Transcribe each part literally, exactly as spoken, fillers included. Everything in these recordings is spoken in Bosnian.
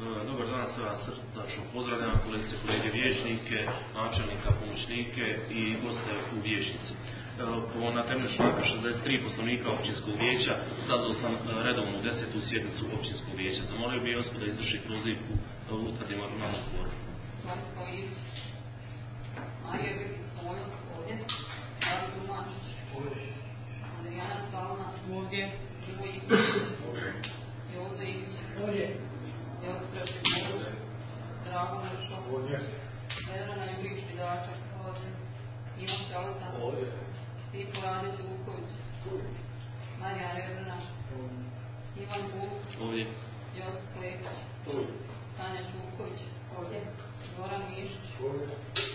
Dobar dan, sve vas srdačno pozdravljam, kolegice, kolege vijećnike, načelnika, pomoćnike i goste u vijećnici. Po na temelju članka šezdeset tri Poslovnika općinskog vijeća sazvao sam redovnu desetu sjednicu općinskog vijeća. Zamolio bih vas da izvrši prozivku da utvrdimo normalnu kvorum. Marija Grbić Svojo, ovdje. Rado Dumančić, ovdje. Adriana Slavna, ovdje. Ivo Ivković, ovdje. Jozo Ilić, ovdje. Josip Rašić, ovdje. Drago Mršo, ovdje. Vedrana Jurić Vidačak, ovdje. Ivan Čaleta, ovdje. Stipo Radić Vuković, ovdje. Marija Rebrana, ovdje. Ivan Buk, ovdje. Josip Lekić, ovdje. Tanja Čuković, ovdje. Goran Mišić, ovdje.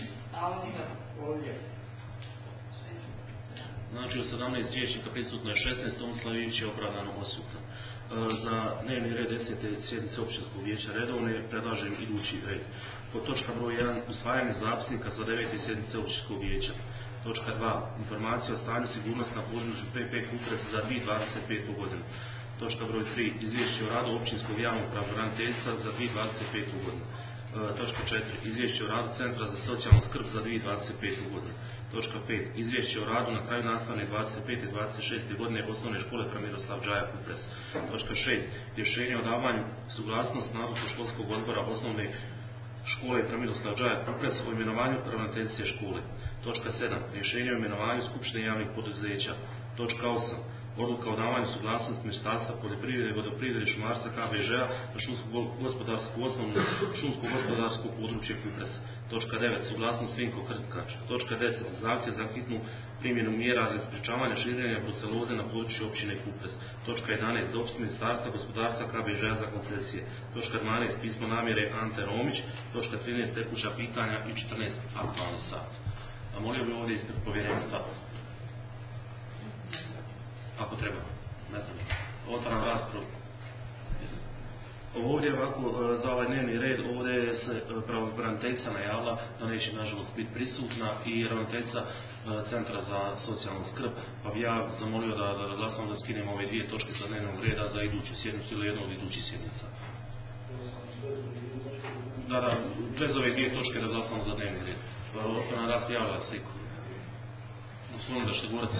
Znači, od sedamnaest vijećnika prisutno je šesnaest, Tomislav Ivić je opravdano odsutan. Za dnevni red desete sjednice općinskog vijeća redovne predlažem idući red. Pod točka broj jedan usvajanje zapisnika za devete sjednice općinskog vijeća. Točka dva informacija o stanju sigurnosti na području P P Kupresa za dvije tisuće dvadeset petu godinu. Točka broj tri izvješće o radu općinskog javnog pravobraniteljstva za dvije tisuće dvadeset petu godinu. Točka četiri izvješće o radu Centra za socijalnu skrb za dvije tisuće dvadeset petu godinu. Točka pet izvješće o radu na kraju nastavne dvadeset pete i dvadeset šeste godine osnovne škole Fra Miroslav Džaja Kupres. Točka šest rješenje o davanju suglasnosti na odluku školskog odbora osnovne škole Fra Miroslav Džaja Kupres o imenovanju ravnateljice škole. Točka sedam rješenje o imenovanju skupštine javnih poduzeća. Točka osam odluka o davanju suglasnosti Ministarstva poljoprivrede, vodoprivrede i šumarstva K B Ž-a na šumsko-gospodarsku osnovnu šumsko-gospodarsko područje Kupres. Točka devet suglasnost Vinko Krtkač. Točka deset zahtjev za hitnu primjenu mjera za sprečavanje širenja bruceloze na području općine Kupres. Točka jedanaest dopis Ministarstva gospodarstva K B Ž-a za koncesije. Točka dvanaest pismo namjere Ante Romić. Točka trinaest tekuća pitanja i četrnaest aktualni sat. A molio bih ovdje ispred povjerenstva ako treba, ne znam, otvaram raspravu. Ovdje ovako, za ovaj dnevni red, ovdje se pravobraniteljica najavila da neće nažalost biti prisutna i ravnateljica Centra za socijalnu skrb, pa bi ja zamolio da, da, da sam da skinemo ove dvije točke sa dnevnog reda za iduću sjednicu ili jednu od idućih sjednica. Da, da, bez ove dvije točke da glasamo za dnevni red. Otvaram raspravu, javila se iko. Gospodin Daštegorac.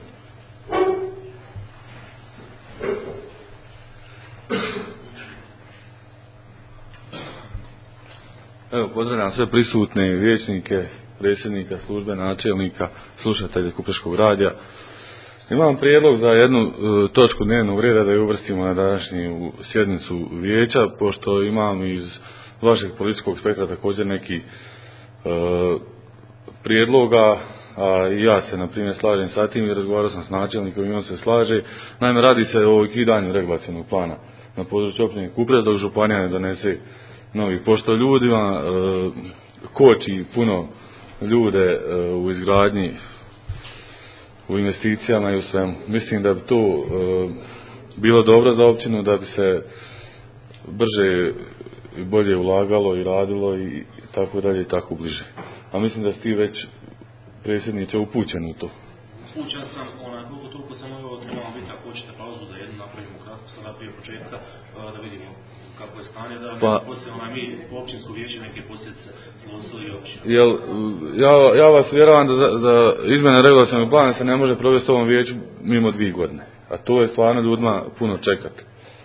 Evo, pozdravljam sve prisutne vijećnike, predsjednika, službe, načelnika, slušatelje Kupreškog radija. Imam prijedlog za jednu uh, točku dnevnog reda da je uvrstimo na današnju sjednicu vijeća, pošto imam iz vašeg političkog spektra također neki uh, prijedloga, a i ja se na primjer slažem sa tim i razgovarao sam s načelnikom i on se slaže. Naime, radi se o ukidanju regulacionog plana na području općine Kupres dok županija ne donese novi, pošto ljudima e, koči puno ljude e, u izgradnji, u investicijama i u svemu. Mislim da bi to e, bilo dobro za općinu, da bi se brže i bolje ulagalo i radilo i tako dalje i tako bliže. A mislim da si ti već predsjedniče upućen u to. Upućen sam, onaj, koliko toliko sam ovo trebamo biti, ako hoćete pauzu da jednu napravimo kratko, sada prije početka, da vidimo kako je stanje, da pa, poslije onaj mi po općinsko vijeće neke posljedice snosili i općinu. Jel, ja, ja vas vjerujem da za, za izmjene regulacionog plana se ne može provesti ovom vijeću mimo dvije godine. A to je stvarno ljudima puno čekati.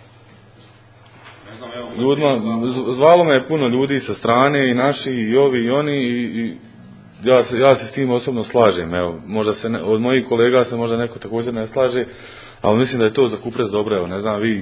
Ne znam, evo... Ljudima, zvalo me je puno ljudi sa strane i naši i ovi i oni i, i ja, se, ja se s tim osobno slažem. Evo, možda se ne, od mojih kolega se možda neko također ne slaže, ali mislim da je to za Kupres dobro. Evo, ne znam, vi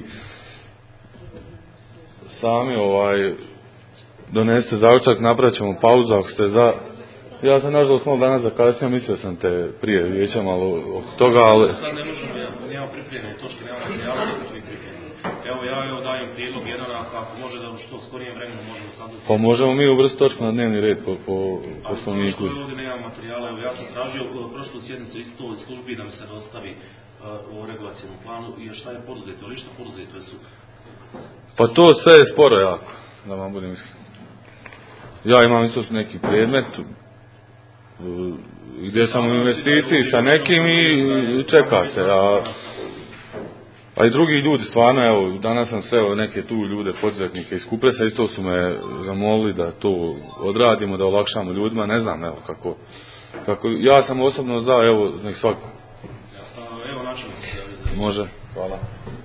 sami ovaj donesete zaključak, napravit ćemo pauzu ako ste za. Ja sam nažalost malo danas zakasnio, mislio sam te prije vijeća malo oko toga, ali... Sad ne možemo, ja, nemamo pripremljene točke, nemamo materijala, nikakvih pripremljene. Evo ja evo dajem prijedlog jedan, ako može da u što skorijem vremenu možemo sad... Pa možemo mi uvrstiti točku na dnevni red po, po poslovniku. Ali što ovdje nemamo materijala, evo ja sam tražio prošlu sjednicu isto u službi da mi se dostavi uh, o regulacijnom planu i šta je poduzeto, ali šta poduzeto su... Pa to sve je sporo jako, da vam budem iskren. Ja imam isto neki predmet gdje sam u investiciji sa nekim i čeka se. A A i drugi ljudi, stvarno, evo, danas sam sreo neke tu ljude, poduzetnike iz Kupresa, isto su me zamolili da to odradimo, da olakšamo ljudima, ne znam, evo, kako, kako, ja sam osobno za, evo, nek svako. Evo, način. Može, hvala.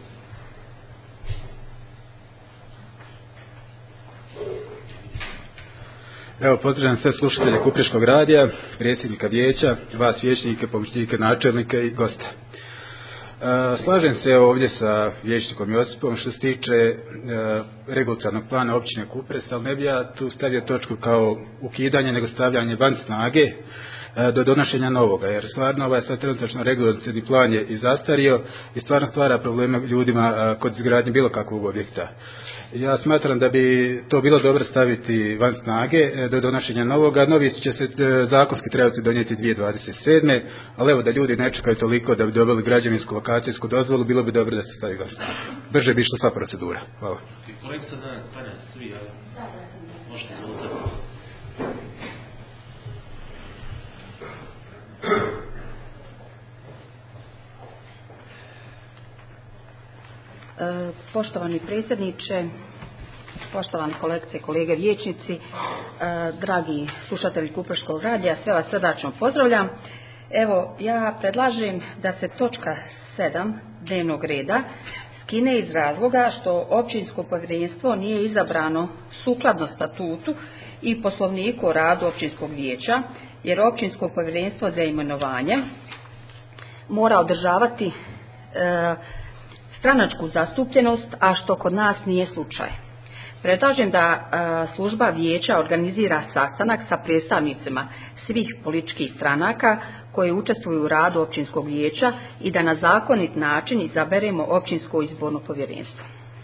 Evo, pozdravljam sve slušatelje Kupreškog radija, predsjednika vijeća, vas vijećnike, pomoćnike načelnika i goste. Slažem se ovdje sa vijećnikom Josipom što se tiče e, regulatornog plana općine Kupres, ali ne bi ja tu stavio točku kao ukidanje, nego stavljanje van snage e, do donošenja novoga, jer stvarno ovaj sad trenutačno regulatorni plan je i zastario i stvarno stvara probleme ljudima e, kod izgradnje bilo kakvog objekta. Ja smatram da bi to bilo dobro staviti van snage e, do donošenja novoga. Novi će se e, zakonski trebati donijeti dvije tisuće dvadeset sedme. Ali evo, da ljudi ne čekaju toliko da bi dobili građevinsku lokacijsku dozvolu, bilo bi dobro da se stavi van snage. Brže bi išla sva procedura. Hvala. Kolegica Tanja, svi, ali možete izvolite. Poštovani predsjedniče, poštovani kolegice i kolege vijećnici, dragi slušatelji Kupreškog radija, sve vas srdačno pozdravljam. Evo, ja predlažem da se točka sedam dnevnog reda skine iz razloga što općinsko povjerenstvo nije izabrano sukladno statutu i poslovniku o radu općinskog vijeća, jer općinsko povjerenstvo za imenovanje mora održavati e, stranačku zastupljenost, a što kod nas nije slučaj. Predlažem da a, služba vijeća organizira sastanak sa predstavnicima svih političkih stranaka koji učestvuju u radu općinskog vijeća i da na zakonit način izaberemo općinsko izborno povjerenstvo.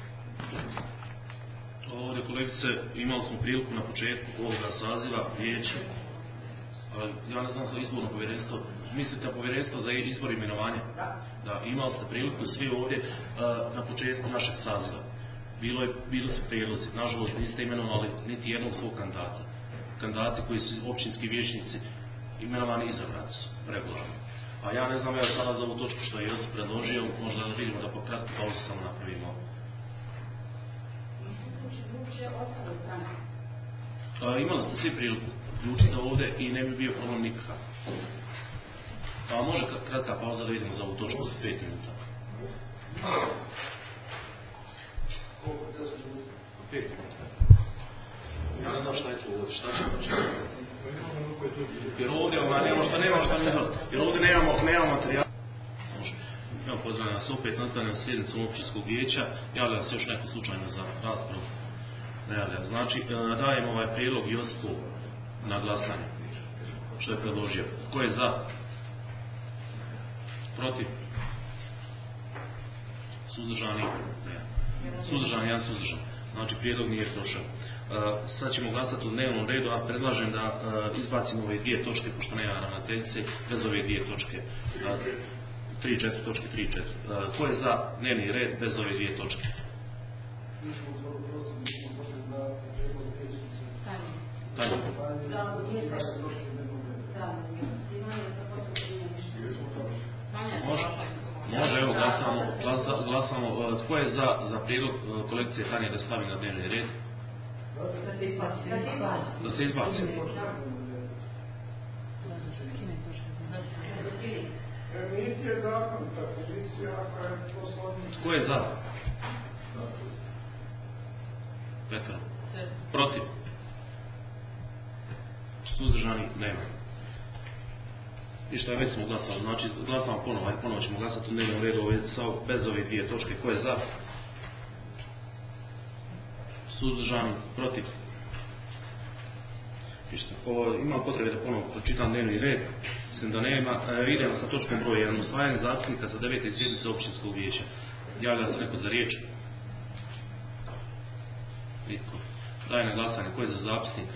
Ovdje, kolegice, imali smo priliku na početku ovoga saziva vijeća, ali ja ne znam za izborno povjerenstvo. Mislite povjerenstvo za izbor imenovanja? Da. Da, imali ste priliku svi ovdje uh, na početku našeg saziva. Bilo je, bili su prijedlozi, nažalost niste imenovali niti jednog svog kandidata. Kandidati koji su općinski vijećnici imenovani izabrani su regularno. A ja ne znam, ja sada za ovu točku što je Josip predložio, možda da vidimo da po kratku pauzu samo napravimo. Uh, imali ste svi priliku uključiti ovdje i ne bi bio problem nikakav. Pa može kratka pauza da vidimo za ovu točku od pet minuta. pet minuta. Ja ne znam šta je to ovdje, šta će početi. Jer ovdje ona nema šta, nema šta ne znam. Jer ovdje nemamo, nemamo materijala. Može. Evo, pozdravljam nas opet, nastavljam sjednicu općinskog vijeća. Javlja se još neko slučajno za raspravu. Ne javlja. Znači, dajem ovaj prijedlog Josipu na glasanje. Što je predložio. Ko je za? Protiv? Suzdržani? Ne. Suzdržani, ja suzdržan. Znači, prijedlog nije prošao. Uh, sad ćemo glasati u dnevnom redu, a predlažem da uh, izbacimo ove dvije točke, pošto nema ravnateljice, bez ove dvije točke. tri četiri točke, tri četiri. Uh, ko je za dnevni red bez ove dvije točke? Tanja. Može, može, evo glasamo, glasa, glasamo. Tko je za, za prijedlog kolekcije Tanje da stavi na dnevni red? Da se izbaci. Da se izbaci. Tko je za? Petar. Protiv? Suzdržani? Nema. I što je već smo glasali, znači glasamo ponovo, ajde ponovo ćemo glasati u dnevnom redu ove, bez ove dvije točke. Ko je za? Suzdržani? Protiv? Ništa. Imam potrebe da ponovo pročitam dnevni red, mislim da nema. E, idemo sa točkom broj jedan. Usvajanje zapisnika sa devete sjednice općinskog vijeća. Javlja se neko za riječ? Nitko. Daje na glasanje. Ko je za zapisnik?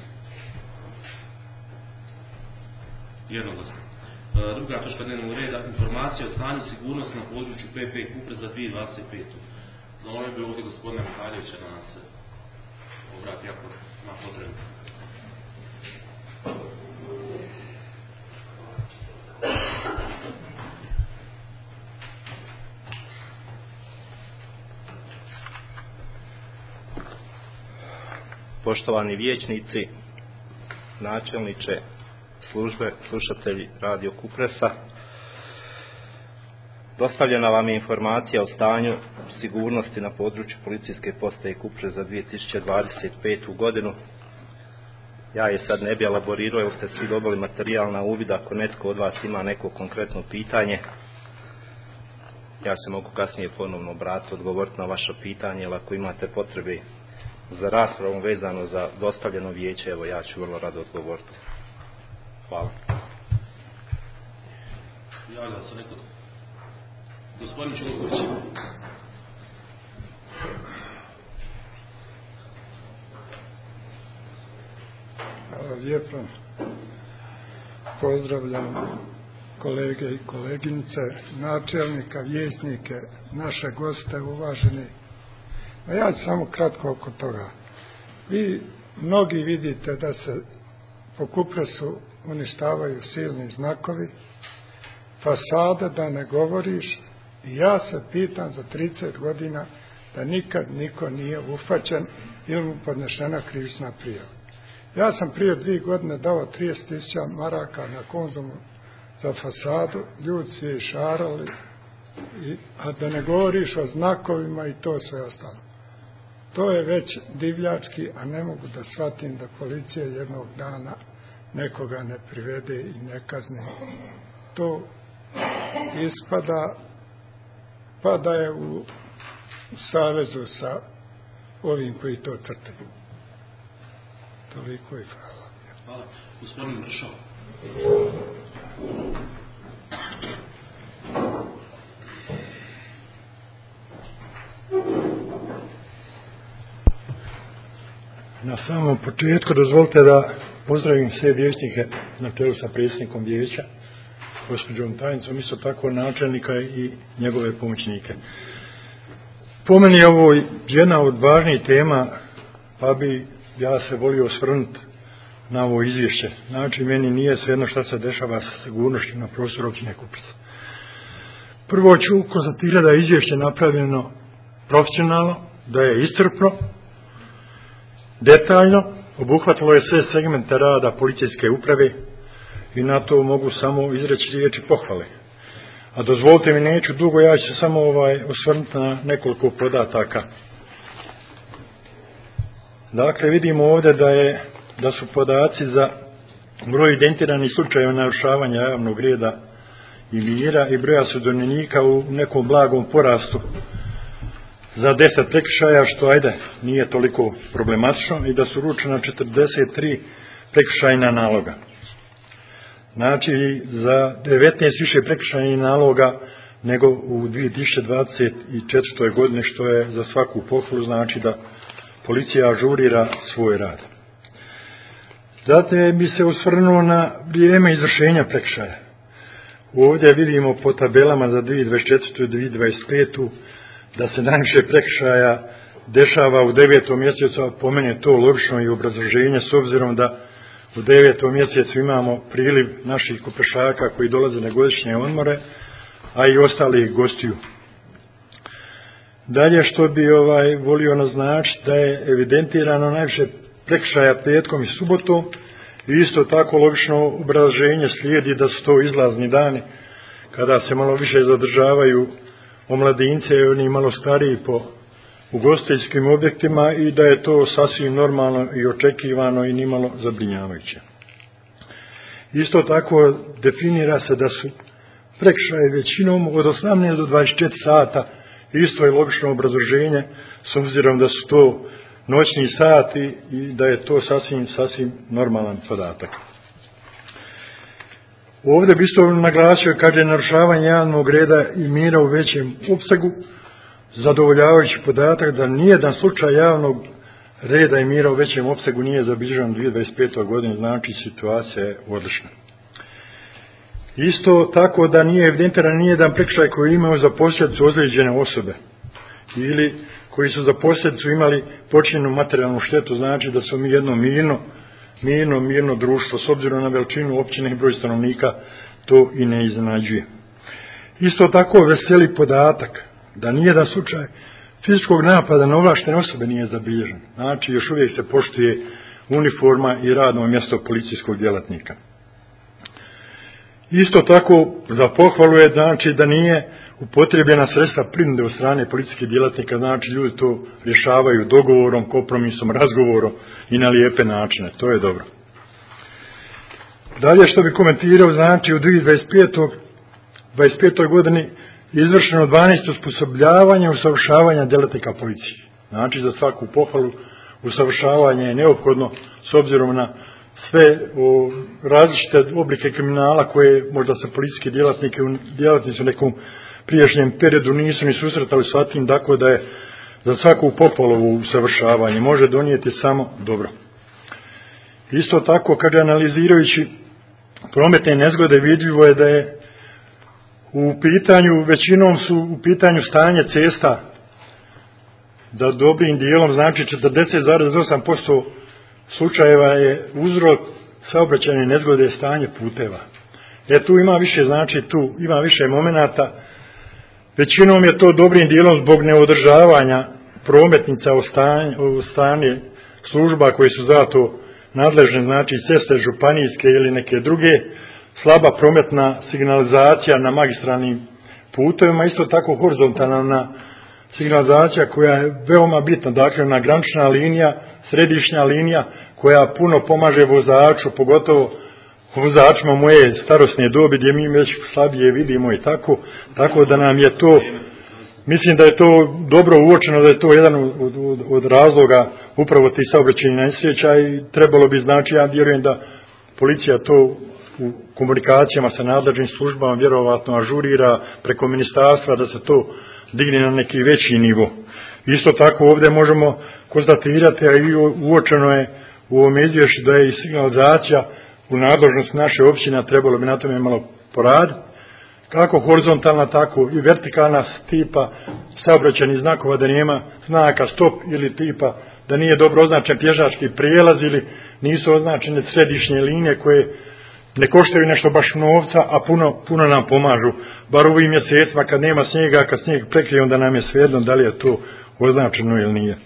Jednoglasno. E, druga točka dnevnog reda. Informacija o stanju sigurnosti na području P P Kupres za dvije tisuće dvadeset petu. Zamolio bi ovdje gospodina Mihaljevića da nas se obrati jako na potrebu. poštovani vijećnici, načelniče službe, slušatelji Radio Kupresa. Dostavljena vam je informacija o stanju sigurnosti na području policijske postaje Kupres za dvije tisuće dvadeset petu godinu. Ja je sad ne bi elaborirao, jer ste svi dobili materijal na uvid. Ako netko od vas ima neko konkretno pitanje, ja se mogu kasnije ponovno obratiti, odgovoriti na vaše pitanje, ili ako imate potrebe za raspravom vezano za dostavljeno vijeće, evo ja ću vrlo rado odgovoriti. Hvala. Javlja se neko. Gospodin Čuković. Hvala lijepo. Pozdravljam kolege i koleginice, načelnika, vijećnike, naše goste uvaženi. A ja ću samo kratko oko toga. Vi mnogi vidite da se po Kupresu uništavaju silni znakovi, fasade da ne govoriš, i ja se pitam za trideset godina da nikad niko nije uhvaćen ili mu podnešena krivična prijava. Ja sam prije dvije godine dao trideset tisuća maraka na Konzumu za fasadu, ljudi su je šarali, i, a da ne govoriš o znakovima i to sve ostalo. To je već divljački, a ne mogu da shvatim da policija jednog dana nekoga ne privede i ne kazni. To ispada pa da je u, u savezu sa ovim koji to crtaju. Toliko i hvala. Hvala. Gospodin Mršov. Na samom početku dozvolite da pozdravim sve vijećnike na čelu sa predsjednikom vijeća, gospođom tajnicom, isto tako načelnika i njegove pomoćnike. Po meni je ovo jedna od važnijih tema, pa bi ja se volio osvrnuti na ovo izvješće. Znači, meni nije svejedno šta se dešava sa sigurnošću na prostoru općine Kupres. Prvo ću konstatirati da je izvješće napravljeno profesionalno, da je iscrpno, detaljno, obuhvatilo je sve segmente rada policijske uprave i na to mogu samo izreći riječi pohvale. A dozvolite mi, neću dugo, ja ću samo ovaj osvrnuti na nekoliko podataka. Dakle, vidimo ovdje da je da su podaci za broj identitiranih slučajeva narušavanja javnog reda i mira i broja sudionika u nekom blagom porastu za deset prekršaja, što ajde nije toliko problematično, i da su uručena četrdeset tri prekršajna naloga. Znači, za devetnaest više prekršajnih naloga nego u dvije tisuće dvadeset četvrtoj godini, što je za svaku pohvalu, znači da policija ažurira svoj rad. Zatim bi se osvrnuo na vrijeme izvršenja prekršaja. Ovdje vidimo po tabelama za dvije tisuće dvadeset četvrtu i dvije tisuće dvadeset petu da se najviše prekršaja dešava u devetom mjesecu, a po meni je to logično i obrazloženje, s obzirom da u devetom mjesecu imamo priliv naših kuprešaka koji dolaze na godišnje odmore, a i ostalih gostiju. Dalje, što bi ovaj volio naznačiti, da je evidentirano najviše prekršaja petkom i subotom, i isto tako logično obrazloženje slijedi da su to izlazni dani kada se malo više zadržavaju omladince i oni malo stariji po ugostiteljskim objektima, i da je to sasvim normalno i očekivano i nimalo zabrinjavajuće. Isto tako definira se da su prekršaje većinom od osamnaest do dvadeset četiri sata, isto je logično obrazloženje s obzirom da su to noćni sati i da je to sasvim, sasvim normalan podatak. Ovdje bi isto naglasio, kaže, narušavanje javnog reda i mira u većem opsegu, zadovoljavajući podatak da nijedan slučaj javnog reda i mira u većem opsegu nije zabilježen u dvije tisuće dvadeset petoj godini, znači situacija je odlična. Isto tako da nije evidentiran nijedan prekršaj koji imaju za posljedicu ozlijeđene osobe ili koji su za posljedicu imali počinjenu materijalnu štetu, znači da smo mi jedno mirno, mirno, mirno društvo, s obzirom na veličinu općine i broj stanovnika, to i ne iznenađuje. Isto tako veseli podatak da nijedan slučaj fizičkog napada na ovlaštene osobe nije zabilježen. Znači, još uvijek se poštuje uniforma i radno mjesto policijskog djelatnika. Isto tako, za pohvalu je znači da nije upotrijebljena sredstva prinude od strane policijskih djelatnika, znači ljudi to rješavaju dogovorom, kompromisom, razgovorom i na lijepe načine. To je dobro. Dalje što bi komentirao, znači u dvije tisuće dvadeset petoj godini izvršeno dvanaest osposobljavanja i usavršavanja djelatnika policije. Znači za svaku pohvalu usavršavanje je neophodno s obzirom na sve o, različite oblike kriminala koje možda se policijski djelatnike, djelatnici u nekom prijašnjem periodu nisu ni susretali s tim, dakle da je za svaku pohvalu usavršavanje može donijeti samo dobro. Isto tako, kad analizirajući prometne nezgode, vidljivo je da je u pitanju, većinom su u pitanju stanje cesta, da dobrim dijelom, znači četrdeset zarez osam posto slučajeva je uzrok saobraćajne nezgode stanje puteva. E tu ima više, znači tu ima više momenata. Većinom je to dobrim dijelom zbog neodržavanja prometnica o stanje, o stanje služba koje su za to nadležne, znači ceste županijske ili neke druge, slaba prometna signalizacija na magistralnim putovima, isto tako horizontalna signalizacija koja je veoma bitna, dakle na granična linija, središnja linija koja puno pomaže vozaču, pogotovo vozačima moje starosne dobi gdje mi već slabije vidimo i tako, tako da nam je to, mislim da je to dobro uočeno, da je to jedan od, od, od razloga upravo tih saobraćajnih nesreća i trebalo bi, znači ja vjerujem da policija to u komunikacijama sa nadležnim službama vjerovatno ažurira preko ministarstva da se to digne na neki veći nivo. Isto tako ovdje možemo konstatirati, a i uočeno je u ovom izvješću da je i signalizacija u nadležnosti naše općine, trebalo bi na tome malo poraditi, kako horizontalna, tako i vertikalna tipa saobraćajnih znakova, da nema znaka stop ili tipa da nije dobro označen pješački prijelaz ili nisu označene središnje linije koje ne koštaju nešto baš novca, a puno, puno nam pomažu. Bar u ovim mjesecima kad nema snijega, kad snijeg prekrije, onda nam je svejedno da li je to označeno ili nije.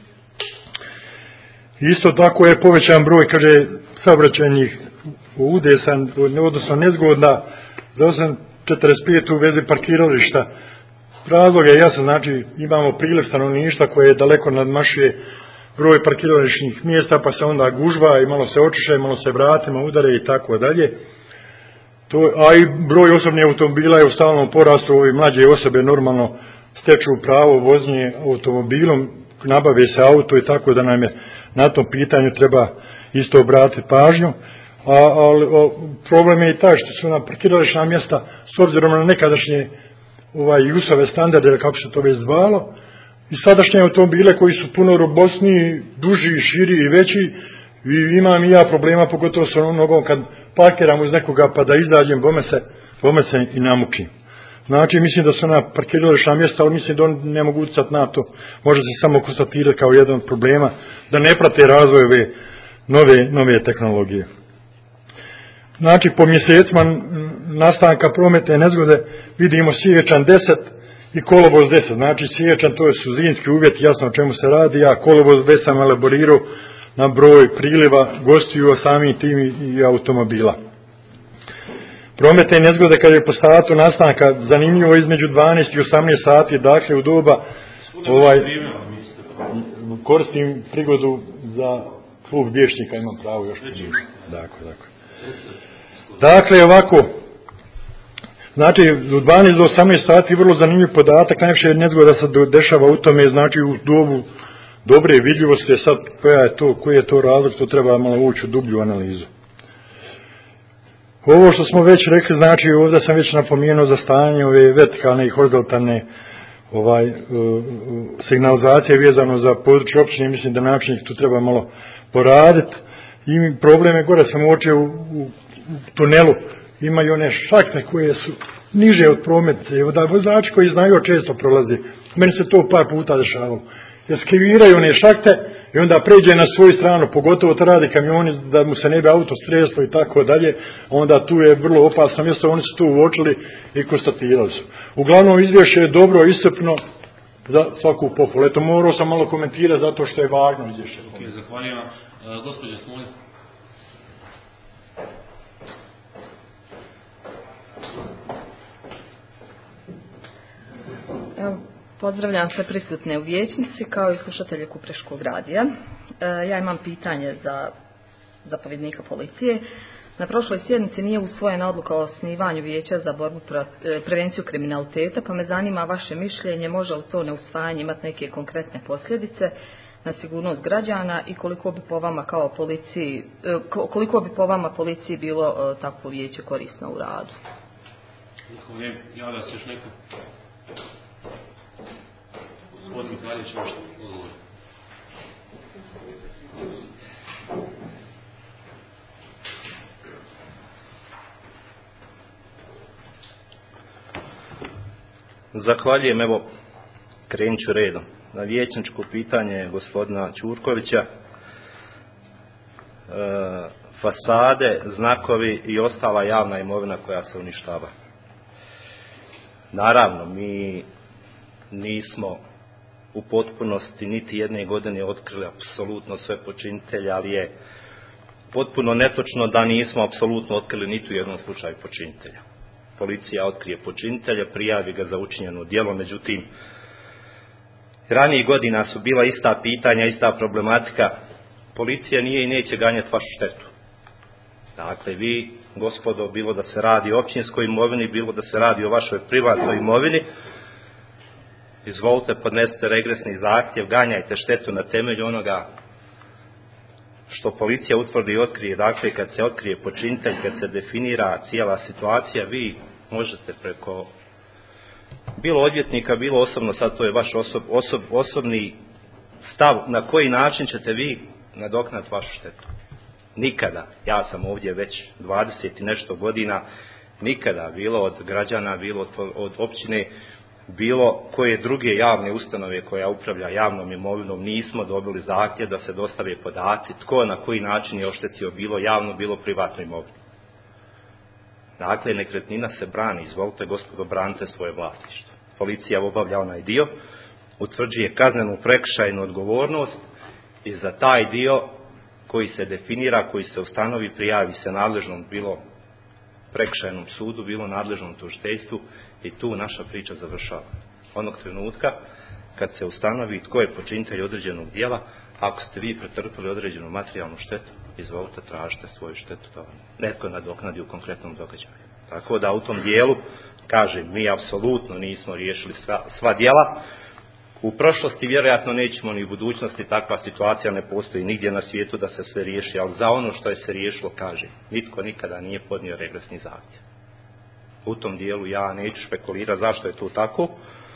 Isto tako je povećan broj, kaže, saobraćajnih udesan, odnosno nezgodna za osam četrdeset pet u vezi parkirališta. Razlog je jasan, znači imamo priliv stanovništva koje je daleko nadmašuje broj parkirališnih mjesta, pa se onda gužva i malo se očiše, malo se vratima udare i tako dalje. To, a i broj osobnih automobila je u stalnom porastu, ovi mlađe osobe normalno steču pravo vožnje automobilom, nabave se auto i tako da nam je na tom pitanju treba isto obratiti pažnju. A, ali a, problem je i taj što su nam parkirališna mjesta s obzirom na nekadašnje ovaj, jusove standarde, kako se to već zvalo, i sadašnje automobile koji su puno robustniji, duži, širi i veći, i imam i ja problema, pogotovo sa onom nogom kad parkiram uz nekoga pa da izađem, bome se, bome se i namukim. Znači, mislim da su ona parkirališna mjesta, ali mislim da on ne mogu utjecati na to. Može se samo konstatirati kao jedan od problema da ne prate razvoj ove nove, nove tehnologije. Znači, po mjesecima nastanka prometne nezgode vidimo siječanj deset i kolovoz deset. Znači, siječanj to su zimski uvjeti, jasno o čemu se radi, a kolovoz deset sam elaborirao na broj priliva gostiju, a samim tim i automobila. Prometne nezgode kad je po satu nastanka zanimljivo između dvanaest i osamnaest sati, dakle u doba ovaj, koristim prigodu za klub vijećnika, imam pravo još priđu. Dakle, dakle. Dakle, ovako, znači u dvanaest do osamnaest sati vrlo zanimljiv podatak, najviše nezgoda se dešava u tome, znači u dobu dobre vidljivosti, sad koja je to, koji je to razlog, to treba malo ući u dublju analizu. Ovo što smo već rekli, znači ovdje sam već napomenuo za stanje ove vertikalne i horizontalne ovaj, uh, signalizacije vezano za područje općine, mislim da načelnik tu treba malo poraditi. I probleme gore sam uočio u, u, u tunelu, imaju one šakte koje su niže od prometnice, da vozači koji znaju često prolazi, meni se to par puta dešavalo. Eskiviraju one šakte i onda pređe na svoju stranu, pogotovo to radi kamioni da mu se ne bi auto streslo i tako dalje, onda tu je vrlo opasno mjesto, oni su tu uočili i konstatirali su. Uglavnom izvješće je dobro, iscrpno, za svaku pohvalu. Eto, morao sam malo komentirati zato što je važno izvješće. Ok, zahvaljujem. Uh, gospođa Smolj. Evo, pozdravljam sve prisutne u vijećnici kao i slušatelje Kupreškog radija. E, ja imam pitanje za zapovjednika policije. Na prošloj sjednici nije usvojena odluka o osnivanju vijeća za borbu pro, e, prevenciju kriminaliteta, pa me zanima vaše mišljenje, može li to neusvajanje imati neke konkretne posljedice na sigurnost građana i koliko bi po vama kao policiji, e, koliko bi po vama policiji bilo e, takvo vijeće korisno u radu? Javlja se još neko? Gospodin Mikaljević, možete odgovoriti. Zahvaljujem, evo, krenut ću redom. Na vijećničko pitanje gospodina Ćurkovića, e, fasade, znakovi i ostala javna imovina koja se uništava. Naravno, mi nismo u potpunosti niti jedne godine otkrili apsolutno sve počinitelje, ali je potpuno netočno da nismo apsolutno otkrili niti u jednom slučaju počinitelja. Policija otkrije počinitelja, prijavi ga za učinjeno djelo, međutim, ranijih godina su bila ista pitanja, ista problematika. Policija nije i neće ganjati vašu štetu. Dakle, vi, gospodo, bilo da se radi o općinskoj imovini, bilo da se radi o vašoj privatnoj imovini, izvolite, podnesite regresni zahtjev, ganjajte štetu na temelju onoga što policija utvrdi i otkrije. Dakle, kad se otkrije počinitelj, kad se definira cijela situacija, vi možete preko bilo odvjetnika, bilo osobno, sad to je vaš osob, osob, osobni stav, na koji način ćete vi nadoknati vašu štetu. Nikada, ja sam ovdje već dvadeset i nešto godina, nikada, bilo od građana, bilo od, od općine, bilo koje druge javne ustanove koja upravlja javnom imovinom, nismo dobili zahtjev da se dostave podaci tko na koji način je oštetio bilo javno, bilo privatno imovinu. Dakle, nekretnina se brani, izvolite, gospodo, branite svoje vlasništvo. Policija obavlja onaj dio, utvrđuje kaznenu prekršajnu odgovornost i za taj dio koji se definira, koji se ustanovi, prijavi se nadležnom bilo prekršajnom sudu, bilo nadležnom tužiteljstvu i tu naša priča završava. Onog trenutka kad se ustanovi tko je počinitelj određenog djela, ako ste vi pretrpili određenu materijalnu štetu, izvolite, tražite svoju štetu da vam netko nadoknadi u konkretnom događaju. Tako da u tom dijelu, kažem, mi apsolutno nismo riješili sva, sva djela. U prošlosti vjerojatno nećemo ni u budućnosti, takva situacija ne postoji nigdje na svijetu da se sve riješi, ali za ono što je se riješilo, kaže, nitko nikada nije podnio regresni zahtjev. U tom dijelu ja neću špekulirati zašto je to tako.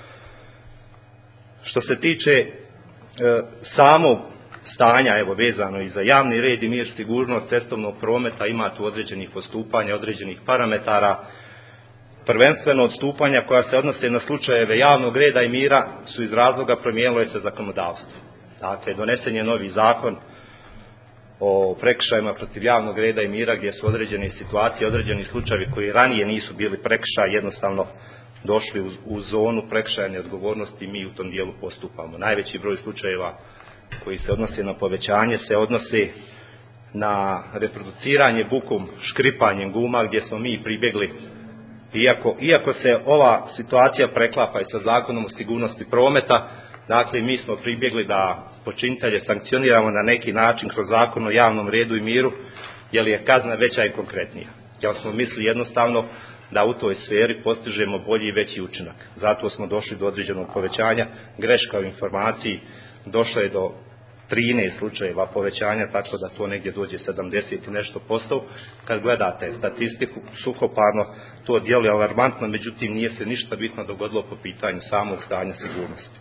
Što se tiče e, samog stanja, evo, vezano i za javni red i mir, sigurnost cestovnog prometa, ima tu određenih postupanja, određenih parametara. Prvenstveno odstupanja koja se odnose na slučajeve javnog reda i mira su iz razloga promijenilo je se zakonodavstvo. Dakle, donesen je novi zakon o prekršajima protiv javnog reda i mira gdje su određene situacije, određeni slučajevi koji ranije nisu bili prekršaj, jednostavno došli u, u zonu prekršajne odgovornosti i mi u tom dijelu postupamo. Najveći broj slučajeva koji se odnose na povećanje se odnose na reproduciranje bukom, škripanjem guma gdje smo mi pribjegli. Iako, iako se ova situacija preklapa i sa zakonom o sigurnosti prometa, dakle mi smo pribjegli da počinitelje sankcioniramo na neki način kroz zakon o javnom redu i miru, jer je kazna veća i konkretnija. Jer smo mislili jednostavno da u toj sferi postižemo bolji i veći učinak. Zato smo došli do određenog povećanja, greška u informaciji, došlo je do trinaest slučajeva povećanja, tako da to negdje dođe sedamdeset i nešto posto. Kad gledate statistiku, suhoparno to djeluje alarmantno, međutim nije se ništa bitno dogodilo po pitanju samog stanja sigurnosti.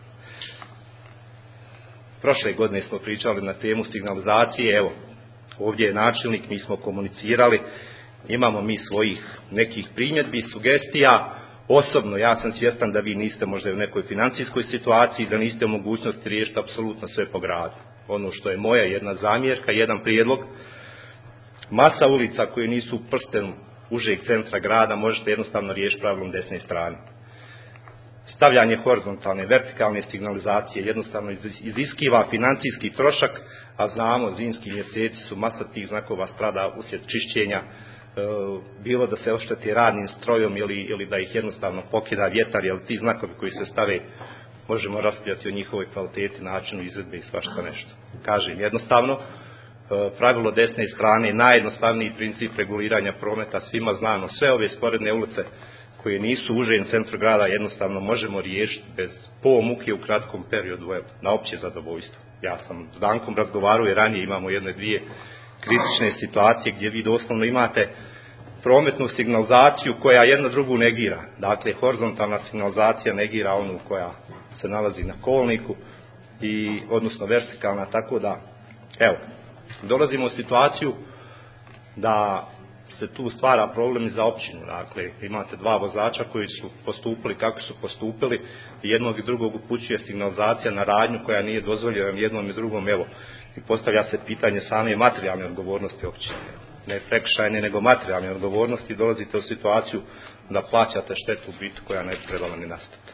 Prošle godine smo pričali na temu signalizacije, evo, ovdje je načelnik, mi smo komunicirali, imamo mi svojih nekih primjedbi, sugestija. Osobno, ja sam svjestan da vi niste možda u nekoj financijskoj situaciji, da niste u mogućnosti riješiti apsolutno sve po gradu. Ono što je moja jedna zamjerka, jedan prijedlog, masa ulica koje nisu u prstenu užeg centra grada možete jednostavno riješiti pravilom desne strane. stavljanje horizontalne, vertikalne signalizacije jednostavno iziskiva financijski trošak, a znamo zimski mjeseci su masa tih znakova strada uslijed čišćenja, bilo da se ošteti radnim strojom ili, ili da ih jednostavno pokida vjetar, jer ti znakovi koji se stave možemo raspravljati o njihovoj kvaliteti, načinu izvedbe i svašta nešto. Kažem, jednostavno, pravilo desne strane, najjednostavniji princip reguliranja prometa, svima znano, sve ove sporedne ulice koje nisu u užem centru grada jednostavno možemo riješiti bez po muke u kratkom periodu, evo, na opće zadovoljstvo. Ja sam s Dankom razgovarao i ranije imamo jedne dvije kritične situacije gdje vi doslovno imate prometnu signalizaciju koja jedna drugu negira. Dakle, horizontalna signalizacija negira onu koja se nalazi na kolniku, i, odnosno vertikalna, tako da, evo, dolazimo u situaciju da se tu stvara problem i za općinu. Dakle, imate dva vozača koji su postupili kako su postupili, i jednog i drugog upućuje signalizacija na radnju koja nije dozvoljena jednom i drugom, evo, i postavlja se pitanje same materijalne odgovornosti općine. Ne prekršajne, nego materijalne odgovornosti, dolazite u situaciju da plaćate štetu u biti koja ne bi trebala ni nastati.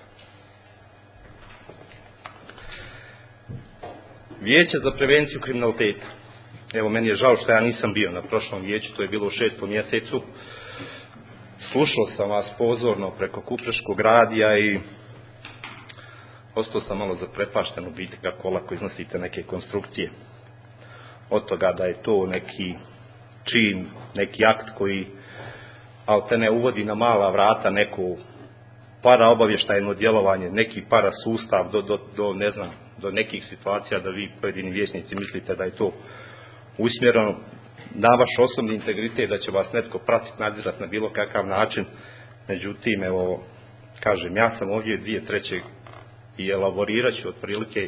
Vijeće za prevenciju kriminaliteta. Evo, meni je žao što ja nisam bio na prošlom vijeću, to je bilo u šestom mjesecu. Slušao sam vas pozorno preko Kupreškog radija i ostao sam malo zaprepašten u biti kako olako iznosite neke konstrukcije. Od toga da je to neki čin, neki akt koji te ne uvodi na mala vrata neko paraobavještajno djelovanje, neki parasustav do, do, do, ne znam, do nekih situacija da vi pojedini vijećnici mislite da je to usmjereno na vaš osobni integritet, da će vas netko pratiti, nadzirati na bilo kakav način. Međutim, evo, kažem, ja sam ovdje dvije treće i elaborirat ću otprilike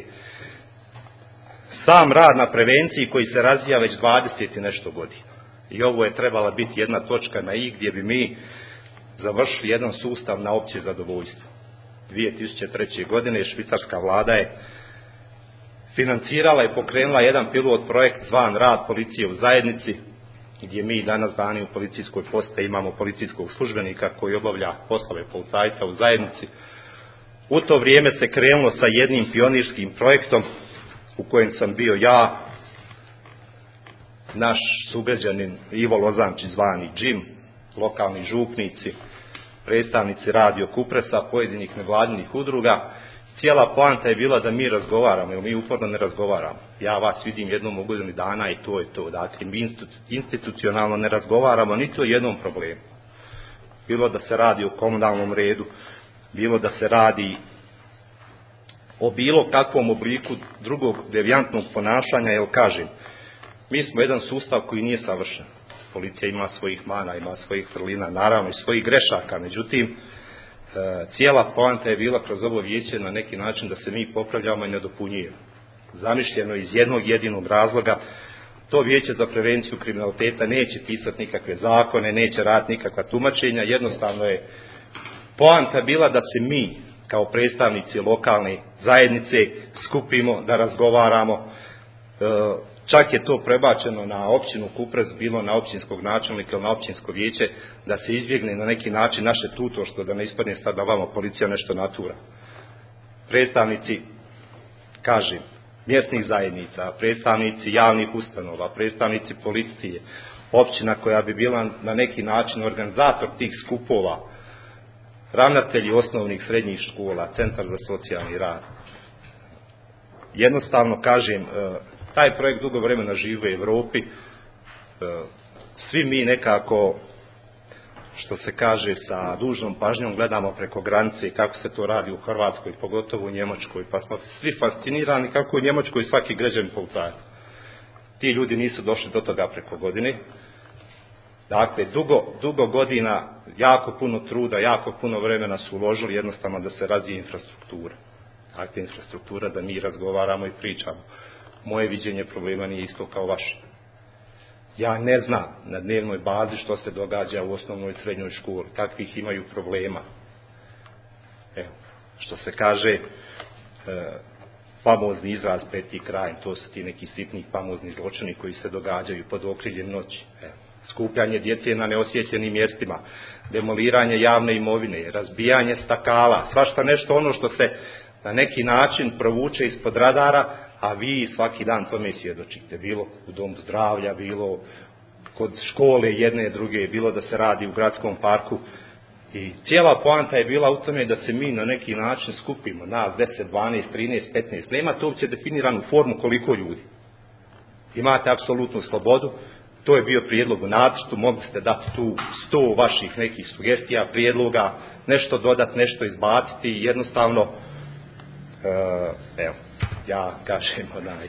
sam rad na prevenciji koji se razvija već dvadeset i nešto godina. I ovo je trebala biti jedna točka na i gdje bi mi završili jedan sustav na opće zadovoljstvo. dvije tisuće treće. godine švicarska vlada je financirala i pokrenula jedan pilot projekt zvan Rad policije u zajednici, gdje mi danas dani u policijskoj postaji imamo policijskog službenika koji obavlja poslove policajca u zajednici. U to vrijeme se krenulo sa jednim pionirskim projektom u kojem sam bio ja, naš sugrađanin Ivo Lozančić zvani Jim, lokalni župnici, predstavnici Radio Kupresa, pojedinih nevladinih udruga. Cijela poanta je bila da mi razgovaramo, jer mi uporno ne razgovaramo. Ja vas vidim jednom u godini dana i to je to. Dakle, mi institucionalno ne razgovaramo niti o jednom problemu. Bilo da se radi o komunalnom redu, bilo da se radi o bilo kakvom obliku drugog devijantnog ponašanja, jer kažem, mi smo jedan sustav koji nije savršen. Policija ima svojih mana, ima svojih vrlina, naravno i svojih grešaka, međutim, cijela poanta je bila kroz ovo vijeće na neki način da se mi popravljamo i nadopunjujemo. Zamišljeno iz jednog jedinog razloga, to vijeće za prevenciju kriminaliteta neće pisati nikakve zakone, neće raditi nikakva tumačenja, jednostavno je poanta bila da se mi kao predstavnici lokalne zajednice skupimo, da razgovaramo. Čak je to prebačeno na općinu Kupres, bilo na općinskog načelnika ili na općinsko vijeće, da se izbjegne na neki način naše tutorstvo, da ne ispadne sad da vama policija nešto natura. Predstavnici, kažem, mjesnih zajednica, predstavnici javnih ustanova, predstavnici policije, općina koja bi bila na neki način organizator tih skupova, ravnatelji osnovnih srednjih škola, centar za socijalni rad. Jednostavno, kažem, taj projekt dugo vremena živi u Europi. Svi mi nekako, što se kaže, sa dužnom pažnjom gledamo preko granice kako se to radi u Hrvatskoj, pogotovo u Njemačkoj, pa smo svi fascinirani kako u Njemačkoj svaki građanin policajac. Ti ljudi nisu došli do toga preko godine. Dakle, dugo, dugo godina, jako puno truda, jako puno vremena su uložili jednostavno da se razvije infrastruktura. Dakle, infrastruktura da mi razgovaramo i pričamo. Moje viđenje problema nije isto kao vaše. Ja ne znam na dnevnoj bazi što se događa u osnovnoj i srednjoj školi, kakvih imaju problema. Evo, što se kaže, famozni izraz peti kraj, to su ti neki sitni famozni zločini koji se događaju pod okriljem noći. Evo. Skupljanje djece na neosjećenim mjestima, demoliranje javne imovine, razbijanje stakala, svašta nešto ono što se na neki način provuče ispod radara, a vi svaki dan tome svjedočite. Bilo u domu zdravlja, bilo kod škole jedne, druge, bilo da se radi u gradskom parku. I cijela poanta je bila u tome da se mi na neki način skupimo, nas deset, dvanaest, trinaest, petnaest. Nemate uopće definiranu formu koliko ljudi. Imate apsolutnu slobodu. To je bio prijedlog u nacrtu, mogli ste dati tu sto vaših nekih sugestija, prijedloga, nešto dodati, nešto izbaciti i jednostavno, uh, evo, ja kažem, onaj,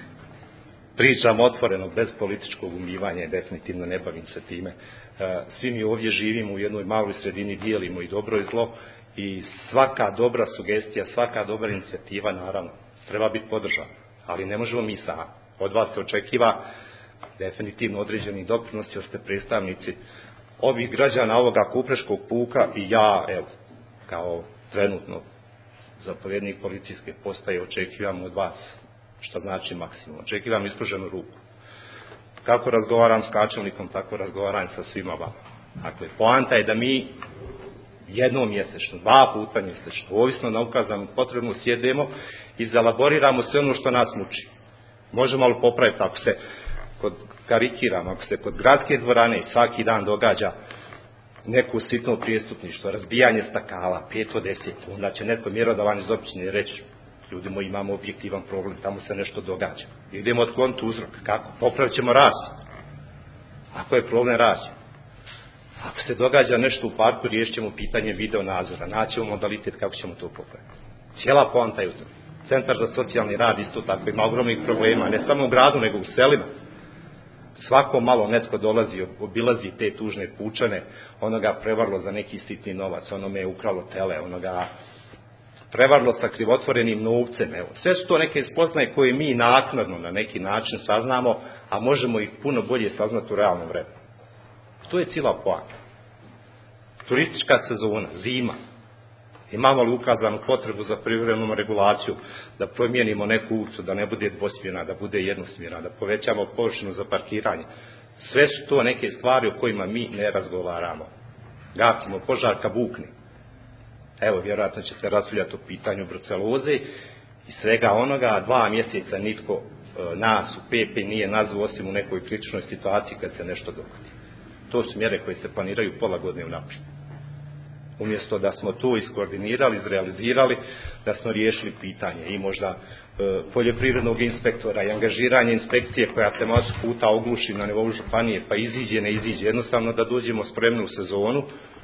pričam otvoreno, bez političkog umivanja, definitivno ne bavim se time. Uh, svi mi ovdje živimo u jednoj maloj sredini, dijelimo i dobro i zlo i svaka dobra sugestija, svaka dobra inicijativa, naravno, treba biti podržana, ali ne možemo mi sami. Od vas se očekiva definitivno određeni doprinosti, jer ste predstavnici ovih građana, ovoga Kupreškog puka i ja, evo, kao trenutno zapovjednik policijske postaje, očekivam od vas, što znači maksimum, očekivam ispruženu ruku. Kako razgovaram s načelnikom, tako razgovaram sa svima vama. Dakle, poanta je da mi jednom mjesečno, dva puta mjesečno, ovisno na ukazanu potrebu, sjedemo i zalaboriramo sve ono što nas muči. Možemo li popraviti ako se kod karikiram, ako se kod gradske dvorane svaki dan događa neko sitno prijestupništvo, razbijanje stakala, pet od deset, onda će netko mjerodavan iz općine reći, ljudi moji, imamo objektivan problem, tamo se nešto događa. Idemo otkloniti uzrok, kako? Popravit ćemo razvoj. Ako je problem razvoj. Ako se događa nešto u parku, riješit ćemo pitanje video nadzora, naćemo modalitet kako ćemo to popraviti. Cijela poanta je u tom. Centar za socijalni rad isto tako ima ogromnih problema, ne samo u gradu, nego u selima. Svako malo netko dolazi, obilazi te tužne pučane, ono ga prevarlo za neki sitni novac, ono me je ukralo tele, ono ga prevarlo sa krivotvorenim novcem. Evo. Sve su to neke spoznaje koje mi naknadno na neki način saznamo, a možemo ih puno bolje saznati u realnom vremenu. To je cijela poanta. Turistička sezona, zima. Imamo li ukazanu potrebu za privremenom regulaciju, da promijenimo neku ulicu, da ne bude dvosmjerna, da bude jednosmjerna, da povećamo površinu za parkiranje. Sve su to neke stvari o kojima mi ne razgovaramo. Gasimo požar ka bukni. Evo, vjerojatno ćete raspravljati o pitanju bruceloze i svega onoga, dva mjeseca nitko e, nas u P P nije nazvao osim u nekoj kritičnoj situaciji kad se nešto dogodi. To su mjere koje se planiraju pola godine unaprijed. Umjesto da smo to iskoordinirali, izrealizirali, da smo riješili pitanje i možda e, poljoprivrednog inspektora i angažiranje inspekcije koja se masu puta ogluši na nivou županije, pa iziđe, ne iziđe, jednostavno da dođemo spremni u sezonu,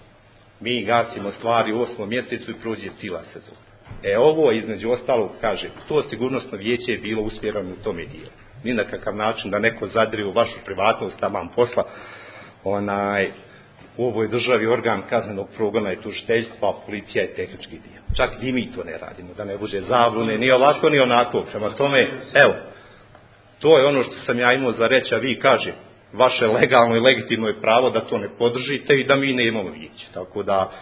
mi gasimo stvari u osmom mjesecu i prođe cijela sezona. E ovo između ostalog, kaže, to sigurnosno vijeće je bilo usmjereno u tome dijelu. Ni na kakav način da neko zadri u vašu privatnost, taman posla, onaj, u ovoj državi organ kaznenog progona i tužiteljstva, a policija je tehnički dio. Čak i mi to ne radimo, da ne bude zabune, ni ovako, ni onako. Prema tome, evo, to je ono što sam ja imao za reći, a vi kaže, vaše legalno i legitimno je pravo da to ne podržite i da mi ne imamo vijeće. Tako da,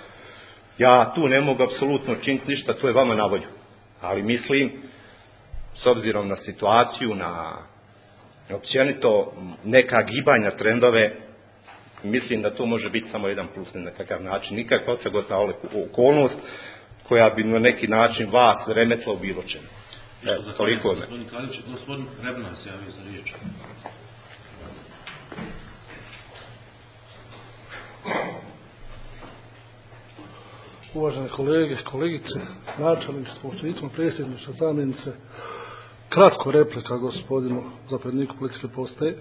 ja tu ne mogu apsolutno činiti ništa, to je vama na volju. Ali mislim, s obzirom na situaciju, na općenito neka gibanja, trendove, mislim da to može biti samo jedan plus na nekakav način, nikakva odsegotna okolnost koja bi na neki način vas remetla u bilo čemu. Evo, toliko od me. Gospodin Rebna se javio za riječ. Uvažene kolege, kolegice, načelniče, pomoćnicima, predsjedniče, zamjenice, kratko replika gospodinu zapovjedniku policijske postaje.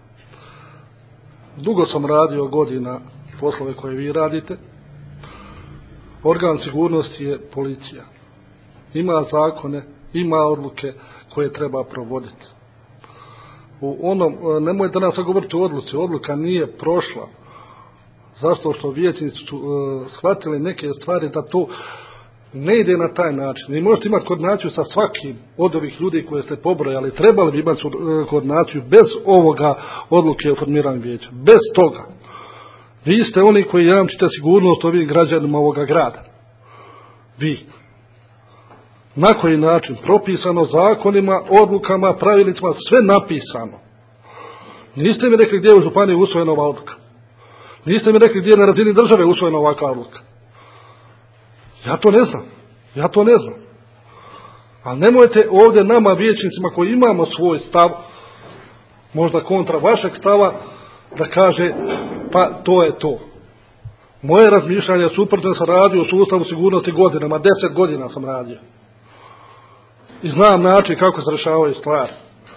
Dugo sam radio godina poslove koje vi radite. Organ sigurnosti je policija. Ima zakone, ima odluke koje treba provoditi. U onom, nemoj danas govoriti o odluci, odluka nije prošla. Zašto? Što vijećnici su uh, shvatili neke stvari da to ne ide na taj način. I možete imati koordinaciju sa svakim od ovih ljudi koje ste pobrojali. Trebali bi imati koordinaciju bez ovoga odluke o formiranju vijeća. Bez toga. Vi ste oni koji jamčite sigurnost ovim građanima ovoga grada. Vi. Na koji način? Propisano zakonima, odlukama, pravilnicima, sve napisano. Niste mi rekli gdje je u županiji usvojena ova odluka. Niste mi rekli gdje je na razini države usvojena ovakva odluka. Ja to ne znam. Ja to ne znam. Ali nemojte ovdje nama vijećnicima koji imamo svoj stav, možda kontra vašeg stava, da kaže pa to je to. Moje razmišljanje je suprotno, sam radio u sustavu sigurnosti godinama, deset godina sam radio. I znam način kako se rješavaju stvari.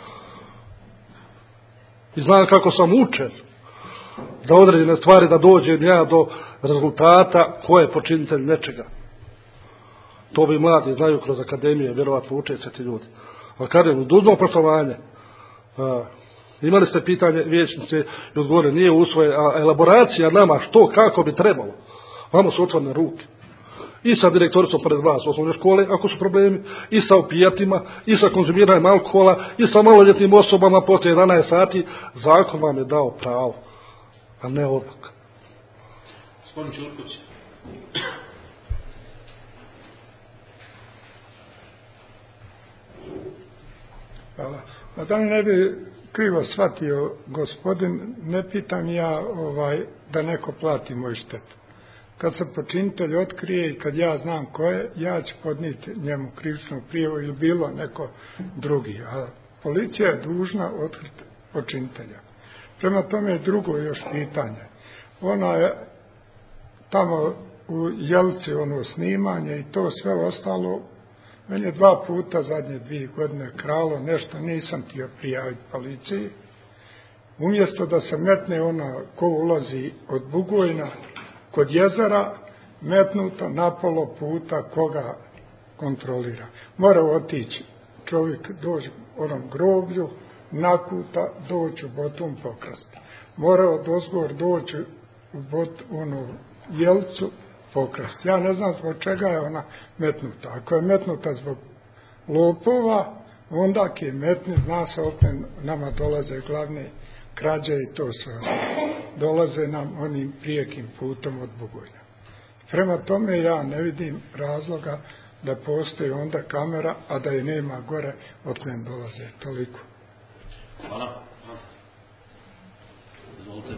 I znam kako sam učen za određene stvari da dođem ja do rezultata ko je počinitelj nečega. To bi mladi znaju kroz akademije, vjerovatno uče se ti ljudi. Ali kažem, dužno poštovanje. Imali ste pitanje vijećnice i odgovore, nije usvoje, a elaboracija nama što, kako bi trebalo. Vamo su otvorene ruke. I sa direktoricom pored vas osnovne škole, ako su problemi, i sa opijatima, i sa konzumiranjem alkohola, i sa maloljetnim osobama poslije jedanaest sati. Zakon vam je dao pravo, a ne odluka. Gospodin Ćurković. Hvala. A da mi ne bi krivo shvatio gospodin, ne pitam ja ovaj, da neko plati moju štetu. Kad se počinitelj otkrije i kad ja znam ko je, ja ću podnijeti njemu krivičnu prijavu ili bilo neko drugi. A policija je dužna otkriti počinitelja. Prema tome je drugo još pitanje. Ona je tamo u Jelci ono snimanje i to sve ostalo. Meni je dva puta zadnje dvije godine kralo, nešto nisam htio prijaviti policiji. Umjesto da se metne ona ko ulazi od Bugojna kod jezera, metnuto napolo puta koga kontrolira. Mora otići čovjek doći onom groblju, nakuta, doći u Botum pokrasti. Mora od ozgor doći u bot, onu Jelcu pokrasti. Ja ne znam zbog čega je ona metnuta. Ako je metnuta zbog lopova, onda ako je metni, zna se opet nama dolaze glavne krađe i to sve. Dolaze nam onim prijekim putom od Bugojna. Prema tome ja ne vidim razloga da postoji onda kamera, a da je nema gore od kojem dolaze. Toliko. Hvala. Izvolite.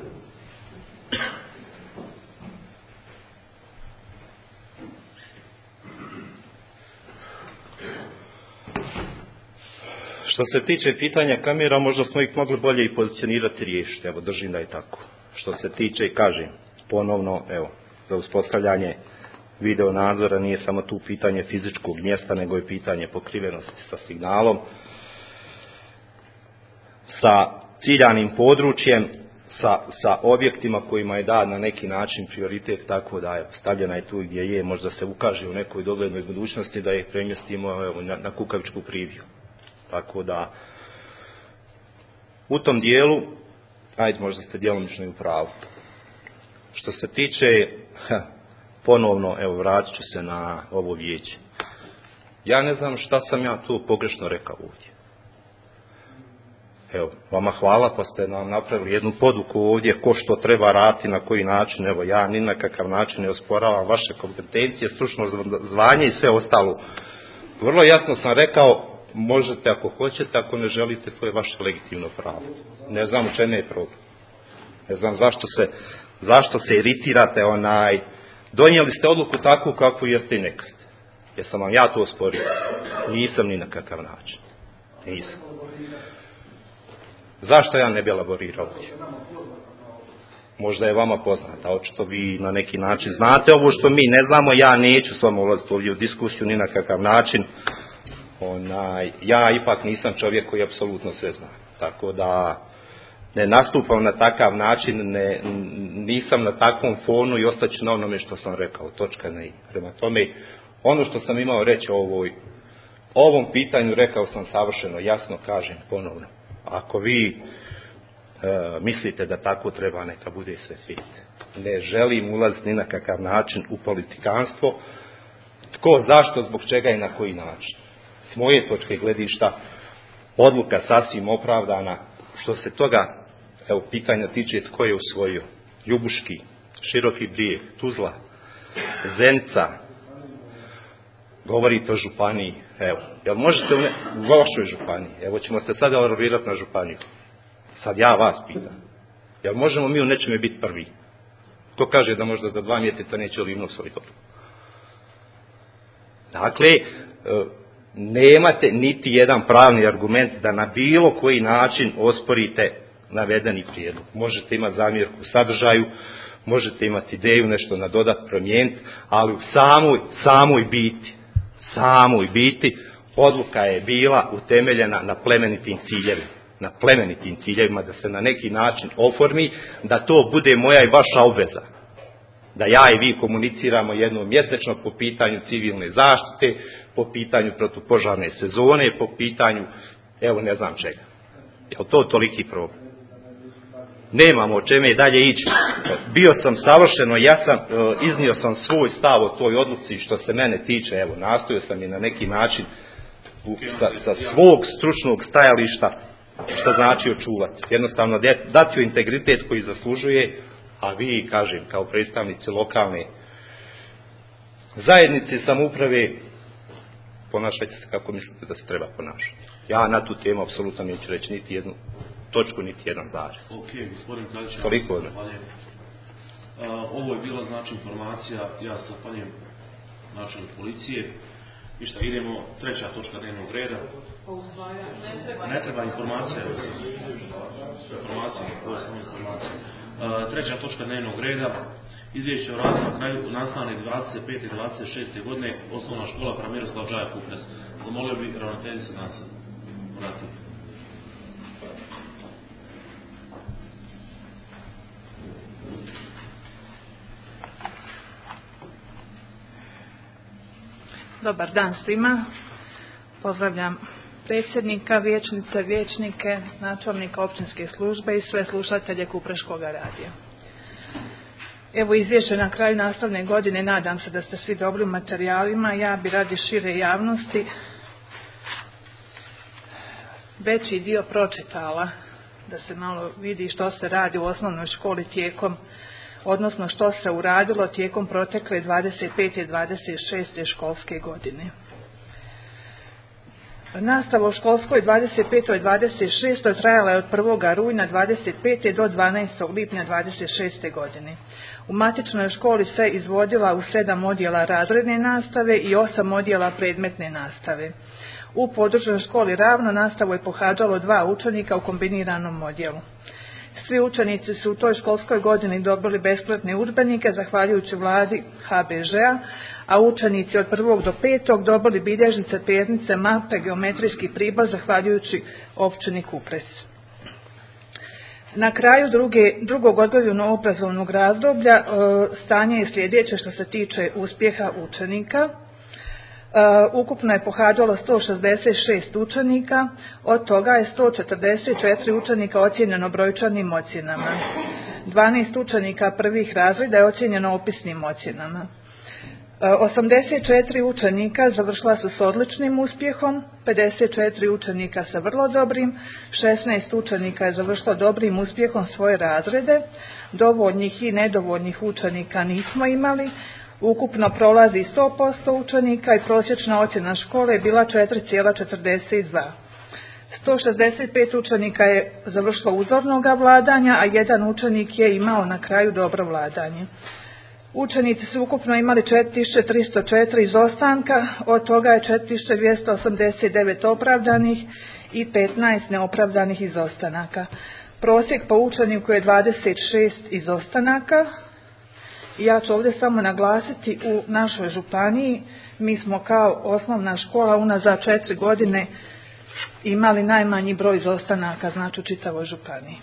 Što se tiče pitanja kamera, možda smo ih mogli bolje i pozicionirati i riješiti. Evo, držim da je tako. Što se tiče, kažem, ponovno, evo, za uspostavljanje video nadzora nije samo tu pitanje fizičkog mjesta, nego je pitanje pokrivenosti sa signalom, sa ciljanim područjem, sa, sa objektima kojima je dan na neki način prioritet, tako da je stavljena je tu gdje je, možda se ukaže u nekoj doglednoj budućnosti da je premjestimo evo, na, na Kukavičku priviju. Tako da, u tom dijelu, ajde, možda ste djelomično i u pravu. Što se tiče, ha, ponovno, evo, vratit ću se na ovo vijeće. Ja ne znam šta sam ja tu pogrešno rekao ovdje. Evo, vama hvala, pa ste nam napravili jednu poduku ovdje, ko što treba raditi, na koji način. Evo, ja ni na kakav način ne osporavam vaše kompetencije, stručno zvanje i sve ostalo. Vrlo jasno sam rekao, možete ako hoćete, ako ne želite, to je vaše legitimno pravo. Ne znam u čemu je problem. Ne znam zašto se, zašto se iritirate, onaj, donijeli ste odluku takvu kakvu jeste i neka ste. Jesam vam ja to osporio? Nisam ni na kakav način. Nisam. Zašto ja ne bi elaborirao ovdje? Možda je vama poznata, očito vi na neki način znate ovo što mi ne znamo, ja neću s vama ulaziti ovdje u diskusiju ni na kakav način. Onaj, ja ipak nisam čovjek koji apsolutno sve zna. Tako da ne nastupam na takav način, ne, nisam na takvom fonu i ostaću na onome što sam rekao. Točka na i. Prema tome, ono što sam imao reći o ovoj, ovom pitanju rekao sam savršeno, jasno kažem ponovno. Ako vi e, mislite da tako treba, neka bude sve fit. Ne želim ulaziti ni na kakav način u politikanstvo. Tko, zašto, zbog čega i na koji način. S moje točke gledišta, odluka sasvim opravdana. Što se toga, evo, pitanja tiče tko je usvojio. Ljubuški, Široki Brijeg, Tuzla, Zenica, govorite o županiji. Evo, jel možete u, ne, u vašoj županiji, evo ćemo se sad alarmirati na županiju. Sad ja vas pitam, jel možemo mi u nečeme biti prvi? Ko kaže da možda za dva mjeseca neće Livno usvojiti odluku? Dakle, nemate niti jedan pravni argument da na bilo koji način osporite navedeni prijedlog. Možete imati zamjerku u sadržaju, možete imati ideju nešto nadodat, promijeniti, ali u samoj, samoj biti, samoj biti, odluka je bila utemeljena na plemenitim ciljevima. Na plemenitim ciljevima, da se na neki način oformi, da to bude moja i vaša obveza. Da ja i vi komuniciramo jednom mjesečno po pitanju civilne zaštite, po pitanju protupožarne sezone, po pitanju, evo ne znam čega. Je li to toliki problem? Nemamo o čeme dalje ići. Bio sam savršeno jasan, iznio sam svoj stav o toj odluci što se mene tiče, evo nastojao sam i na neki način sa, sa svog stručnog stajališta, što znači očuvati. Jednostavno dati joj integritet koji zaslužuje, a vi, kažem, kao predstavnici lokalne zajednice, samouprave, ponašajte se kako mislite da se treba ponašati. Ja na tu temu apsolutno neću reći niti jednu točku, niti jedan zarez. Ok, gospodin Kraljić, toliko ja ovo je bila znači informacija, ja se zahvaljujem načelnik policije. I šta, idemo, treća točka dnevnog reda. Ne treba informacija, informacija, ovo je samo informacija. Uh, treća točka dnevnog reda, izvješće o radu na kraju nastavne dvadeset pete i dvadeset šeste godine, osnovna škola pra Miroslav Džaja Kupres. Zamolio bih ravnateljicu da se vrati. Dobar dan svima. Pozdravljam predsjednika, vijećnice, vijećnike, načelnika općinske službe i sve slušatelje Kupreškog radija. Evo izvješće na kraju nastavne godine, nadam se da ste svi dobri u materijalima. Ja bi radi šire javnosti veći dio pročitala, da se malo vidi što se radi u osnovnoj školi tijekom, odnosno što se uradilo tijekom protekle dvadeset pete i dvadeset šeste školske godine. Nastava u školskoj dvadeset petoj i dvadeset šestoj trajala je od prvog rujna dvadeset pete do dvanaestog lipnja dvadeset šeste godine. U matičnoj školi se izvodila u sedam odjela razredne nastave i osam odjela predmetne nastave. U područnoj školi Ravno nastavu je pohađalo dva učenika u kombiniranom odjelu. Svi učenici su u toj školskoj godini dobili besplatne udžbenike zahvaljujući vladi ha be žea, a učenici od prvog do petog dobili bilježnice, pernice, mape, geometrijski pribor zahvaljujući općini Kupres. Na kraju druge, drugog odgojno-obrazovnog razdoblja e, stanje je sljedeće što se tiče uspjeha učenika. Uh, ukupno je pohađalo sto šezdeset šest učenika, od toga je sto četrdeset četiri učenika ocijenjeno brojčanim ocjenama. dvanaest učenika prvih razreda je ocijenjeno opisnim ocjenama. Uh, osamdeset četiri učenika završila su s odličnim uspjehom, pedeset četiri učenika sa vrlo dobrim, šesnaest učenika je završilo dobrim uspjehom svoje razrede, dovoljnih i nedovoljnih učenika nismo imali. Ukupno prolazi sto posto učenika i prosječna ocjena škole je bila četiri zarez četrdeset dva. sto šezdeset pet učenika je završilo uzornoga vladanja, a jedan učenik je imao na kraju dobro vladanje. Učenici su ukupno imali četiri tisuće tristo četiri izostanka, od toga je četiri tisuće dvjesto osamdeset devet opravdanih i petnaest neopravdanih izostanaka. Prosjek po učeniku je dvadeset šest izostanaka. Ja ću ovdje samo naglasiti, u našoj županiji mi smo kao osnovna škola unazad četiri godine imali najmanji broj izostanaka, znači u čitavoj županiji.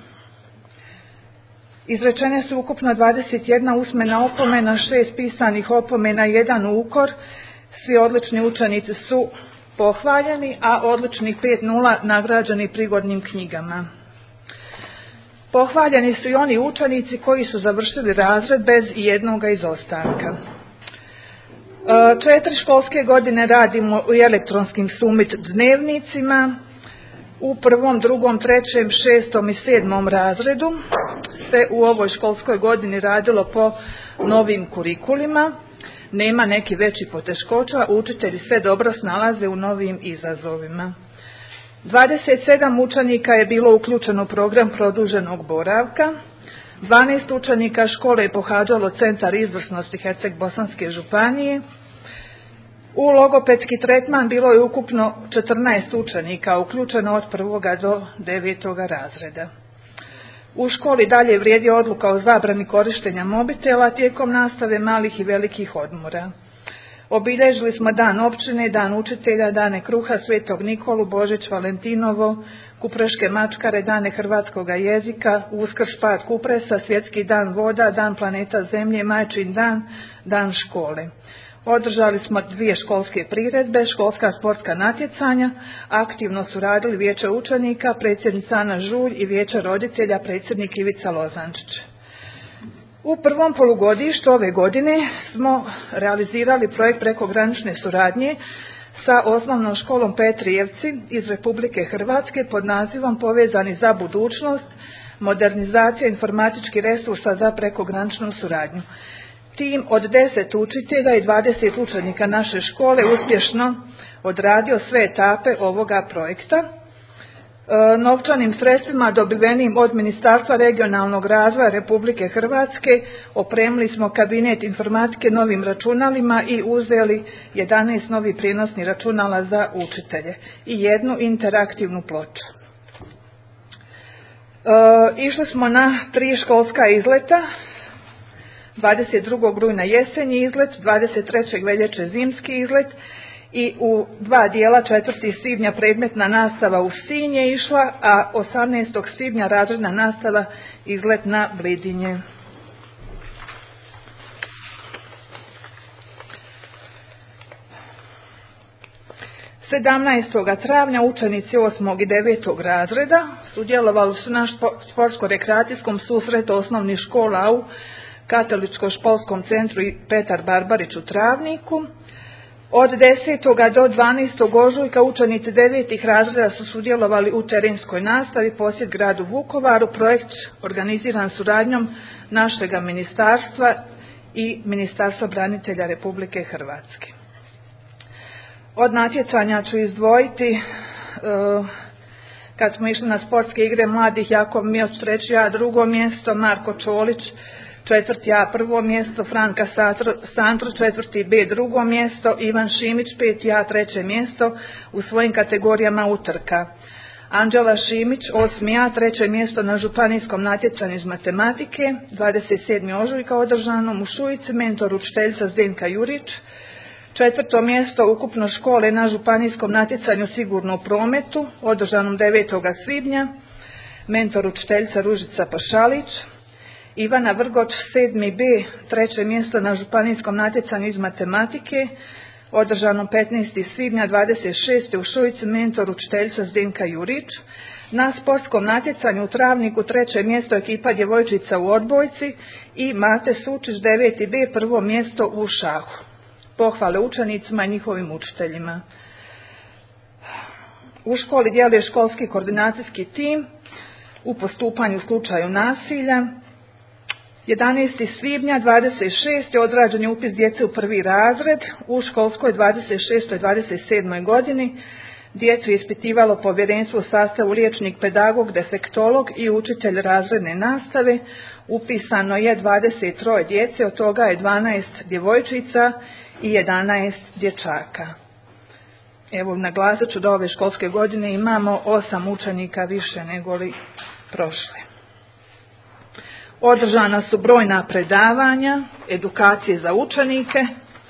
Izrečene su ukupno dvadeset jedna usmena opomena, šest pisanih opomena, jedan ukor. Svi odlični učenici su pohvaljeni, a odličnih pet nula nagrađeni prigodnim knjigama. Pohvaljeni su i oni učenici koji su završili razred bez jednoga izostanka. Četiri školske godine radimo u elektronskim summit dnevnicima. U prvom, drugom, trećem, šestom i sedmom razredu se u ovoj školskoj godini radilo po novim kurikulima. nema neki veći poteškoća, učitelji sve dobro snalaze u novim izazovima. dvadeset sedam učenika je bilo uključeno u program produženog boravka, dvanaest učenika škole je pohađalo Centar izvrsnosti Herceg-Bosanske županije. U logopedski tretman bilo je ukupno četrnaest učenika uključeno od prvoga do devetoga razreda. U školi dalje vrijedi odluka o zabrani korištenja mobitela tijekom nastave malih i velikih odmora. Obilježili smo dan općine, dan učitelja, dane kruha, Svetog Nikolu, Božić, Valentinovo, Kupreške mačkare, dane hrvatskoga jezika, Uskrs, pad Kupresa, Svjetski dan voda, dan planeta Zemlje, Majčin dan, dan škole. Održali smo dvije školske priredbe, školska sportska natjecanja, aktivno su radili vijeće učenika, predsjednica Ana Žulj i vijeće roditelja, predsjednik Ivica Lozančić. U prvom polugodištu ove godine smo realizirali projekt prekogranične suradnje sa osnovnom školom Petrijevci iz Republike Hrvatske pod nazivom Povezani za budućnost, modernizacija informatičkih resursa za prekograničnu suradnju. Tim od deset učitelja i dvadeset učenika naše škole uspješno odradio sve etape ovoga projekta. Novčanim sredstvima dobivenim od Ministarstva regionalnog razvoja Republike Hrvatske opremili smo kabinet informatike novim računalima i uzeli jedanaest novih prijenosnih računala za učitelje i jednu interaktivnu ploču. E, išli smo na tri školska izleta, dvadeset drugog rujna jesenji izlet, dvadeset trećeg veljače zimski izlet i u dva dijela četvrtog svibnja predmetna nastava u Sinj je išla, a osamnaestog svibnja razredna nastava izlet na Blidinje. sedamnaestog travnja učenici osmog i devetog razreda sudjelovali su na sportsko-rekreacijskom susretu osnovnih škola u Katoličko-školskom centru Petar Barbarić u Travniku. Od desetog do dvanaestog ožujka učenici devetih razreda su sudjelovali u terenskoj nastavi posjet gradu Vukovaru, projekt organiziran suradnjom našega ministarstva i Ministarstva branitelja Republike Hrvatske. Od natjecanja ću izdvojiti, kad smo išli na sportske igre mladih, Jakov Mioć treći A drugo mjesto, Marko Čolić četvrti A prvo mjesto, Franka Santro četvrti B drugo mjesto, Ivan Šimić peti A treće mjesto u svojim kategorijama utrka. Anđela Šimić osmi A treće mjesto na županijskom natjecanju iz matematike, dvadeset sedmog ožujka održanom u Šujici, mentor učiteljica Zdenka Jurić. Četvrto mjesto ukupno škole na županijskom natjecanju sigurno u prometu, održanom devetog svibnja, mentor učiteljica Ružica Pašalić. Ivana Vrgoč sedmi B treće mjesto na županijskom natjecanju iz matematike, održanom petnaestog svibnja dvadeset šeste u Šujici, mentor učiteljica Zdenka Jurić. Na sportskom natjecanju u Travniku treće mjesto ekipa djevojčica u odbojci i Mate Sučić deveti B prvo mjesto u šahu. Pohvale učenicima i njihovim učiteljima. U školi djeluje školski koordinacijski tim u postupanju u slučaju nasilja. jedanaestog svibnja dvadeset šeste odrađen je upis djece u prvi razred. U školskoj dvadeset šestoj dvadeset sedmoj godini djecu je ispitivalo povjerenstvo u sastavu liječnik, pedagog, defektolog i učitelj razredne nastave. Upisano je dvadeset troje djece, od toga je dvanaest djevojčica i jedanaest dječaka. Evo, naglasit ću da ove školske godine imamo osam učenika više nego li prošle. Održana su brojna predavanja, edukacije za učenike.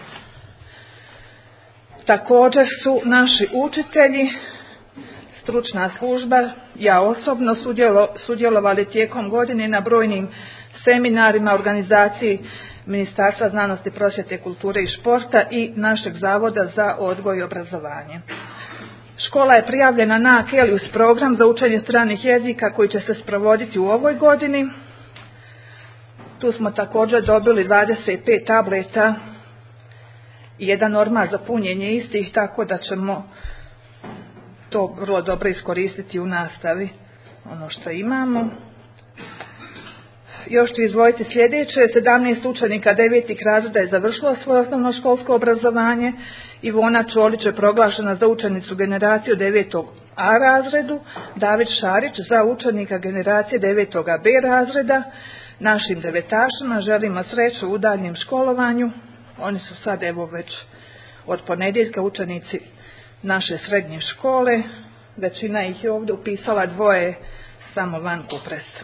Također su naši učitelji, stručna služba, ja osobno sudjelovali tijekom godine na brojnim seminarima, organizaciji Ministarstva znanosti, prosvjete, kulture i športa i našeg Zavoda za odgoj i obrazovanje. Škola je prijavljena na Akelius program za učenje stranih jezika koji će se sprovoditi u ovoj godini. Tu smo također dobili dvadeset pet tableta i jedan ormar za punjenje istih, tako da ćemo to vrlo dobro iskoristiti u nastavi, ono što imamo. još ću izdvojiti sljedeće. sedamnaest učenika devetih razreda je završilo svoje osnovnoškolsko obrazovanje. Ivona Čolić je proglašena za učenicu generacije devetog A razredu, David Šarić za učenika generacije devetog B razreda. Našim devetašima želimo sreću u daljnjem školovanju. Oni su sad evo već od ponedjeljka učenici naše srednje škole. Većina ih je ovdje upisala, dvoje samo van Kupresa.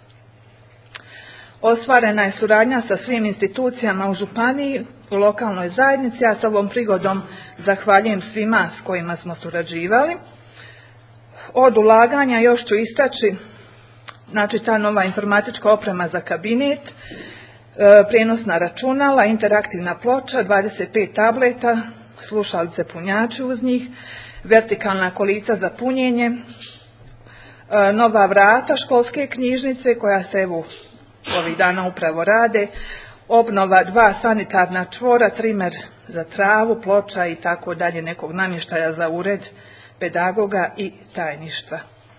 Ostvarena je suradnja sa svim institucijama u županiji, u lokalnoj zajednici. Ja s ovom prigodom zahvaljujem svima s kojima smo surađivali. Od ulaganja još ću istaći, znači ta nova informatička oprema za kabinet, prijenosna računala, interaktivna ploča, dvadeset pet tableta, slušalice punjači uz njih, vertikalna kolica za punjenje, nova vrata školske knjižnice koja se evo ovih dana upravo rade, obnova dva sanitarna čvora, trimer za travu, ploča i tako dalje, nekog namještaja za ured pedagoga i tajništva.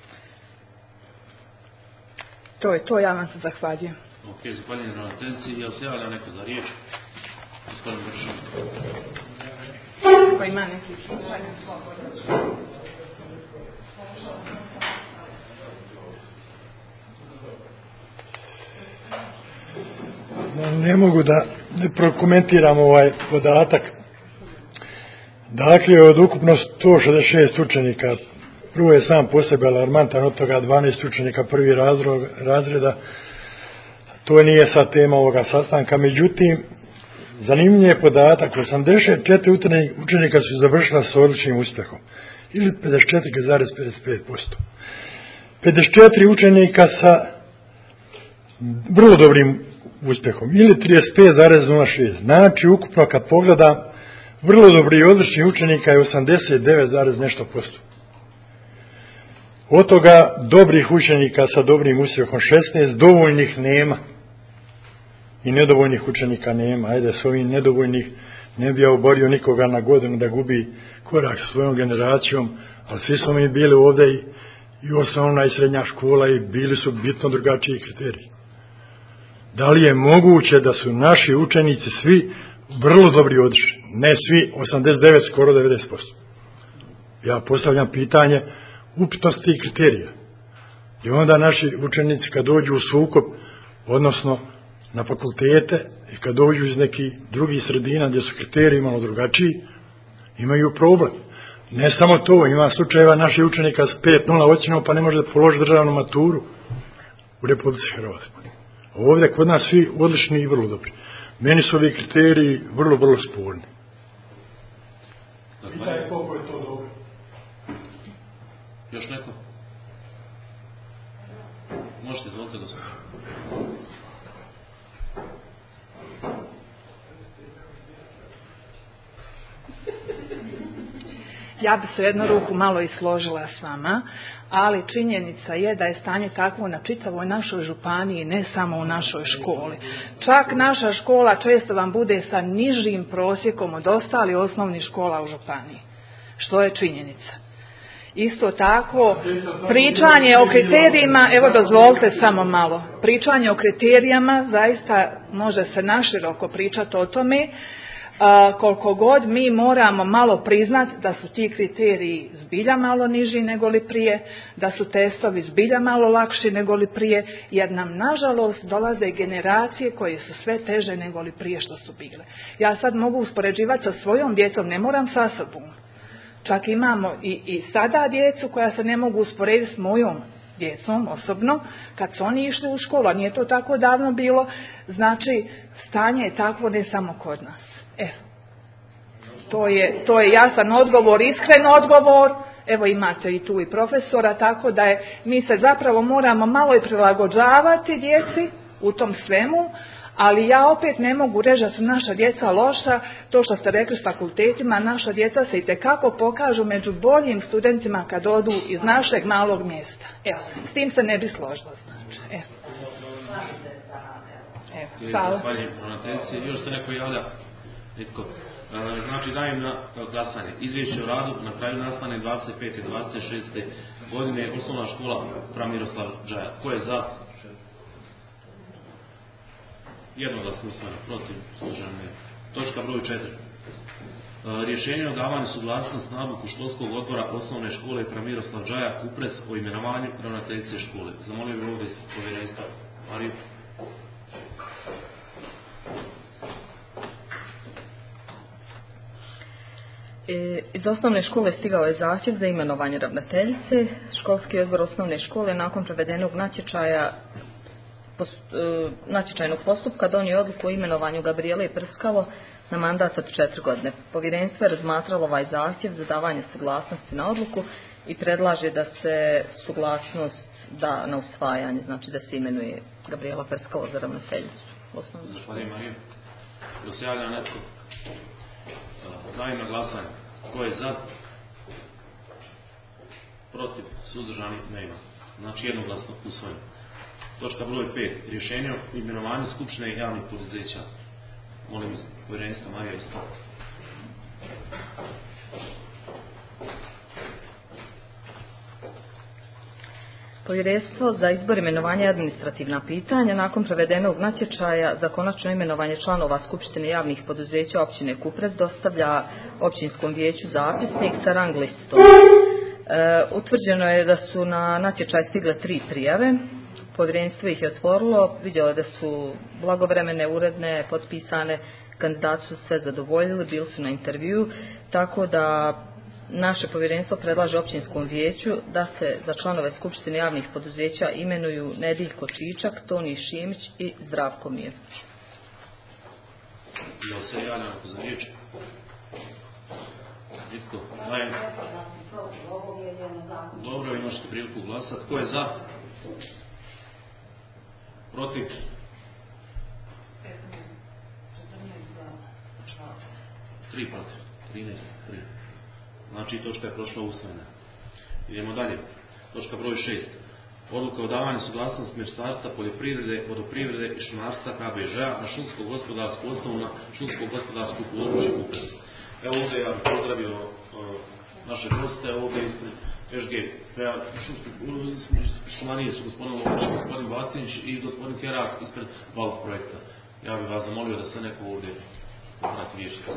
To je to, ja vam se zahvaljujem. Ok, zahvaljujem ravnateljici. Jel se javlja neko za riječ? Gospodin Bršan. Ko ima neki pitanja? Ne mogu da ne prokomentiram ovaj podatak. Dakle, od ukupno sto šezdeset šest učenika, prvo je sam po sebi alarmantan, od toga dvanaest učenika prvi razreda, to nije sad tema ovoga sastanka, međutim, zanimljiv je podatak, osamdeset četiri učenika su završila s odličnim uspjehom, ili pedeset četiri zarez pedeset pet posto. pedeset četiri učenika sa vrlo dobrim uspjehom, ili trideset pet zarez nula šest. Znači, ukupno kad pogledam, vrlo dobri i odlični učenika je osamdeset devet zarez nešto posto. Od toga dobrih učenika sa dobrim uspjehom šesnaest, dovoljnih nema. I nedovoljnih učenika nema. Ajde, s ovim nedovoljnih ne bi ja oborio nikoga na godinu da gubi korak sa svojom generacijom, ali svi smo mi bili ovdje i, i osnovna i srednja škola i bili su bitno drugačiji kriteriji. Da li je moguće da su naši učenici svi vrlo dobri odlični? Ne svi, osamdeset devet, skoro devedeset posto. Ja postavljam pitanje upitnosti i kriterija. I onda naši učenici kad dođu u sukob, odnosno na fakultete i kad dođu iz nekih drugih sredina gdje su kriteriji malo drugačiji, imaju problem. Ne samo to, ima slučajeva naših učenika s pet nula ocjenom pa ne može položiti državnu maturu u Republici Hrvatskoj. Ovdje kod nas svi odlični i vrlo dobri. Meni su ovi kriteriji vrlo, vrlo sporni. Pitanje koliko je to dobro. Još neko? Možete, izvolite gospodin. Ja bi se u jednu ruku malo i složila s vama, ali činjenica je da je stanje takvo na čitavoj našoj županiji, ne samo u našoj školi. Čak naša škola često vam bude sa nižim prosjekom od ostalih osnovnih škola u županiji, što je činjenica. Isto tako, pričanje o kriterijima, evo dozvolite samo malo, pričanje o kriterijama zaista može se naširoko pričati o tome. A, koliko god mi moramo malo priznati da su ti kriteriji zbilja malo niži nego li prije, da su testovi zbilja malo lakši nego li prije, jer nam nažalost dolaze generacije koje su sve teže nego li prije što su bile. Ja sad mogu uspoređivati sa svojom djecom, ne moram sa sobom. Čak imamo i, i sada djecu koja se ne mogu usporediti s mojom djecom osobno, kad su oni išli u školu, a nije to tako davno bilo, znači stanje je takvo ne samo kod nas. Evo, to je, to je jasan odgovor, iskren odgovor, evo imate i tu i profesora, tako da je, mi se zapravo moramo malo i prilagođavati djeci u tom svemu, ali ja opet ne mogu reći da su naša djeca loša, to što ste rekli s fakultetima, naša djeca se itekako pokažu među boljim studentima kad odu iz našeg malog mjesta. Evo, s tim se ne bi složila, znači, evo. Evo, hvala. Još se neko javlja? Nitko. Znači dajem na glasanje izvješće o radu na kraju nastane dvadeset pete i dvadeset šeste godine osnovna škola Fra Miroslav Džaja. Ko je za? Jednoglasno usvojeno. Protiv? Suzdržani? Nema. Točka broj četiri. Rješenje o davanju suglasnosti na odluku školskog odbora osnovne škole Fra Miroslav Džaja Kupres o imenovanju ravnateljice škole. Zamolio bih ovdje ispred povjerenstva. Mariju. Iz osnovne škole stigao je zahtjev za imenovanje ravnateljice. Školski odbor osnovne škole nakon provedenog natječaja natječajnog postupka donio odluku o imenovanju Gabrijele Prskalo na mandat od četiri godine. Povjerenstvo je razmatralo ovaj zahtjev za davanje suglasnosti na odluku i predlaže da se suglasnost da na usvajanje, znači da se imenuje Gabrijela Prskalo za ravnateljicu. Zahvaljujem, Mariju. Da se javlja netko? Dajem na glasanje. Ko je za? Protiv? Suzdržani? Nema. Znači jednoglasno usvojeno. Točka broj pet. Rješenje o imenovanju skupštine javnih poduzeća. Molim povjerenstva, Marija isto. Povjerenstvo za izbor imenovanja administrativna pitanja nakon provedenog natječaja za konačno imenovanje članova Skupštine javnih poduzeća općine Kupres dostavlja općinskom vijeću zapisnik sa rang listom. E, utvrđeno je da su na natječaj stigle tri prijave. Povjerenstvo ih je otvorilo, vidjelo da su blagovremene, uredne, potpisane, kandidati su sve zadovoljili, bili su na intervju, tako da naše povjerenstvo predlaže općinskom vijeću da se za članove Skupštine javnih poduzeća imenuju Nediljko Čičak, Toni Šimić i Zdravko Mir. Jel se javlja za riječ? Nitko? Zajem? Dobro, imašte priliku glasati. Ko je za? Protiv? Tri protiv. trinaest, tri. Znači točka je prošla usvojena. Idemo dalje. Točka broj šest. Odluka o davanju suglasnosti Ministarstva poljoprivrede, vodoprivrede i šumarstva K B Ž-a na šumsko gospodarsku osnovu na šumsko gospodarsku područje Kupres. Evo ovdje ja pozdravio uh, naše goste, ovdje ispred Š G P-a šumarije su gospodin Lović, gospodin Bacinić i gospodin Kerak ispred Valk projekta. Ja bih vas zamolio da se neko ovdje obrati vijećnici.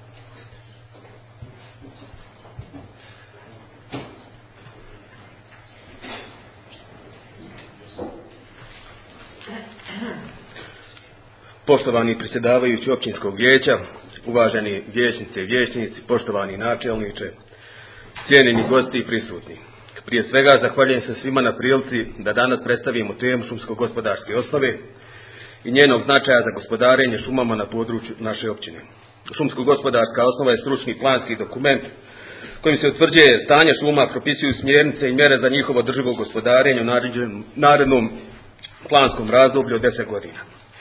Poštovani predsjedavajući općinskog vijeća, uvaženi vijećnice i vijećnici, poštovani načelniče, cijenjeni gosti i prisutni. Prije svega zahvaljujem se svima na prilici da danas predstavimo temu šumsko-gospodarske osnove i njenog značaja za gospodarenje šumama na području naše općine. Šumsko-gospodarska osnova je stručni planski dokument kojim se utvrđuje stanje šuma, propisuju smjernice i mjere za njihovo održivo gospodarenje u narednom planskom razdoblju od deset godina.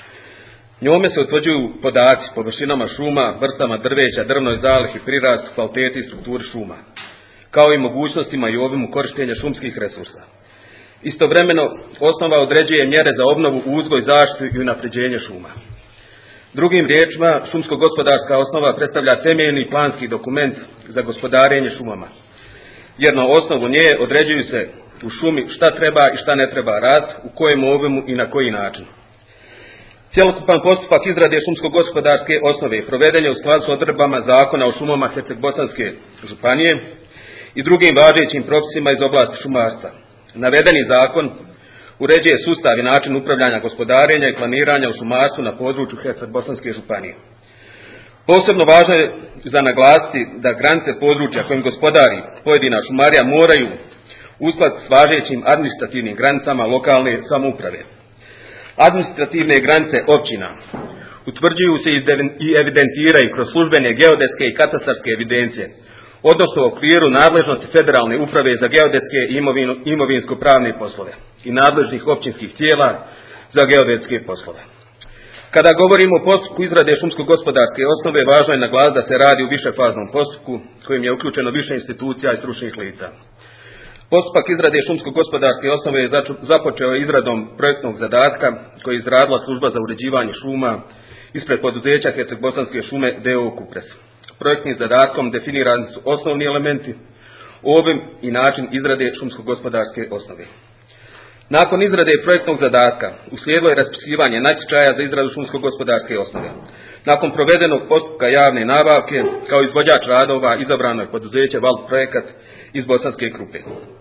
Njome se utvrđuju podaci s površinama šuma, vrstama drveća, drvnoj zalihi, prirastu, kvaliteti i strukturi šuma, kao i mogućnostima i obimu korištenja šumskih resursa. Istovremeno, osnova određuje mjere za obnovu, uzgoj, zaštitu i unapređenje šuma. Drugim riječima, šumsko-gospodarska osnova predstavlja temeljni planski dokument za gospodarenje šumama, jer na osnovu nje određuju se u šumi šta treba i šta ne treba raditi, u kojem obimu i na koji način. Cjelokupan postupak izrade šumsko-gospodarske osnove proveden je u skladu s odredbama Zakona o šumama Herceg-Bosanske županije i drugim važećim propisima iz oblasti šumarstva. Navedeni zakon uređuje sustav i način upravljanja gospodarenja i planiranja u šumarstvu na području Herceg-Bosanske županije. Posebno važno je za naglasiti da granice područja kojim gospodari pojedina šumarija moraju uskladiti s važećim administrativnim granicama lokalne samouprave. Administrativne granice općina utvrđuju se i evidentiraju kroz službene geodetske i katastarske evidencije, odnosno u okviru nadležnosti Federalne uprave za geodetske i imovinsko-pravne poslove i nadležnih općinskih tijela za geodetske poslove. Kada govorimo o postupku izrade šumsko-gospodarske osnove, važno je naglasiti da se radi u višefaznom postupku kojim je uključeno više institucija i stručnih lica. Postupak izrade šumsko-gospodarske osnove je započeo izradom projektnog zadatka koji je izradila služba za uređivanje šuma ispred poduzeća Herceg-Bosanske šume d o o Kupres. Projektnim zadatkom definirani su osnovni elementi, obim i način izrade šumsko-gospodarske osnove. Nakon izrade projektnog zadatka uslijedilo je raspisivanje natječaja za izradu šumsko-gospodarske osnove. Nakon provedenog postupka javne nabavke, kao izvođač radova izabrano je poduzeće Val Projekat iz Bosanske Krupe.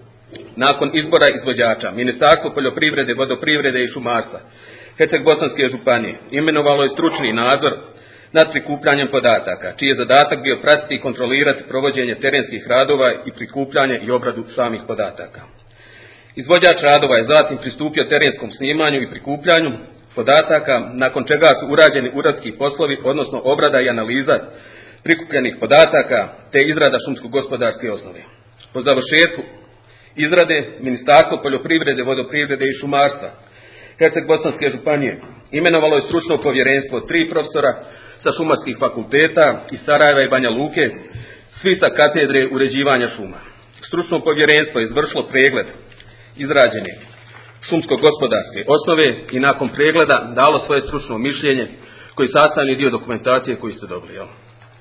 Nakon izbora izvođača, Ministarstvo poljoprivrede, vodoprivrede i šumarstva Herceg-Bosanske županije imenovalo je stručni nadzor nad prikupljanjem podataka, čiji je zadatak bio pratiti i kontrolirati provođenje terenskih radova i prikupljanje i obradu samih podataka. Izvođač radova je zatim pristupio terenskom snimanju i prikupljanju podataka, nakon čega su urađeni uradski poslovi, odnosno obrada i analiza prikupljenih podataka, te izrada šumsko-gospodarske osnove. Po završetku izrade, Ministarstvo poljoprivrede, vodoprivrede i šumarstva Herceg-Bosanske županije imenovalo je stručno povjerenstvo od tri profesora sa šumarskih fakulteta iz Sarajeva i Banja Luke, svi sa katedre uređivanja šuma. Stručno povjerenstvo je izvršilo pregled izrađene šumsko-gospodarske osnove i nakon pregleda dalo svoje stručno mišljenje koji je sastavni dio dokumentacije koju ste dobili. Jel?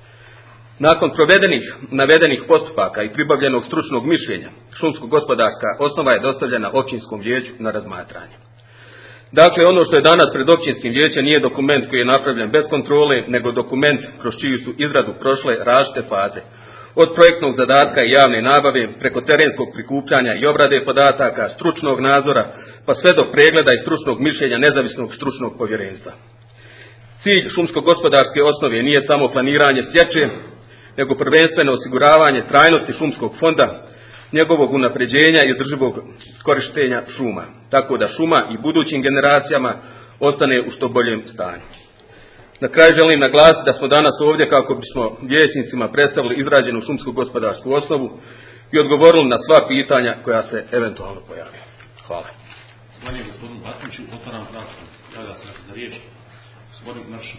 Nakon provedenih navedenih postupaka i pribavljenog stručnog mišljenja, šumsko-gospodarska osnova je dostavljena općinskom vijeću na razmatranje. Dakle, ono što je danas pred općinskim vijećem nije dokument koji je napravljen bez kontrole, nego dokument kroz čiju su izradu prošle različite faze. Od projektnog zadatka i javne nabave, preko terenskog prikupljanja i obrade podataka, stručnog nadzora, pa sve do pregleda i stručnog mišljenja nezavisnog stručnog povjerenstva. Cilj šumsko-gospodarske osnove nije samo planiranje sječe, nego prvenstveno osiguravanje trajnosti šumskog fonda, njegovog unapređenja i održivog korištenja šuma, tako da šuma i budućim generacijama ostane u što boljem stanju. Na kraju želim naglasiti da smo danas ovdje kako bismo vijećnicima predstavili izrađenu šumsko-gospodarsku osnovu i odgovorili na sva pitanja koja se eventualno pojavaju. Hvala. Zahvaljujem gospodinu Batniću, otvaram raspravu. Javlja se za riječ. Gospodin Mrša.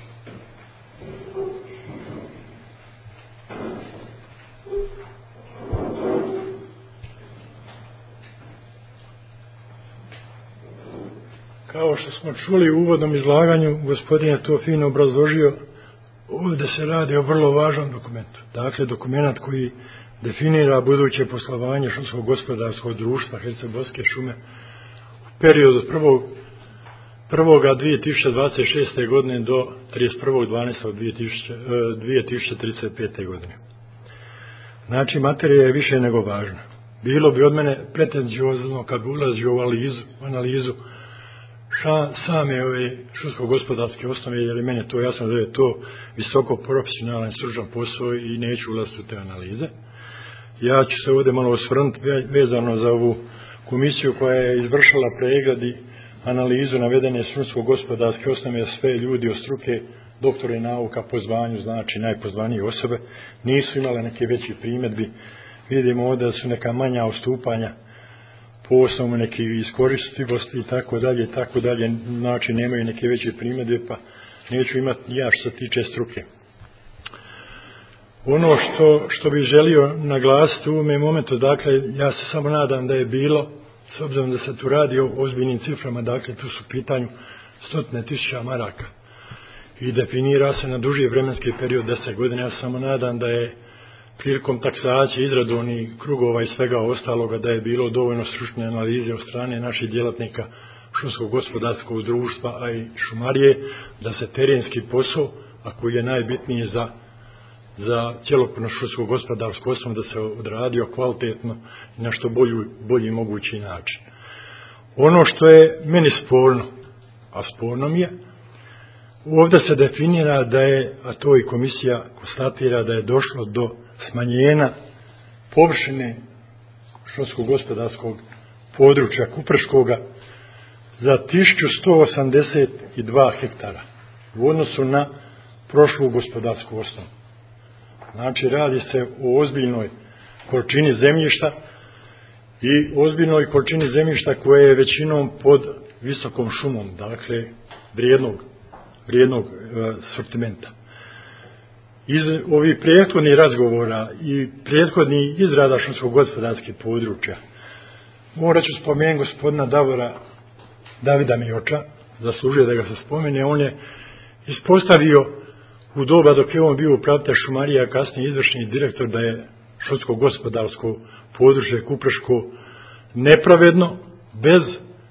Kao što smo čuli u uvodnom izlaganju, gospodin je to fino obrazložio, ovdje se radi o vrlo važnom dokumentu. Dakle, dokument koji definira buduće poslovanje šumskog gospodarskog društva Herceg-Bosanske šume u periodu od prvog dvije tisuće dvadeset šeste. godine do trideset prvog dvanaestog dvije tisuće trideset pete. godine. Znači, materija je više nego važna. Bilo bi od mene pretenziozno kad bi ulazio u analizu, analizu same ove šumsko-gospodarske osnove, jer je meni to jasno da je to visoko profesionalan stručan posao i neću ulaziti u te analize. Ja ću se ovdje malo osvrnuti vezano za ovu komisiju koja je izvršila pregled i analizu navedene šumsko-gospodarske osnove, sve ljudi od struke, doktori nauka po zvanju, znači najpozvanije osobe, nisu imale neke veće primjedbi. Vidimo ovdje da su neka manja odstupanja po osnovu neke iskoristivosti i tako dalje, i tako dalje, znači nemaju neke veće primjedbe, pa neću imati ja što se tiče struke. Ono što, što bih želio naglasiti u ovome momentu, dakle, ja se samo nadam da je bilo, s obzirom da se tu radi o ozbiljnim ciframa, dakle, tu su pitanju stotine tisuća maraka i definira se na duži vremenski period, deset godina, ja se samo nadam da je prilikom taksacije, izradovnih krugova i svega ostaloga, da je bilo dovoljno stručne analize od strane naših djelatnika šumskog gospodarskog društva, a i šumarije, da se terenski posao, a koji je najbitniji za, za cjelokupno šumsko gospodarsko osnovu, da se odradio kvalitetno i na što bolju, bolji mogući način. Ono što je meni sporno, a sporno mi je, ovdje se definira da je, a to i komisija konstatira, da je došlo do smanjenja površine šumskog gospodarskog područja Kupreškoga za tisuću sto osamdeset dva hektara u odnosu na prošlu gospodarsku osnovu. Znači, radi se o ozbiljnoj količini zemljišta i ozbiljnoj količini zemljišta koje je većinom pod visokom šumom, dakle vrijednog, vrijednog e, sortimenta. Iz ovih prethodnih razgovora i prethodnih izrada šumsko-gospodarskih područja morat ću spomenuti gospodina Davora Davida Mioča, zaslužuje da ga se spomene. On je ispostavio u doba dok je on bio upravitelj šumarija, kasnije izvršni direktor, da je šumsko-gospodarsko područje Kupreško nepravedno, bez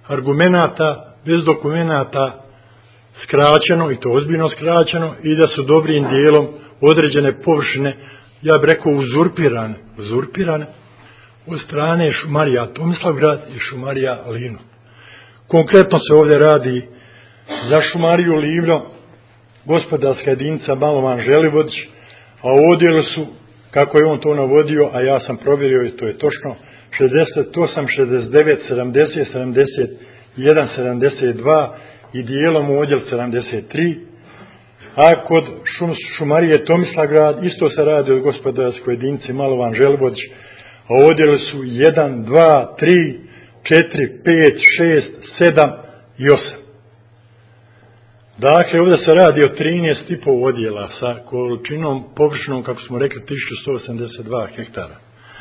argumenata, bez dokumenata, skraćeno, i to ozbiljno skraćeno, i da su dobrim dijelom određene površine, ja bih rekao uzurpirane, uzurpirane od strane šumarija Tomislavgrad i šumarija Livno. Konkretno se ovdje radi za šumariju Livno, gospodarska jedinica Malovan Želivodić, a u odjelu su, kako je on to navodio, a ja sam provjerio i to je točno, šezdeset osam, šezdeset devet, sedamdeset, sedamdeset jedan, sedamdeset dva i dijelom u odjel sedamdeset tri, a kod šum, šumarije Tomislavgrad isto se radi o gospodarskoj jedinici Malovan Želivodić, a odjeli su jedan, dva, tri, četiri, pet, šest, sedam i osam. Dakle, ovdje se radi o trinaest i pol odjela sa količinom površinom, kako smo rekli, tisuću sto osamdeset dva hektara.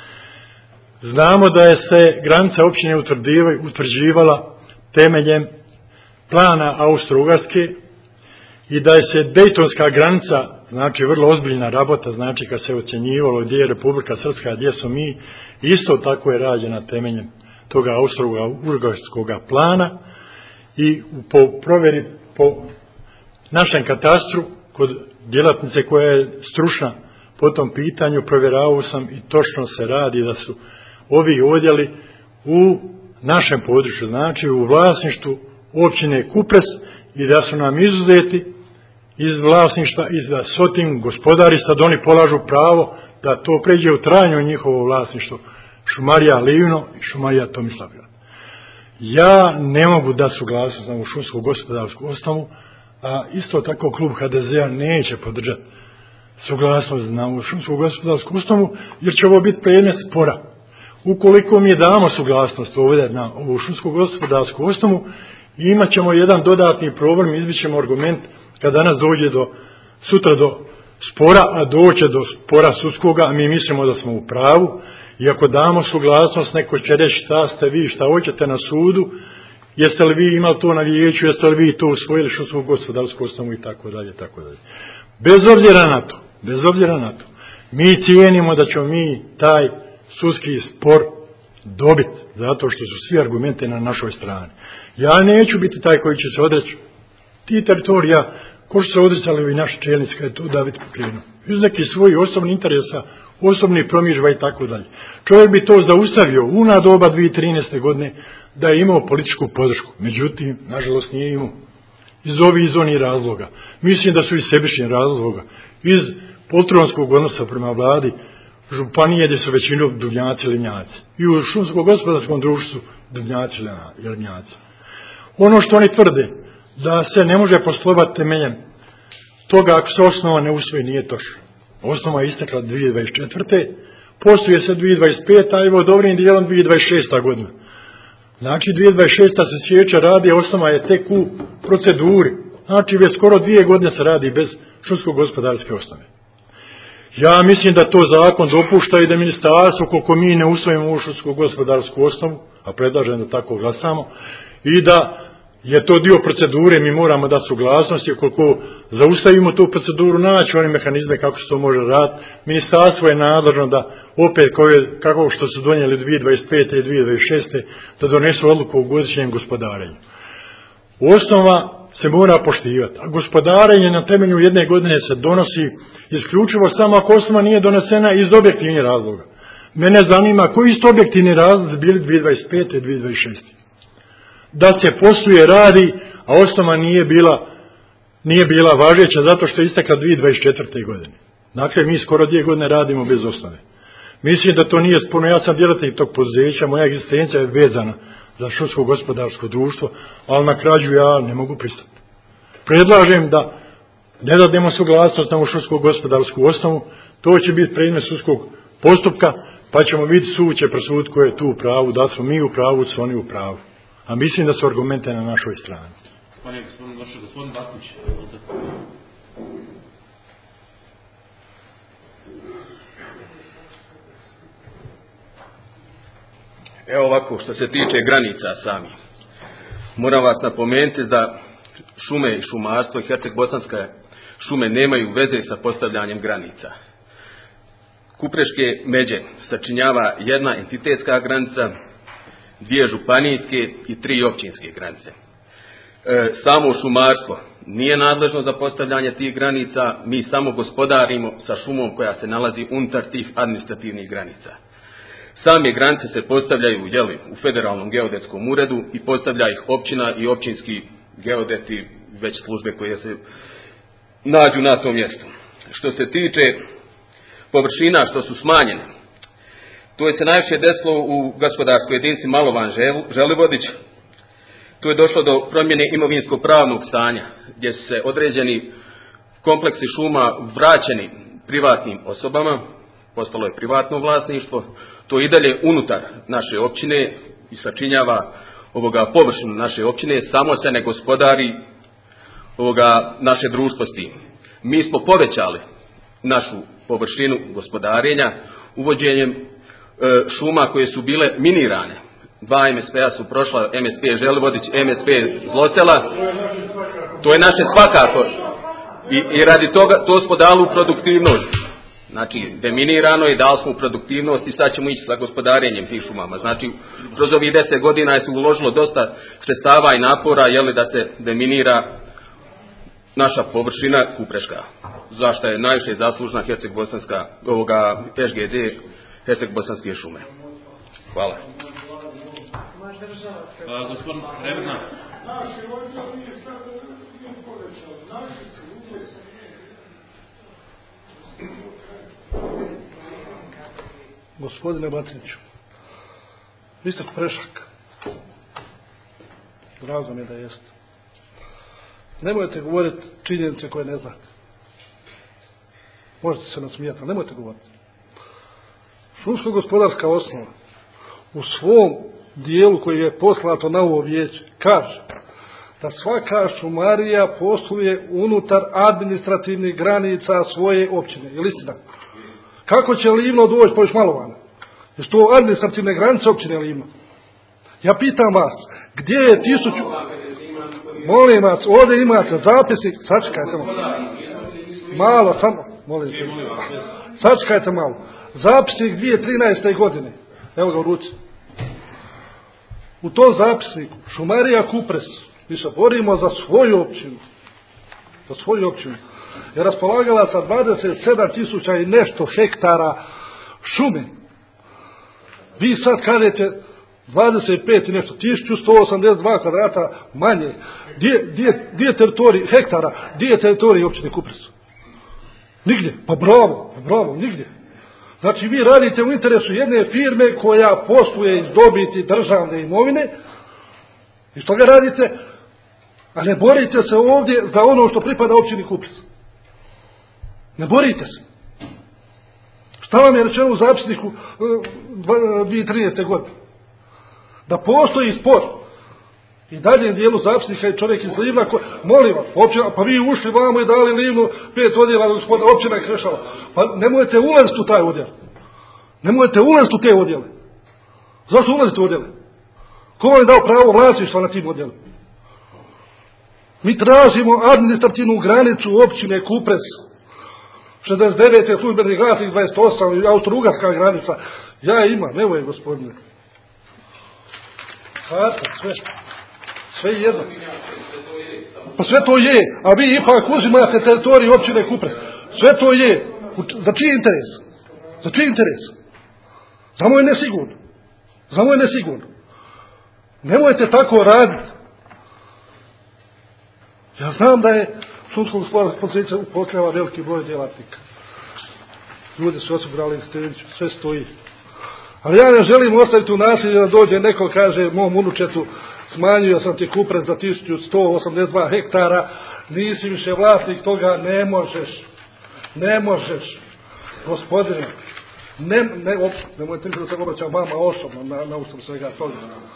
Znamo da je se granica općine utvrđivala temeljem plana Austro-Ugarske i da je se Dejtonska granica, znači vrlo ozbiljna rabota, znači kad se ocjenjivalo gdje je Republika Srpska, gdje smo mi, isto tako je rađena temeljem toga Austro-Ugarskog plana i po provjeri po našem katastru kod djelatnice koja je stručna po tom pitanju, provjeravao sam i točno se radi da su ovi odjeli u našem području, znači u vlasništvu općine Kupres i da su nam izuzeti iz vlasništva i da s tim gospodari sad oni polažu pravo da to pređe u trajno njihovo vlasništvo šumarija Livno i šumarija Tomislavgrad. Ja ne mogu da suglasnost na ovu šumsku gospodarsku osnovu, a isto tako klub H D Z a neće podržati suglasnost na ovu šumsku gospodarsku osnovu, jer će ovo biti predmet spora. Ukoliko mi damo suglasnost ovdje na ovu šumsku gospodarsku osnovu, imat ćemo jedan dodatni problem, izbit ćemo argument kad danas dođe do, sutra do spora, a doće do spora sudskoga, a mi mislimo da smo u pravu, i ako damo suglasnost, neko će reći šta ste vi, šta hoćete na sudu, jeste li vi imali to na vijeću, jeste li vi to usvojili šumsku gospodarsku osnovu i tako dalje, tako dalje. Bez obzira na to, bez obzira na to, mi cijenimo da ćemo mi taj sudski spor dobiti, zato što su svi argumente na našoj strani. Ja neću biti taj koji će se odreći ti teritorija, ko što se odricali i naši čelnici kada je to David pokrenuo. Iz nekih svojih osobnih interesa, osobnih promižba i tako dalje. Čovjek bi to zaustavio u na doba dvije tisuće trinaeste godine da je imao političku podršku. Međutim, nažalost nije imao. Iz ovih iz onih razloga. Mislim da su iz sebičnih razloga. Iz poltronskog odnosa prema vladi županije gdje su većinom Duvnjaci i Livnjaci. I u šumskom gospodarskom društvu Duvnjaci i Livnjaci. Ono što oni tvrde da se ne može poslovati temeljem toga ako se osnova ne usvoji, nije točno. Osnova je istekla dvije tisuće dvadeset četvrte. Postoje se dvije tisuće dvadeset pete. a evo dobrim dijelom dvije tisuće dvadeset šesta godina. Znači dvije tisuće dvadeset šesta se sjeća radi, a osnova je tek u proceduri. Znači već skoro dvije godine se radi bez šumsko-gospodarske osnove. Ja mislim da to zakon dopušta i da ministarstvo, koliko mi ne usvojimo u šumsko-gospodarsku osnovu, a predlažem da tako glasamo, i da je to dio procedure, mi moramo da suglasnosti, koliko zaustavimo tu proceduru, naći one mehanizme kako se to može raditi. Ministarstvo je nadležno da opet, kako što su donijeli dvije tisuće dvadeset pete i dvije tisuće dvadeset šeste. da donesu odluku o godišnjem gospodarenju. Osnova se mora poštivati, a gospodarenje na temelju jedne godine se donosi isključivo samo ako osnova nije donesena iz objektivnih razloga. Mene zanima koji su objektivni razlozi bili dvije tisuće dvadeset pete i dvije tisuće dvadeset šeste. Da se posluje, radi, a osnova nije bila, nije bila važeća zato što je istekla dvije tisuće dvadeset četvrte. godine. Dakle, mi skoro dvije godine radimo bez osnove. Mislim da to nije sporno, ja sam djelatnik tog poduzeća, moja egzistencija je vezana za šumsko gospodarsko društvo, ali na krađu ja ne mogu pristati. Predlažem da ne dademo suglasnost na ovu šumsko gospodarsku osnovu, to će biti predmet sudskog postupka, pa ćemo vidjeti, sud će presuditi ko je tu u pravu, da smo mi u pravu, da su oni u pravu. A mislim da su argumente na našoj strani. Hvala, gospodin Goršo. Gospodin Batnić. Evo ovako, što se tiče granica sami. Moram vas napomenuti da šume i šumarstvo i Herceg-Bosanska šume nemaju veze sa postavljanjem granica. Kupreške međe sačinjava jedna entitetska granica, dvije županijske i tri općinske granice. E, samo šumarstvo nije nadležno za postavljanje tih granica, mi samo gospodarimo sa šumom koja se nalazi unutar tih administrativnih granica. Same granice se postavljaju jeli, u Federalnom geodetskom uredu i postavlja ih općina i općinski geodeti, već službe koje se nađu na tom mjestu. Što se tiče površina što su smanjene, to je se najviše desilo u gospodarskoj jedinici Malovan Želivodić. Tu je došlo do promjene imovinsko-pravnog stanja, gdje su se određeni kompleksi šuma vraćeni privatnim osobama, postalo je privatno vlasništvo, to i dalje unutar naše općine i sačinjava ovoga površinu naše općine, samo se ne gospodari ovoga naše društvo s tim. Mi smo povećali našu površinu gospodarenja uvođenjem e, šuma koje su bile minirane. Dva em es pe-a su prošla, em es pe Želivodić, em es pe Zlosela. To je naše svakako. I, i radi toga, to smo dali u produktivnost. Znači, deminirano je, dali smo u produktivnost i sad ćemo ići sa gospodarenjem tih šumama. Znači, kroz ovih deset godina je se uložilo dosta sredstava i napora, jeli, da se deminira naša površina kupreška. Zašto je najviše zaslužna Herceg-Bosanska, ovoga eš ge de, Herceg-Bosanske šume. Hvala. Pa, gospodin Rebrna. Gospodine Batiniću, vi ste Kuprešak. Drago mi je da jeste. Nemojte govoriti činjenice koje ne znate. Možete se nasmijati, ali nemojte govoriti. Šumsko-gospodarska osnova u svom dijelu koji je poslato na ovo vijeće kaže da svaka šumarija posluje unutar administrativnih granica svoje općine. Je li istina? Kako će Livno doći po još Malovana? Jer što administrativne granice općine Livno? Ja pitam vas, gdje je tisuću... Molim vas, ovdje imate zapisnik, sačekajte malo. Malo, samo, molim te. Sačekajte malo. Zapisnik dvije tisuće trinaeste. godine. Evo ga u ruci. U tom zapisniku šumarija Kupres, mi se borimo za svoju općinu. Za svoju općinu. Je raspolagala sa dvadeset sedam tisuća i nešto hektara šume. Vi sad kažete dvadeset pet i nešto, tisuću sto osamdeset dva kvadrata manje. Gdje je teritorij hektara, gdje je teritorij općine Kupres? Nigdje. Pa bravo, pa bravo, nigdje. Znači vi radite u interesu jedne firme koja posluje iz dobiti državne imovine i što ga radite, a ne borite se ovdje za ono što pripada općini Kupres. Ne borite se. Šta vam je rečeno u zapisniku dvije tisuće trinaeste. godine? Da postoji spor. I dalje dijelu zapisnika je čovjek iz Livna koji, molim vas, općina, pa vi ušli vamo i dali Livnu pet odjela, gospoda, općina je krešala. Pa nemojte ulaziti u taj odjel. Nemojte ulaziti u te odjele. Zašto ulazite u odjele? Ko vam je dao pravo vlasništva na tim odjelima? Mi tražimo administrativnu granicu općine Kupres. šezdeset devete službeni glasnik dvadeset osam, austro-ugarska granica. Ja imam, evo je gospodine. Karta, sve. Sve jedno. Pa sve to je, a vi ipak uzimate teritoriju općine Kupres. Sve to je. Za čiji interes? Za čiji interes? Za moj nesigurno. Za moj nesigurno. Nemojte tako raditi. Ja znam da je šumskog gospodarskog poduzeća upotrebljava veliki broj djelatnika. Ljudi su osigurali egzistenciju, sve stoji. Ali ja ne želim ostaviti u nasilju da dođe neko kaže mom unučetu smanjio sam ti Kupres za tisuću sto osamdeset dva hektara, nisi više vlasnik toga, ne možeš. Ne možeš. Gospodine, ne, ne, op, nemojte da se obraćam vama osobno na, na ustav svega toga.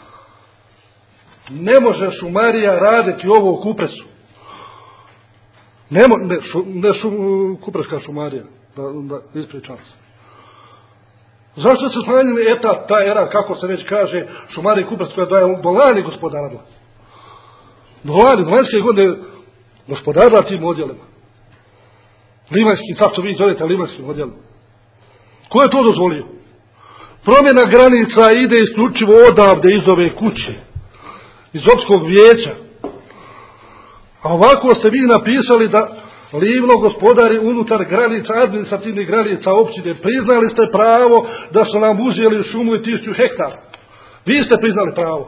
Ne može šumarija raditi ovo u Kupresu. Ne, ne, šu, ne šu, Kupreška šumarija, da, da ispričam se. Zašto se smanjili etat, ta era, kako se već kaže, šumarija Kupres koja je do lani gospodarila? Do lani, do lanjske godine gospodarila tim odjelima. Limanjski, sad to vi zovete limanjskim odjelima. Ko je to dozvolio? Promjena granica ide isključivo odavde iz ove kuće, iz općinskog vijeća. A ovako ste vi napisali da Livno gospodari unutar granica, administrativnih granica općine. Priznali ste pravo da su nam uzeli šumu i tisuću hektara. Vi ste priznali pravo.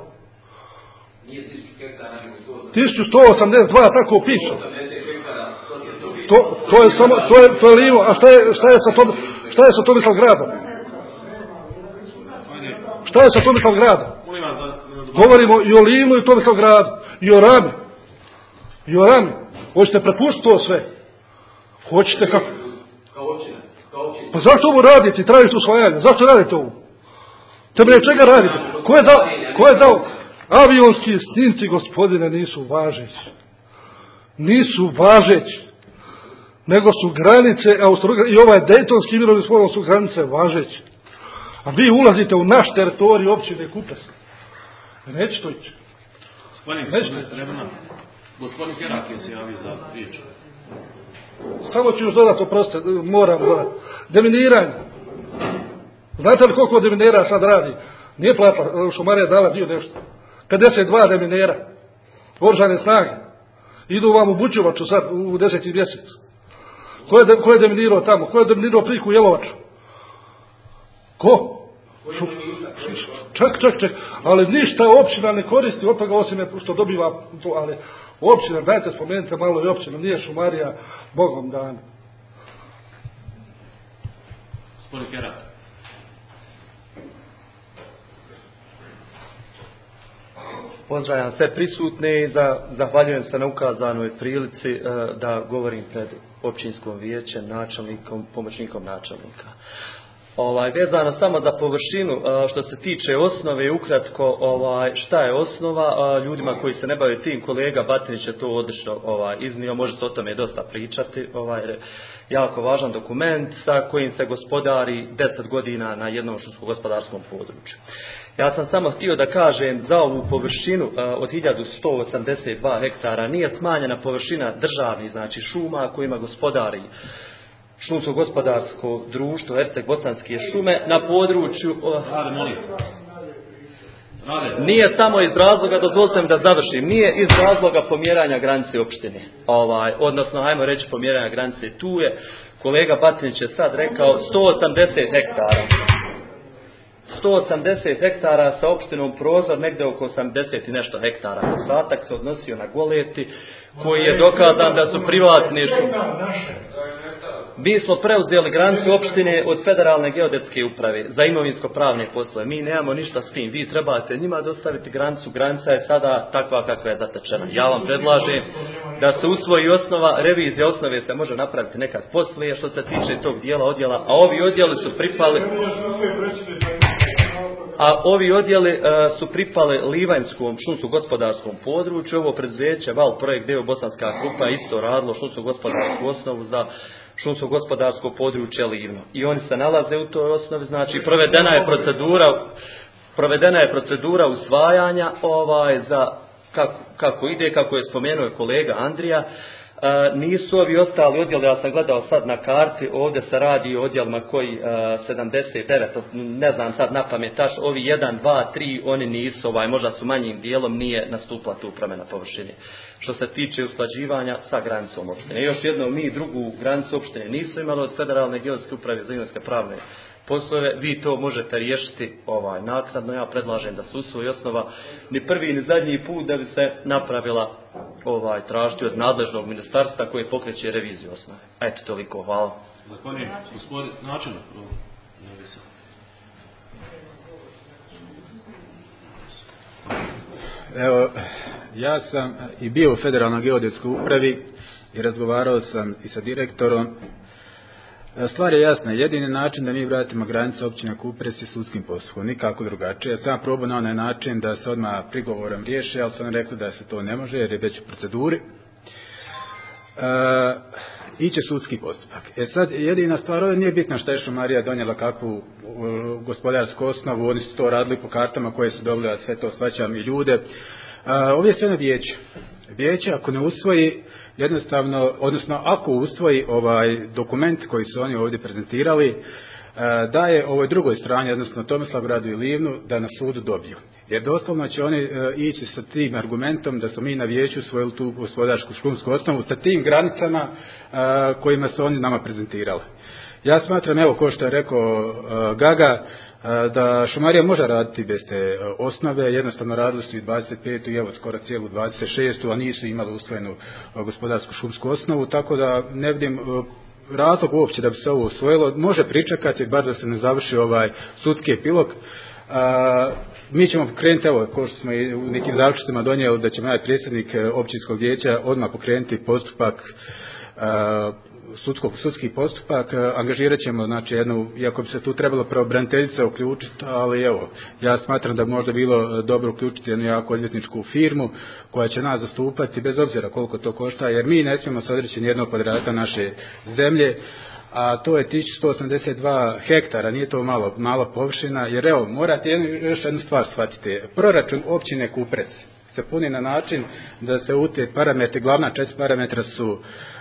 tisuću sto osamdeset dva, tako piše. To, to je samo, to je, to je Livno. A šta je, šta je sa tom, šta je sa Tomislav gradom? Šta je sa Tomislav gradom? Govorimo i o Livnu i Tomislav gradu. I o Rami. I o Rami. Hoćete prepustiti to sve? Hoćete kako? Pa zašto ovo radite? Tražite usvajanje. Zašto radite ovo? Temeljem čega radite? Ko je dao? Ko je dao? Avionski snimci, gospodine, nisu važeći. Nisu važeći. Nego su granice, i ovaj Dejtonski mirovni sporazum su granice važeći. A vi ulazite u naš teritorij općine Kupres. Neće to ići. Gospodin Herakles se javio za riječ. Samo ću još dodati, oprostite, moram dodati. Deminiranje. Znate li koliko deminera sad radi? Nije platila, šumarija dala dio nešto. pedeset dva deminera. Oružane snage. Idu vam u Bučevaču sad u deseti mjesec. Ko je, ko je deminirao tamo? Ko je deminirao priku Jelovaču? Ko? Šu... Ček, ček, ček. Ali ništa općina ne koristi od toga osim što dobiva to, ali općina, dajte spomenite malo i općina, nije šumarija Bogom dan. Gospodin Kerak. Pozdravljam sve prisutne i za, zahvaljujem se na ukazanoj prilici e, da govorim pred općinskom vijećem, načelnikom, pomoćnikom načelnika. Ovaj, vezano samo za površinu, što se tiče osnove, ukratko ovaj, šta je osnova, ljudima koji se ne bave tim, kolega Batinić je to odlično ovaj, iznio, može se o tome dosta pričati, ovaj, jako važan dokument sa kojim se gospodari deset godina na jednom šumsko-gospodarskom području. Ja sam samo htio da kažem za ovu površinu od hiljadu sto osamdeset dva hektara nije smanjena površina državnih, znači šuma kojima gospodari šumsko-gospodarsko društvo Herceg-Bosanske šume na području... Rade, molim. Rade. Nije samo iz razloga, dozvolite mi da završim, nije iz razloga pomjeranja granice opštine. Ovaj, odnosno, hajmo reći pomjeranja granice. Tu je, kolega Batinić je sad rekao, sto osamdeset hektara. sto osamdeset hektara sa opštinom Prozor, negdje oko osamdeset i nešto hektara. Ostatak se odnosio na Goleti, koji je dokazan da su privatne šume. Mi smo preuzeli granicu opštine od Federalne geodetske uprave za imovinsko-pravne poslove. Mi nemamo ništa s tim. Vi trebate njima dostaviti granicu. Granica je sada takva kakva je zatečena. Ja vam predlažem da se usvoji osnova. Revizija osnove se može napraviti nekad poslije što se tiče tog dijela odjela. A ovi odjeli su pripali... A ovi odjeli uh, su pripali Livanjskom šumsko-gospodarskom području. Ovo preduzeće Val projekt Deo Bosanska grupa isto radilo šumsko-gospodarsku osnovu za šumsko-gospodarsko područje Livno. I oni se nalaze u toj osnovi, znači provedena je procedura, provedena je procedura usvajanja ovaj za kako, kako ide, kako je spomenuo kolega Andrija. E, nisu ovi ostali odjeli, ja sam gledao sad na karti, ovdje se radi o odjelima koji e, sedamdeset devet, ne znam sad na pametaš, ovi jedan, dva, tri, oni nisu, ovaj, možda su manjim dijelom, nije nastupila tu promjena površine. Što se tiče usklađivanja sa granicom opštine. Još jednom, mi drugu granicu opštine nisu imali od Federalne geodetske uprave za imovinske pravne poslove, vi to možete riješiti ovaj, naknadno. Ja predlažem da se usvoji osnova ni prvi ni zadnji put da bi se napravila ovaj, tražiti od nadležnog ministarstva koje pokreće reviziju osnove. Eto, toliko, hvala. Zahvaljujem, gospodin načelnik. Evo, ja sam i bio u Federalnoj geodetskoj upravi i razgovarao sam i sa direktorom. Stvar je jasna, jedini način da mi vratimo granice općine Kupres je sudskim postupkom, nikako drugačije. Ja sam probao na onaj način da se odmah prigovorom riješi, ali su oni rekli da se to ne može jer je već u proceduri. E, iće sudski postupak. E sad, jedina stvar, ovdje nije bitno šta je šumarija donijela kakvu gospodarsku osnovu, oni su to radili po kartama koje su dobili, a sve to shvaćam i ljude. E, ovdje je sve na vijeće. Vijeće ako ne usvoji, jednostavno, odnosno ako usvoji ovaj dokument koji su oni ovdje prezentirali, daje ovoj drugoj strani, odnosno Tomislavgradu i Livnu, da na sudu dobiju. Jer doslovno će oni ići sa tim argumentom da smo mi na vijeću usvojili tu gospodarsku šumsku osnovu sa tim granicama kojima su oni nama prezentirali. Ja smatram, evo, ko što je rekao Gaga, da šumarija može raditi bez te osnove, jednostavno radili su i dvadeset petu i evo skoro cijelu dvadeset šestu, a nisu imali usvojenu gospodarsku šumsku osnovu, tako da ne vidim razlog uopće da bi se ovo usvojilo. Može pričekati, bar da se ne završi ovaj sudski epilog. A, mi ćemo pokrenuti, evo, kao što smo i u nekim zaključcima donijeli, da će moj predsjednik općinskog vijeća odmah pokrenuti postupak, a, sudskog, sudski postupak, angažirat ćemo, znači, jednu, iako bi se tu trebalo pravobraniteljice uključiti, ali evo, ja smatram da bi možda bilo dobro uključiti jednu jako odvjetničku firmu koja će nas zastupati, bez obzira koliko to košta, jer mi ne smijemo se odreći nijednog kvadrata naše zemlje, a to je tisuću sto osamdeset dva hektara, nije to malo, mala površina, jer evo, morate jednu, još jednu stvar shvatiti. Proračun općine Kupres se puni na način da se u te parametre, glavna četiri parametra su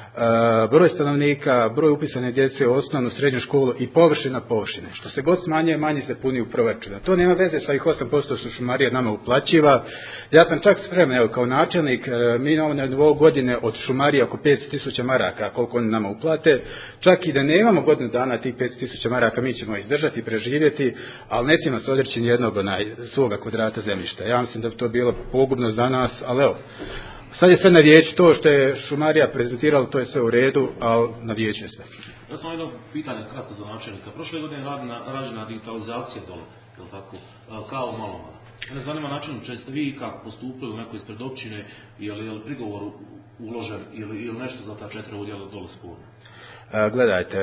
broj stanovnika, broj upisane djece u osnovnu, srednju školu i površina površine. Što se god smanjuje, manje se puni u proračunu. To nema veze sa ovih osam posto su šumarija nama uplaćiva. Ja sam čak spreman, evo, kao načelnik, mi imamo na nivou godine od šumarija oko petsto tisuća maraka, koliko oni nama uplate. Čak i da nemamo godinu dana tih petsto tisuća maraka, mi ćemo izdržati, preživjeti, ali ne smijemo se odreći nijednog onaj svoga kvadrata zemljišta. Ja mislim da bi to bilo pogubno za nas, ali evo, sad je sve na vijeću, to što je šumarija prezentirala, to je sve u redu, ali na vijeću je sve. Ja sam jedno pitanje kratko za načelnika. Prošle godine je rađena digitalizacija dole, je li tako, kao malo malo. Mene zanima načelnik, če ste vi kako postupili u nekoj ispred općine, je li, je li prigovor uložen ili, ili nešto za ta četiri udjela dole sporno? Gledajte,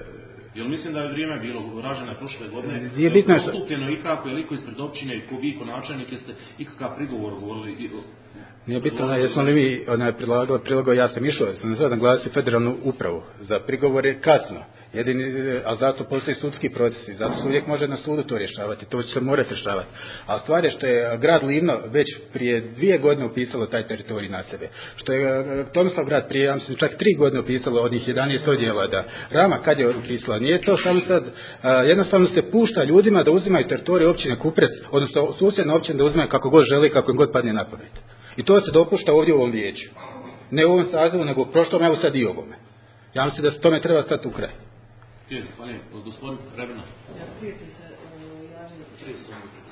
Jer mislim da je vrijeme bilo ražene prošle godine, je bitno je postupljeno i kako je liko ispred općine i ko vi ko načelnik, jeste ikakav prigovor govorili i nije bitno, jesmo li mi onaj prilagali, prilagali, ja sam išao, sam sad naglasio federalnu upravu, za prigovor je kasno, jedini, a zato postoji sudski procesi, zato se uvijek može na sudu to rješavati, to će se morati rješavati. A stvar je što je grad Livno već prije dvije godine upisalo taj teritorij na sebe, što je Tomislavgrad prije, ja mislim, čak tri godine upisalo od njih jedanaest odjela, da Rama kad je upisala, nije to samo sad, a, jednostavno se pušta ljudima da uzimaju teritorij općine Kupres, odnosno susjedne općine da uzimaju kako god želi, kako im god padne na pamet. I to se dopušta ovdje u ovom vijeću. Ne u ovom sazivu, nego u prošlom, evo sad i ovome. Ja mislim da se tome treba stati u kraj. Jesi, pa ne, gospodin Rebina. Ja, prijeti se, javljaju.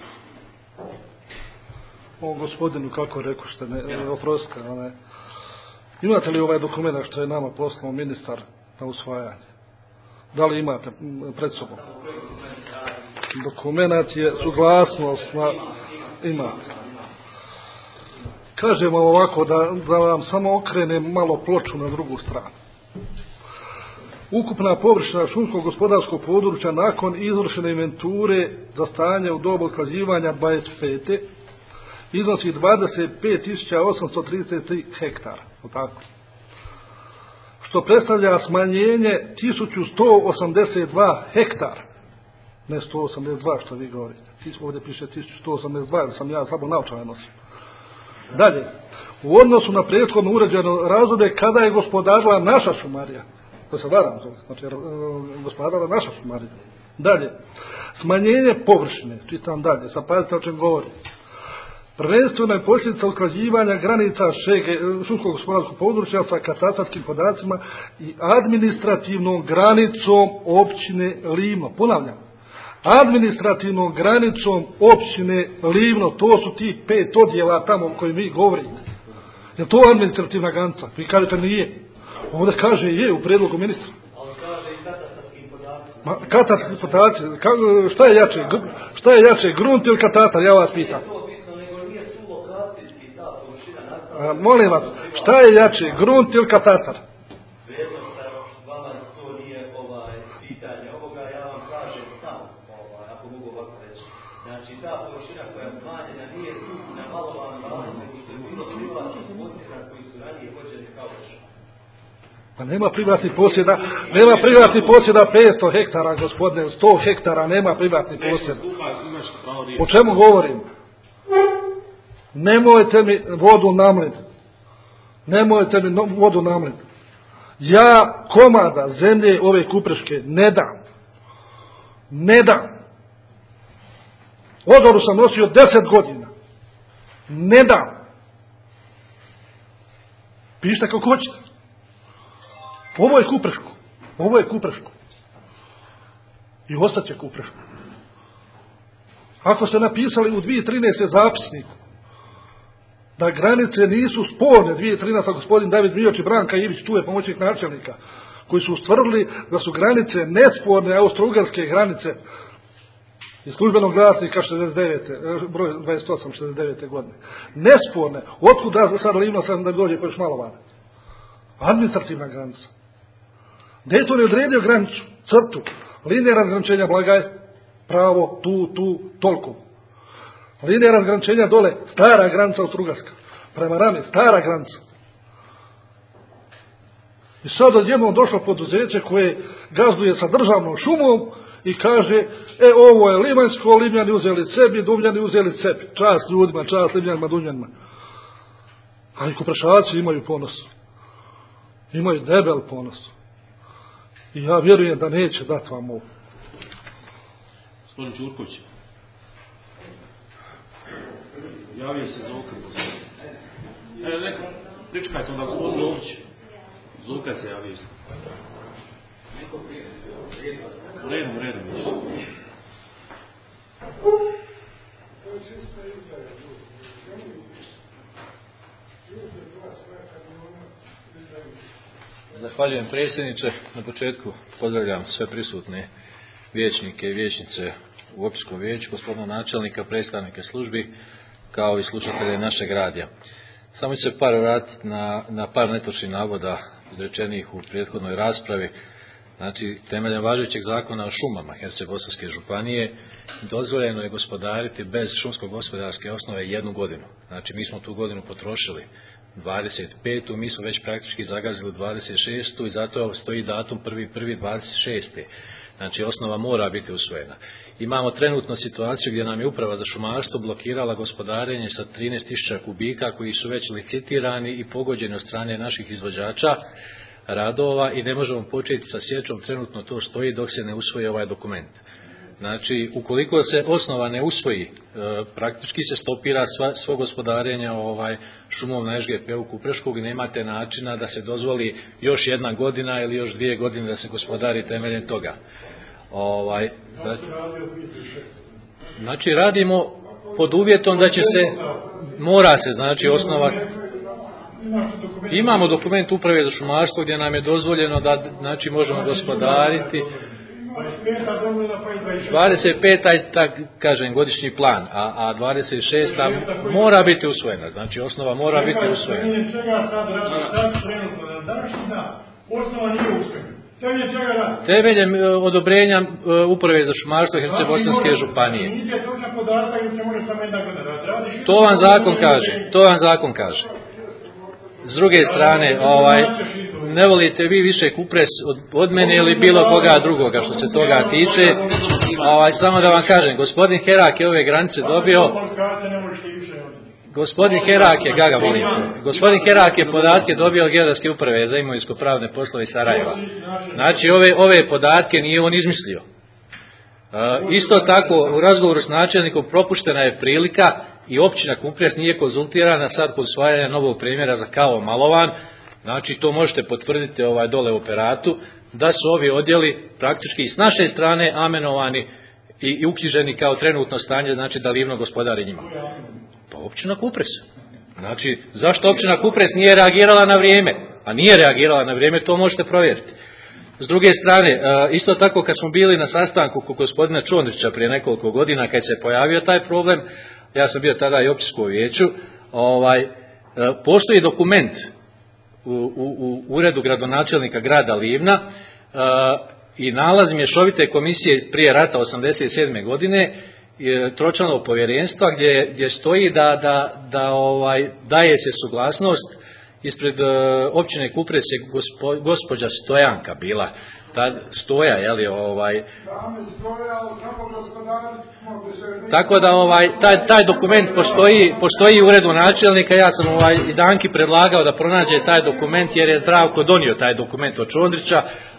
O gospodinu, kako rekao ste, ne, oproska, ne. Imate li ovaj dokument što je nama poslao ministar na usvajanje? Da li imate pred sobom? Dokument je suglasnost na... Imate. Kažem vam ovako, da, da vam samo okrenem malo ploču na drugu stranu. Ukupna površina šumskog gospodarskog područja nakon izvršene inventure za stanje u dobu usklađivanja dvadeset pete iznosi dvadeset pet tisuća osamsto trideset tri hektara. Tako. Što predstavlja smanjenje tisuću sto osamdeset dva hektara. Ne sto osamdeset dva što vi govorite. Ovdje piše tisuću sto osamdeset dva, da sam ja samo naočale nosim. Dalje, u odnosu na prethodno uređeno razdoblje kada je gospodarila naša šumarija, to se varam zove, znači gospodarila naša šumarija. Dalje, smanjenje površine, čitam dalje, sad pazite o čem govorim. Prvenstveno je posljedica usklađivanja granica šege, šumskog gospodarskog područja sa katastarskim podacima i administrativnom granicom općine Livno. Ponavljam, administrativnom granicom općine Livno, to su ti pet odjela tamo o kojim vi govorite. Je to administrativna granica? Vi kažete nije. Ovdje kaže je u predlogu ministra. Ali kaže i katastarskim podacima. Ma, katastarski podaci, ka, šta je jače? Šta je jače, grunt ili katastar? Ja vas pitam. A, molim vas, šta je jače, grunt ili katastar? Vezno sa vama to nije ovaj pitanje ovoga, ja vam kažem samo, ovaj, ako mogu ovako reći. Znači ta površina koja je smanjena nije tu na malovan balans, nego što je bilo privatnih posjeda koji su ranije vođeni kao država. Pa nema privatnih posjeda, nema privatnih posjeda petsto hektara, gospodine, sto hektara, nema privatnih posjeda. O čemu govorim? Nemojte mi vodu namliti. Nemojte mi vodu namliti. Ja komada zemlje ove kupreške ne dam. Ne dam. Odoru sam nosio deset godina. Ne dam. Pišite kako hoćete. Ovo je Kupreško. Ovo je Kupreško. I ostat će Kupreško. Ako ste napisali u dvije tisuće trinaeste zapisniku da granice nisu sporne, dvije tisuće trinaeste gospodin David Mioć i Branka Ivić, tu je pomoćnik načelnika, koji su ustvrdili da su granice nesporne, austro-ugarske granice iz službenog glasnika šezdeset devete broj dvadeset osam šezdeset devete godine. Nesporne. Otkud da sad Livno sam da dođe pa još malo vane? Administrativna granica. Dayton je odredio granicu, crtu, linija razgraničenja Blagaj, pravo, tu, tu, toliko. Linija razgraničenja dole, stara granica Austro-ugarska. Prema Rami, stara granica. I sad odjednom došlo poduzeće koje gazduje sa državnom šumom i kaže, e, ovo je limanjsko, Limljani uzeli sebi, Dumljani uzeli sebi. Čast ljudima, čast Limljanima, Dumljanima. Ali Kuprešaci imaju ponos. Imaju debel ponos. I ja vjerujem da neće dati vam ovo. Gospodin Čurković. Javio se Zoka. E, neko, pričekajte onda gospodin Lović. Zoka se javio se. U redu, u redu. Zahvaljujem predsjedniče. Na početku pozdravljam sve prisutne vijećnike i vijećnice u općinskom vijeću, gospodina načelnika, predstavnike službi, kao i slušatelje našeg radija. Samo ću se par vratiti na, na par netočnih navoda izrečenih u prethodnoj raspravi. Znači, temeljem važećeg zakona o šumama Herceg-Bosanske županije dozvoljeno je gospodariti bez šumsko-gospodarske osnove jednu godinu. Znači, mi smo tu godinu potrošili dvadeset petu, mi smo već praktički zagazili u dvadeset šestu i zato stoji datum prvi prvi dvadeset šeste. Znači, osnova mora biti usvojena. Imamo trenutno situaciju gdje nam je uprava za šumarstvo blokirala gospodarenje sa trinaest tisuća kubika koji su već licitirani i pogođeni od strane naših izvođača radova i ne možemo početi sa sječom, trenutno to stoji dok se ne usvoji ovaj dokument. Znači, ukoliko se osnova ne usvoji, praktički se stopira sva, svo gospodarenje ovaj, šumom na Š G P-u Kupreškog i nemate načina da se dozvoli još jedna godina ili još dvije godine da se gospodari temeljem toga. Ovaj, znači, znači, radimo pod uvjetom da će se, mora se, znači, osnova. Imamo dokument uprave za šumarstvo gdje nam je dozvoljeno da, znači, možemo gospodariti. dvadeset peta je, tak kažem, godišnji plan, a, a dvadeset šesta mora biti usvojena, znači osnova mora biti usvojena. Osnova nije usvojena. Temeljem čega radi? Temeljem odobrenja uprave za šumarstvo Herceg-Bosanske županije. To vam zakon kaže, to vam zakon kaže. S druge strane, ovaj, ne volite vi više Kupres od, od mene ili bilo koga drugoga što se toga tiče. Ovaj, samo da vam kažem, gospodin Herak je ove granice dobio. Gospodin Herak je, gaga molim, gospodin Herak je podatke dobio od Geodetske uprave za imovinsko-pravne poslove iz Sarajeva. Znači, ove, ove podatke nije on izmislio. Uh, isto tako, u razgovoru s načelnikom propuštena je prilika i općina Kupres nije konzultirana sad kod usvajanja novog primjera za Kao Malovan. Znači, to možete potvrditi ovaj dole u operatu, da su ovi odjeli praktički s naše strane amenovani i, i uknjiženi kao trenutno stanje, znači da Livno gospodari njima. Pa općina Kupres. Znači, zašto općina Kupres nije reagirala na vrijeme? A nije reagirala na vrijeme, to možete provjeriti. S druge strane, isto tako kad smo bili na sastanku kod gospodina Čondrića prije nekoliko godina, kad se pojavio taj problem, ja sam bio tada i općinskom vijeću, ovaj, postoji dokument u, u, u uredu gradonačelnika grada Livna i nalaz mješovite komisije prije rata osamdeset sedme godine, tročlanog povjerenstva gdje, gdje stoji da, da, da ovaj, daje se suglasnost ispred uh, općine Kupres je gospo, gospođa Stojanka bila, ta Stoja, jeli, ovaj. Tako da ovaj, taj, taj dokument postoji, postoji u uredu načelnika, ja sam ovaj, i Danki predlagao da pronađe taj dokument jer je Zdravko donio taj dokument od Čondrića,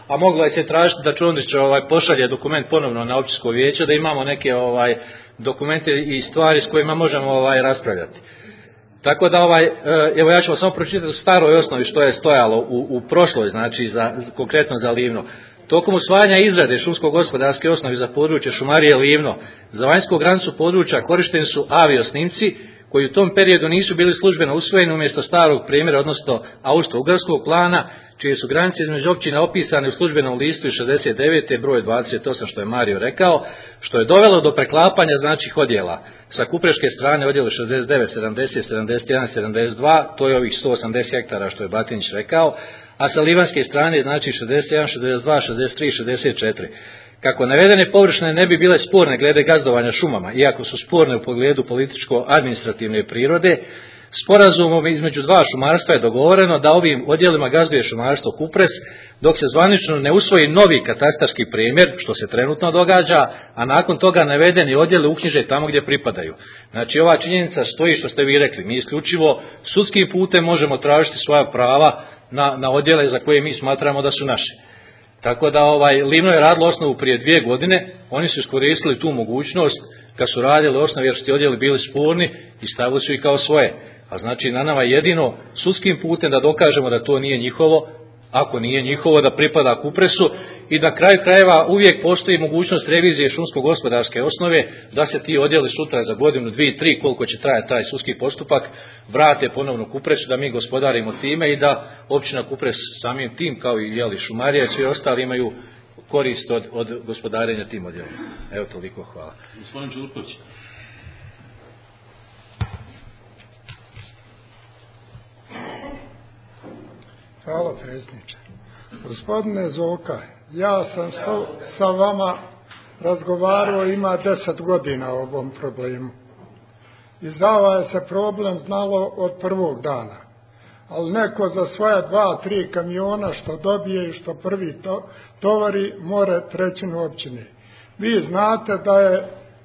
a moglo je se tražiti da Čondrić ovaj, pošalje dokument ponovno na općinsko vijeće, da imamo neke ovaj, dokumente i stvari s kojima možemo ovaj, raspravljati. Tako da, ovaj, evo ja ću vam samo pročitati u staroj osnovi što je stojalo u, u prošloj, znači za, konkretno za Livno. Tokom usvajanja izrade šumsko-gospodarske osnovi za područje šumarije Livno, za vanjsku granicu područja korišteni su aviosnimci koji u tom periodu nisu bili službeno usvojeni umjesto starog primjera, odnosno austro-ugarskog plana, čije su granice između općina opisane u službenom listu iz šezdeset devete broj dvadeset osam, što je Mario rekao, što je dovelo do preklapanja znači odjela. Sa kupreške strane odjela šezdeset devet, sedamdeset, sedamdeset jedan, sedamdeset dva, to je ovih sto osamdeset hektara što je Batinić rekao, a sa livanske strane znači šezdeset jedan, šezdeset dva, šezdeset tri, šezdeset četiri. Kako navedene površine ne bi bile sporne glede gazdovanja šumama, iako su sporne u pogledu političko-administrativne prirode, sporazumom između dva šumarstva je dogovoreno da ovim odjelima gazduje šumarstvo Kupres, dok se zvanično ne usvoji novi katastarski primjer, što se trenutno događa, a nakon toga navedeni odjeli uknjiže tamo gdje pripadaju. Znači ova činjenica stoji što ste vi rekli, mi isključivo sudskim putem možemo tražiti svoja prava na, na odjele za koje mi smatramo da su naše. Tako da ovaj, Livno je radilo osnovu prije dvije godine, oni su iskoristili tu mogućnost kad su radili osnovu jer su ti odjeli bili sporni i stavili su ih kao svoje. A znači na nama jedino sudskim putem da dokažemo da to nije njihovo, ako nije njihovo da pripada Kupresu i da kraju krajeva uvijek postoji mogućnost revizije šumsko-gospodarske osnove da se ti odjeli sutra za godinu, dvije, tri, koliko će trajati taj sudski postupak, vrate ponovno Kupresu, da mi gospodarimo time i da općina Kupres samim tim kao i jeli, šumarija i svi ostali imaju korist od, od gospodarenja tim odjelima. Evo toliko, hvala. Gospodin Đurković. Hvala predsjedniče. Gospodine Zoka, ja sam sto, sa vama razgovarao ima deset godina o ovom problemu. Izdava je se problem znalo od prvog dana. Ali neko za svoja dva, tri kamiona što dobije i što prvi to, tovari more trećinu općine. Vi znate da je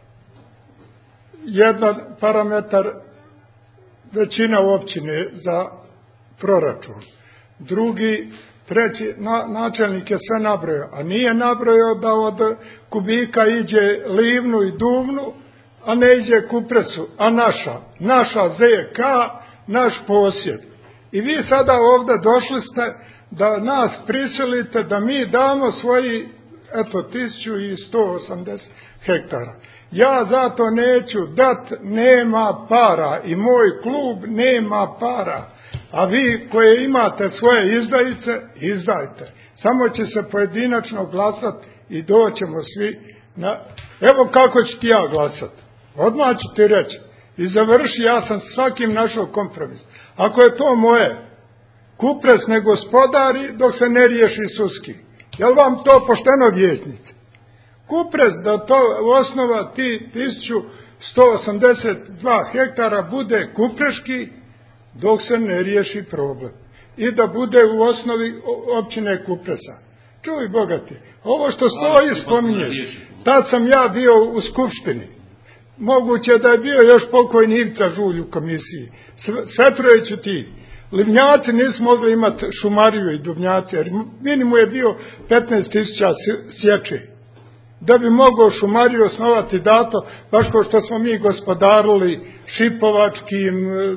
jedan parametar većina u općine za proračun. Drugi, treći, na, načelnik je sve nabrojao, a nije nabrojao da od kubika iđe Livnu i Duvnu, a ne iđe Kupresu, a naša, naša Z K, naš posjed. I vi sada ovdje došli ste da nas prisilite da mi damo svoji, eto, tisuću sto osamdeset hektara. Ja zato neću dat, nema para i moj klub nema para. A vi koje imate svoje izdajice, izdajte. Samo će se pojedinačno glasati i doćemo svi na... Evo kako ću ti ja glasati. Odmah ću ti reći. I završi, ja sam svakim našao kompromis. Ako je to moje, Kupres ne gospodari dok se ne riješi sudski. Jel vam to pošteno, vijećnici? Kupres da to osnova ti tisuću sto osamdeset dva hektara bude kupreški, dok se ne riješi problem. I da bude u osnovi općine Kupresa. Čuj, bogati, ovo što stoji spominješ, tad sam ja bio u skupštini. Moguće da je bio još pokojni Ivica Žulj u komisiji. Sve troje ću ti. Livnjaci nisu mogli imati šumariju i dubnjaci, jer minimum je bio petnaest tisuća sječe. Da bi mogao šumariju osnovati dato, baš kao što smo mi gospodarili Šipovačkim,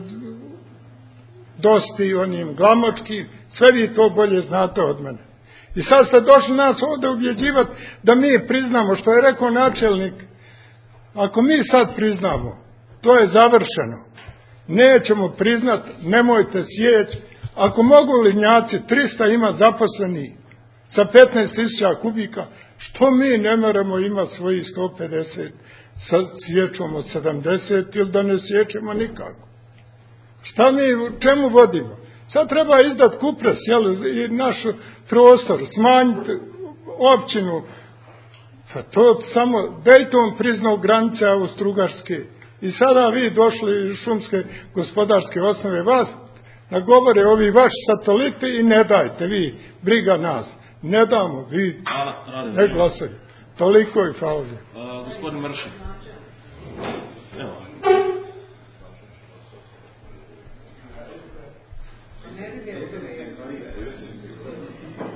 Dosti, onim Glamočkim, sve vi to bolje znate od mene. I sad ste došli nas ovdje ubjeđivati da mi priznamo, što je rekao načelnik, ako mi sad priznamo, to je završeno. Nećemo priznat, nemojte sjeći. Ako mogu Livnjaci tristo ima zaposleni sa petnaest tisuća kubika, što mi ne moramo imati svojih sto pedeset sa sječom od sedamdeset ili da ne sječemo nikako? Šta mi, čemu vodimo? Sad treba izdat Kupres, jel, i naš prostor, smanjiti općinu. Pa to samo Dayton priznao granice Austro-Ugarske. I sada vi došli šumske gospodarske osnove, vas nagovore ovi vaši sateliti i ne dajte vi, briga nas. Ne damo, vi ne glasaju. Toliko i hvala. Uh, gospodin Mršin. Evo.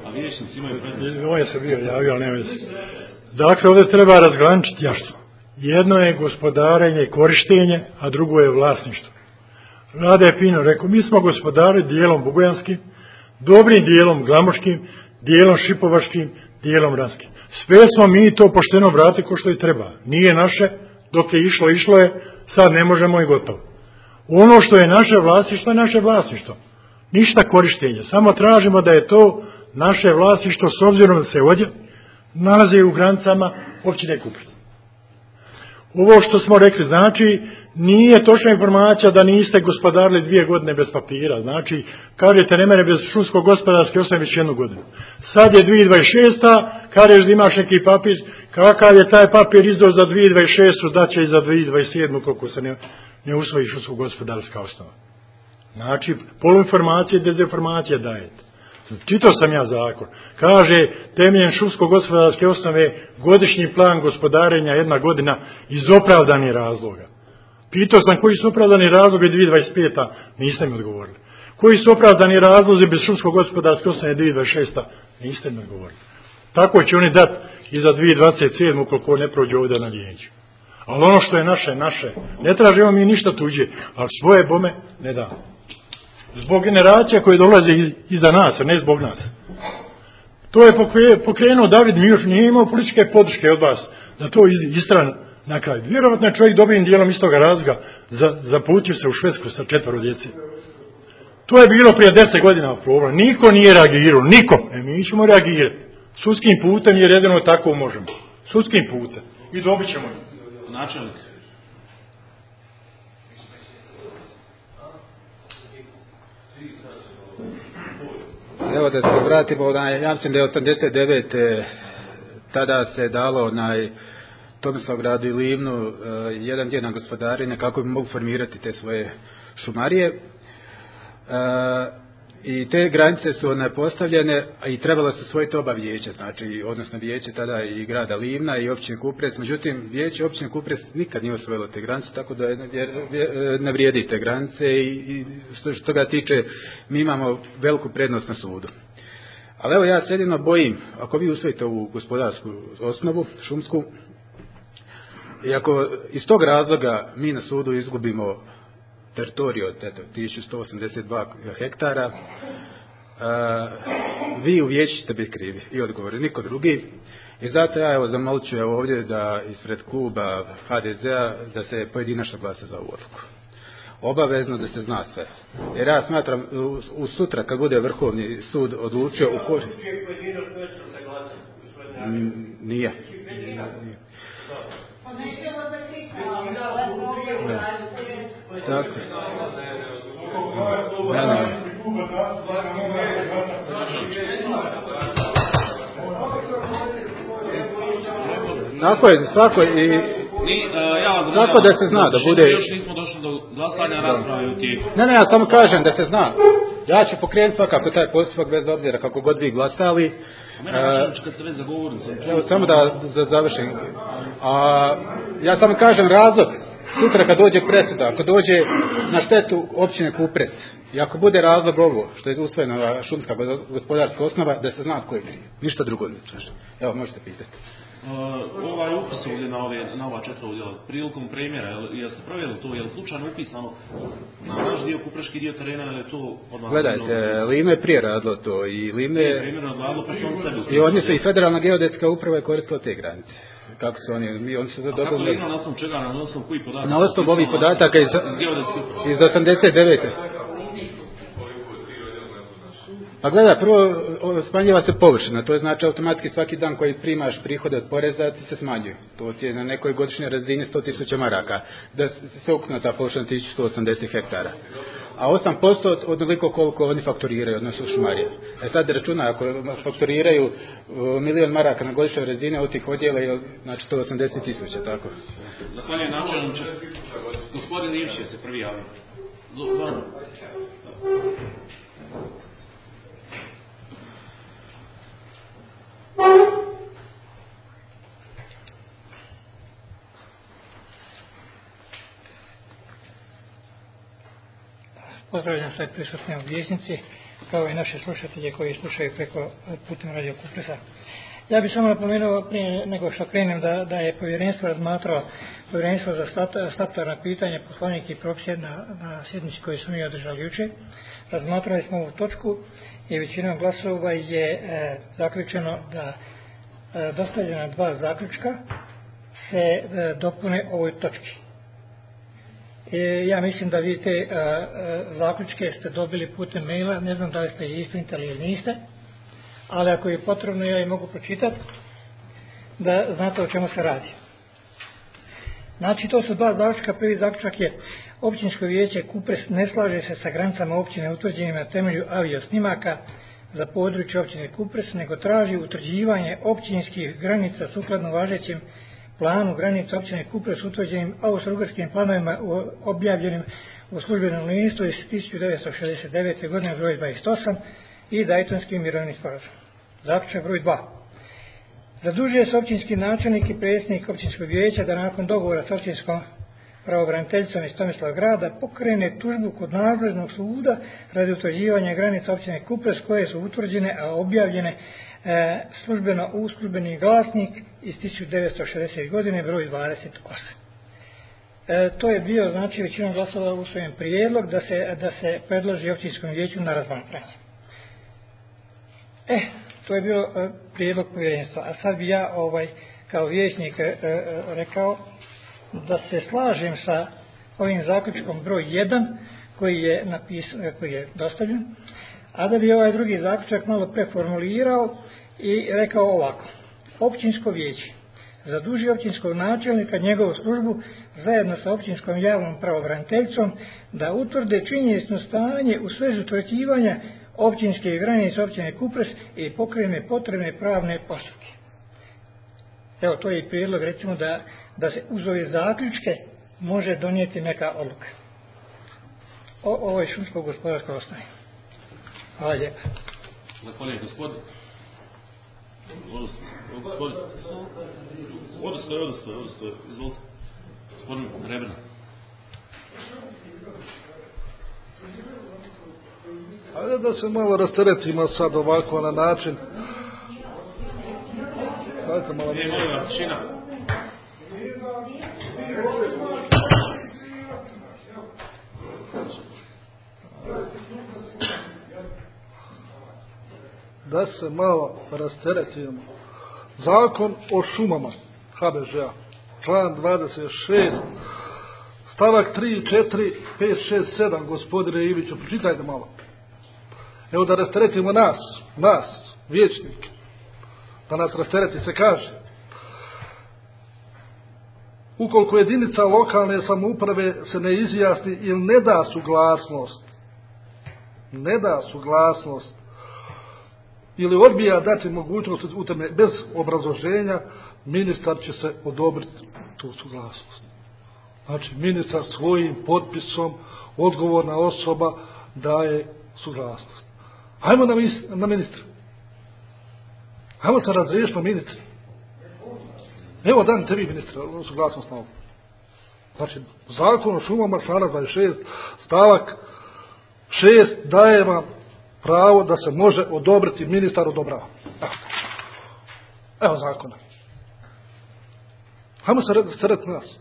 A vijećnici imaju prednost. On je se bio javio, ali nema veze. Dakle, ovdje treba razgraničiti jasno. Jedno je gospodarenje i korištenje, a drugo je vlasništvo. Rade je Pino rekao, mi smo gospodari dijelom bugojanskim, dobrim dijelom glamoškim, dijelom šipovaškim, dijelom ranskim. Sve smo mi to pošteno vratiti ko što i treba. Nije naše, dok je išlo, išlo je, sad ne možemo i gotovo. Ono što je naše vlasništvo je naše vlasništvo. Ništa korištenje. Samo tražimo da je to naše vlasništvo s obzirom da se ovdje nalazi u granicama općine Kuprez. Ovo što smo rekli, znači, nije točna informacija da niste gospodarili dvije godine bez papira. Znači, kažete ne mene bez šumsko-gospodarske osam već jednu godinu. Sad je dvije tisuće dvadeset šesta, kažeš da imaš neki papir, kakav je taj papir izdao za dvije tisuće dvadeset šestu, da će i za dvije tisuće dvadeset sedmu koliko se ne, ne usvoji šumsko-gospodarska osnova. Znači, poluinformacije i dezinformacije dajete. Čitao sam ja zakon. Kaže, temeljem šumsko-gospodarske osnove godišnji plan gospodarenja jedna godina iz opravdanih razloga. Pitao sam koji su opravdani razlogi dvije tisuće dvadeset peta, niste mi odgovorili. Koji su opravdani razlozi bez šumsko-gospodarske osnove dvije tisuće dvadeset šesta, niste mi odgovorili. Tako će oni dati i za dvije tisuće dvadeset sedmu ukoliko ne prođe ovdje na vijeću. Ali ono što je naše, naše. Ne tražimo mi ništa tuđe, ali svoje bome ne damo. Zbog generacija koje dolaze iza nas, a ne zbog nas. To je pokrenuo David Mijoš, nije imao političke podrške od vas, da to istrane na kraju. Vjerovatno je čovjek dobrim dijelom iz toga razloga za, zaputio se u Švedsku sa četvoro djece. To je bilo prije deset godina problem. Niko nije reagirao, niko. E mi ćemo reagirati. Sudskim putem jer jedino tako možemo. Sudskim putem. I dobit ćemo. Načelnik. Evo da se vratimo, ja mislim da je osamdeset devete tada se dalo onaj Tomislavgradu i Livnu jedan dio na gospodarenje kako bi mogu formirati te svoje šumarije. I te granice su one postavljene i trebalo su svojiti oba vijeća, znači odnosno vijeće tada i grada Livna i općine Kupres, međutim vijeće općine Kupres nikad nije osvojilo te granice, tako da ne vrijedi te granice i, i što se toga tiče mi imamo veliku prednost na sudu. Ali evo ja se jedino bojim, ako vi usvojite ovu gospodarsku osnovu, šumsku, i ako iz tog razloga mi na sudu izgubimo teritoriju od eto, tisuću sto osamdeset dva hektara, a, vi u vijeću ćete biti krivi i odgovorni, niko drugi. I zato ja evo zamolit ću evo ovdje da ispred kluba ha de zea da se pojedinačno glasa za ovu odluku. Obavezno da se zna sve. Jer ja smatram u, u sutra kad bude Vrhovni sud odlučio u korist. Nije. Nije. Tako. Ne, ne. Tako je, svako i Ni, uh, ja tako da se zna da bude. Još nismo došli do glasanja, rasprave u tijeku. Ne, ne, ja samo kažem da se zna. Ja ću pokrenuti svakako taj postupak bez obzira kako god vi glasali. Mene kad ste već zagovorili. Evo samo da, da završim. A, ja samo kažem razlog. Sutra kad dođe presuda, ako dođe na štetu općine Kupres, i ako bude razlog ovo, što je usvojena šumska gospodarska osnova, da se zna tko je kriv. Ništa drugo ne traži. Evo, možete pitati. Uh, ovaj upis ovdje na, ove, na ova četiri ovdje, prilikom premjera, jeste provjerili to, je li slučajno upisano na naš dio, kupreški dio terena, ili je to odmah... Gledajte, Livne je prije radilo to i Livne... Je primjerno odladilo, pa su on sebi upisano. I oni su i Federalna geodetska uprava je koristila te granice. Kako su oni, oni su zadobili... A kako je na osnovu čega, na osnovu koji podatak? Na osnovu ovih podataka iz, iz geodetske uprave. Iz osamdeset devete. Pa gledaj, prvo smanjiva se površina, to je znači automatski svaki dan koji primaš prihode od poreza ti se smanjuje. To ti je na nekoj godišnjoj razini sto tisuća maraka, da se ukupno ta površina tisuću sto osamdeset hektara. A osam posto od, od onoliko koliko oni fakturiraju, odnosno šumarije. E sad računa, ako fakturiraju uh, milion maraka na godišnjoj razini, od tih odjela je znači sto osamdeset tisuća, tako. Zahvaljujem načelniče. Gospodin Ivčić se prvi javio. Zoran. Pozdravljam sve prisutne u vijećnici, kao i naše slušatelje koji slušaju preko putem Radio Kupresa. Ja bih samo napomenuo prije nego što krenem da, da je povjerenstvo razmatralo, povjerenstvo za statutarna pitanja, poslovnik i propise na, na sjednici koju smo mi održali jučer. Razmatrali smo ovu točku i većinom glasova je e, zaključeno da e, dostavljena dva zaključka se e, dopune ovoj točki. E, ja mislim da vi te e, e, zaključke ste dobili putem maila, ne znam da li ste ih isprintali ili niste, ali ako je potrebno ja ih mogu pročitati da znate o čemu se radi. Znači to su dva zaključka. Prvi zaključak je: Općinsko vijeće Kupres ne slaže se sa granicama općine utvrđenim na temelju aviosnimaka za područje općine Kupres, nego traži utvrđivanje općinskih granica sukladno važećem planu granica općine Kupres utvrđenim austro-ugarskim planovima objavljenim u službenom listu iz tisuću devetsto šezdeset devete. godine broj dvadeset osam i Daytonskim mirovnim sporazumom. Zaključak broj dva. Zadužuje se općinski načelnik i predsjednik općinskog vijeća da nakon dogovora s općinskom pravobraniteljicom iz Tomislavgrada pokrene tužbu kod nadležnog suda radi utvrđivanja granica općine Kupres koje su utvrđene, a objavljene e, službeno u službeni glasnik iz tisuću devetsto šezdeset. godine broj dvadeset osam. E, to je bio, znači, većinom glasova usvojen prijedlog da se, da se predloži općinskom vijeću na razmatranje. E, to je bio e, prijedlog povjerenstva. A sad bi ja ovaj, kao vijećnik e, e, rekao da se slažem sa ovim zaključkom broj jedan koji je napisan, koji je dostavljen, a da bi ovaj drugi zaključak malo preformulirao i rekao ovako: Općinsko vijeće zaduži općinskog načelnika, njegovu službu zajedno sa općinskom javnom pravobraniteljicom da utvrde činjenično stanje u svezi utvrđivanja općinske granice općine Kupres i pokrene potrebne pravne postupke. Evo, to je i prijedlog, recimo, da, da se uz ove zaključke može donijeti neka odluka o ovoj šumskog gospodarskoj osnovi. Hvala lijepa. Zahvaljujem, gospodin. Gospodin. Odostoje, odostoje, odostoje. Izvolite. Gospodin Rebrna. Hajde da se malo rasteretimo sad ovako na način. Dajte malo. Nije molim vas, tišina. Da se malo rasteretimo. Zakon o šumama H B Ž A, član dvadeset šest, stavak tri, četiri, pet, šest, sedam, gospodine Iviću, pročitajte malo. Evo da rasteretimo nas, nas, vijećnike, da nas rastereti, se kaže: ukoliko jedinica lokalne samouprave se ne izjasni ili ne da suglasnost, ne da suglasnost ili odbija dati mogućnost u tome bez obrazloženja, ministar će se odobriti tu suglasnost. Znači, ministar svojim potpisom, odgovorna osoba, daje suglasnost. Hajmo na, na ministra. Hajmo se razriješiti na ministra. Evo, danite vi, ministra, suglasnost na ovo. Znači, zakon o šumama, članak dvadeset šest, stavak šest, daje vam pravo da se može odobriti, ministar odobrava. Evo, Evo zakona. Hajmo se srediti nas.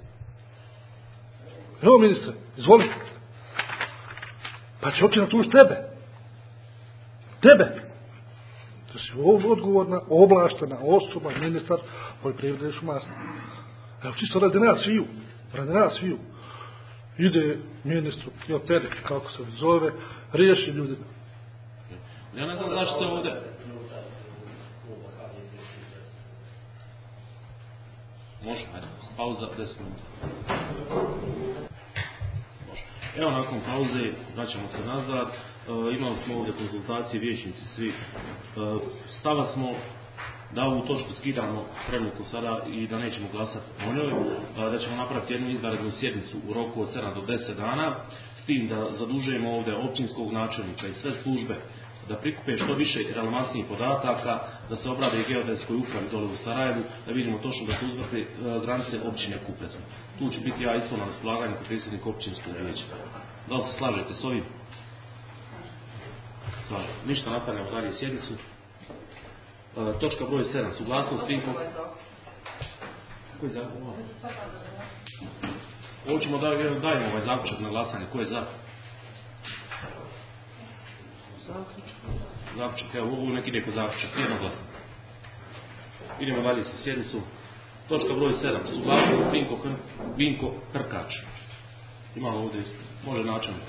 Evo, ministre, izvoli. Pa će općina tužiti tebe. Tebe. To si odgovorna, oblaštena osoba, ministar poljoprivrede i šumarstva. Evo, čisto radi nas sviju. Radi nas sviju. Ide ministru, jel teret, kako se zove, riješi ljudima. Ja ne znam zašto se ovdje... Može, ajde, pauza, deset minuta. Može. Evo, nakon pauze, vraćamo se nazad. E, imali smo ovdje konzultacije, vijećnici svi. E, stava smo da ovu točku skidamo trenutno sada i da nećemo glasati o njoj, e, da ćemo napraviti jednu izvanrednu sjednicu u roku od sedam do deset dana, s tim da zadužujemo ovdje općinskog načelnika i sve službe da prikupe što više relevantnijih podataka, da se obrade i geodetskoj upravi dole u Sarajevu, da vidimo točno da se uzvrte granice općine Kupres. Tu ću biti ja isto na raspolaganju kao predsjednik općinskog vijeća. Da li se slažete s ovim? Hvala. Ništa, nastavljamo dalje sjednicu. E, točka broj sedam. Suglasnost Vinko. Koji je za? Ovo ćemo da, dajemo ovaj zaključak na glasanje. Ko je za? Zaključak. Evo, ovo neki neko zaključak. Jednoglasno. Idemo dalje sa sjednicom. Točka broj sedam. Suglasnost Vinko, Hr, Vinko Hrkač. Imamo ovdje isto. Može načelnik.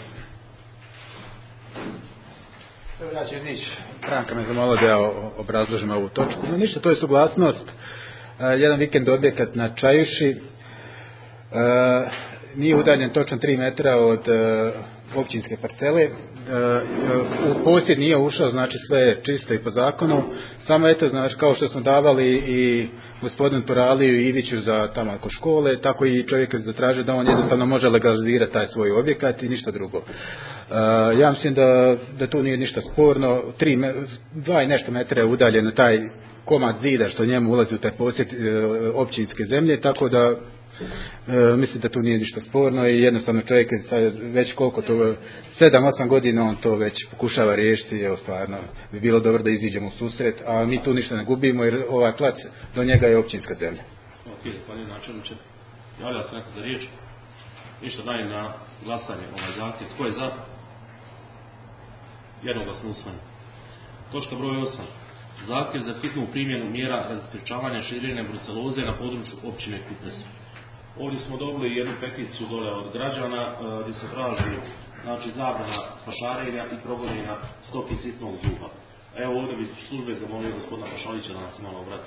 Ja ću izići. Franka me zamolila da ja obrazložim ovu točku. No ništa, to je suglasnost. Uh, jedan vikend objekat na Čajuši. Uh, nije udaljen točno tri metra od uh, općinske parcele. Uh, u posjed nije ušao, znači sve je čisto i po zakonu. Samo eto, znači, kao što smo davali i gospodinu Toraliju i Iviću za tamo oko škole, tako i čovjek zatraže da on jednostavno može legalizirati taj svoj objekat i ništa drugo. Uh, ja mislim da, da tu nije ništa sporno. Tri, dva i nešto metra je udaljeno taj komad zida što njemu ulazi u taj posjed uh, općinske zemlje, tako da E, mislim da tu nije ništa sporno i jednostavno čovjek već koliko to, sedam osam godina on to već pokušava riješiti, evo stvarno bi bilo dobro da iziđemo u susret, a mi tu ništa ne gubimo jer ovaj plac do njega je općinska zemlja. Ok, zahvaljujem načelniče. Javlja se neko za riječ? Ništa daje na glasanje ovaj zahtjev. Tko je za? Jednoglasno usvojeno. Točka broj osam. Zahtjev za hitnu primjenu mjera radi sprječavanja širenja bruceloze na području općine Kupres. Ovdje smo dobili jednu peticiju dole od građana gdje se traži, znači, zabrana pašarenja i progonjenja stoke sitnog zuba. Evo ovdje bi službe zamolio gospodina Pašalića da nas malo obrati.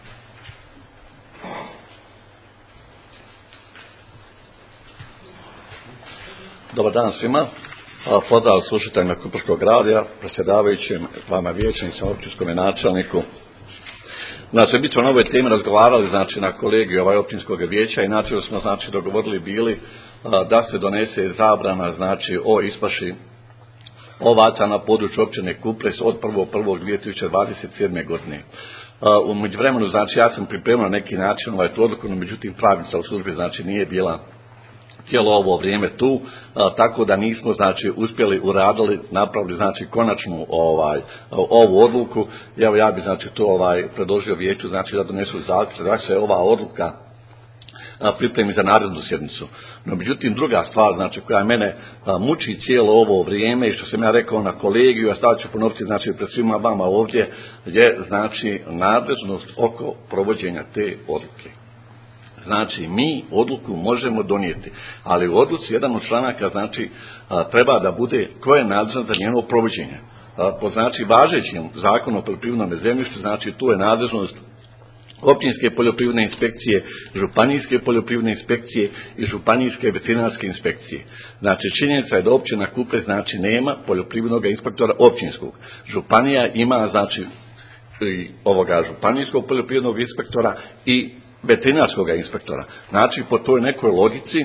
Dobar dan svima. Pozdrav slušateljima Kuprškog radija, predsjedavajućim, vama vijećnicima, općinskom načelniku. Znači, mi smo na ovoj temi razgovarali, znači, na kolegiju ovaj općinskog vijeća i načelno smo, znači, dogovorili bili a, da se donese zabrana, znači, o ispaši ovaca na području općine Kupres od prvog prvog dvije tisuće dvadeset sedme. godine. A, u međuvremenu, znači, ja sam pripremio na neki način ovaj tu odluku, no međutim pravnica u službi, znači, nije bila cijelo ovo vrijeme tu, a, tako da nismo, znači, uspjeli, uradili, napravili, znači, konačnu ovaj ovu odluku. Evo ja bi, znači, to ovaj predložio vijeću, znači, da donesu zaključak da se ova odluka a, pripremi za narednu sjednicu. No međutim, druga stvar, znači, koja mene a, muči cijelo ovo vrijeme i što sam ja rekao na kolegiju, a sad ću ponoviti, znači, pred svima vama ovdje, je, znači, nadležnost oko provođenja te odluke. Znači, mi odluku možemo donijeti, ali u odluci jedan od članaka, znači, a, treba da bude ko je nadležan za njeno provođenje. A, po, znači, važećem zakonu o poljoprivrednom zemljištu, znači, tu je nadležnost općinske poljoprivredne inspekcije, županijske poljoprivredne inspekcije i županijske veterinarske inspekcije. Znači, činjenica je da općina Kupres, znači, nema poljoprivrednog inspektora općinskog. Županija ima, znači, i ovoga županijskog poljoprivrednog inspektora i veterinarskog inspektora. Znači, po toj nekoj logici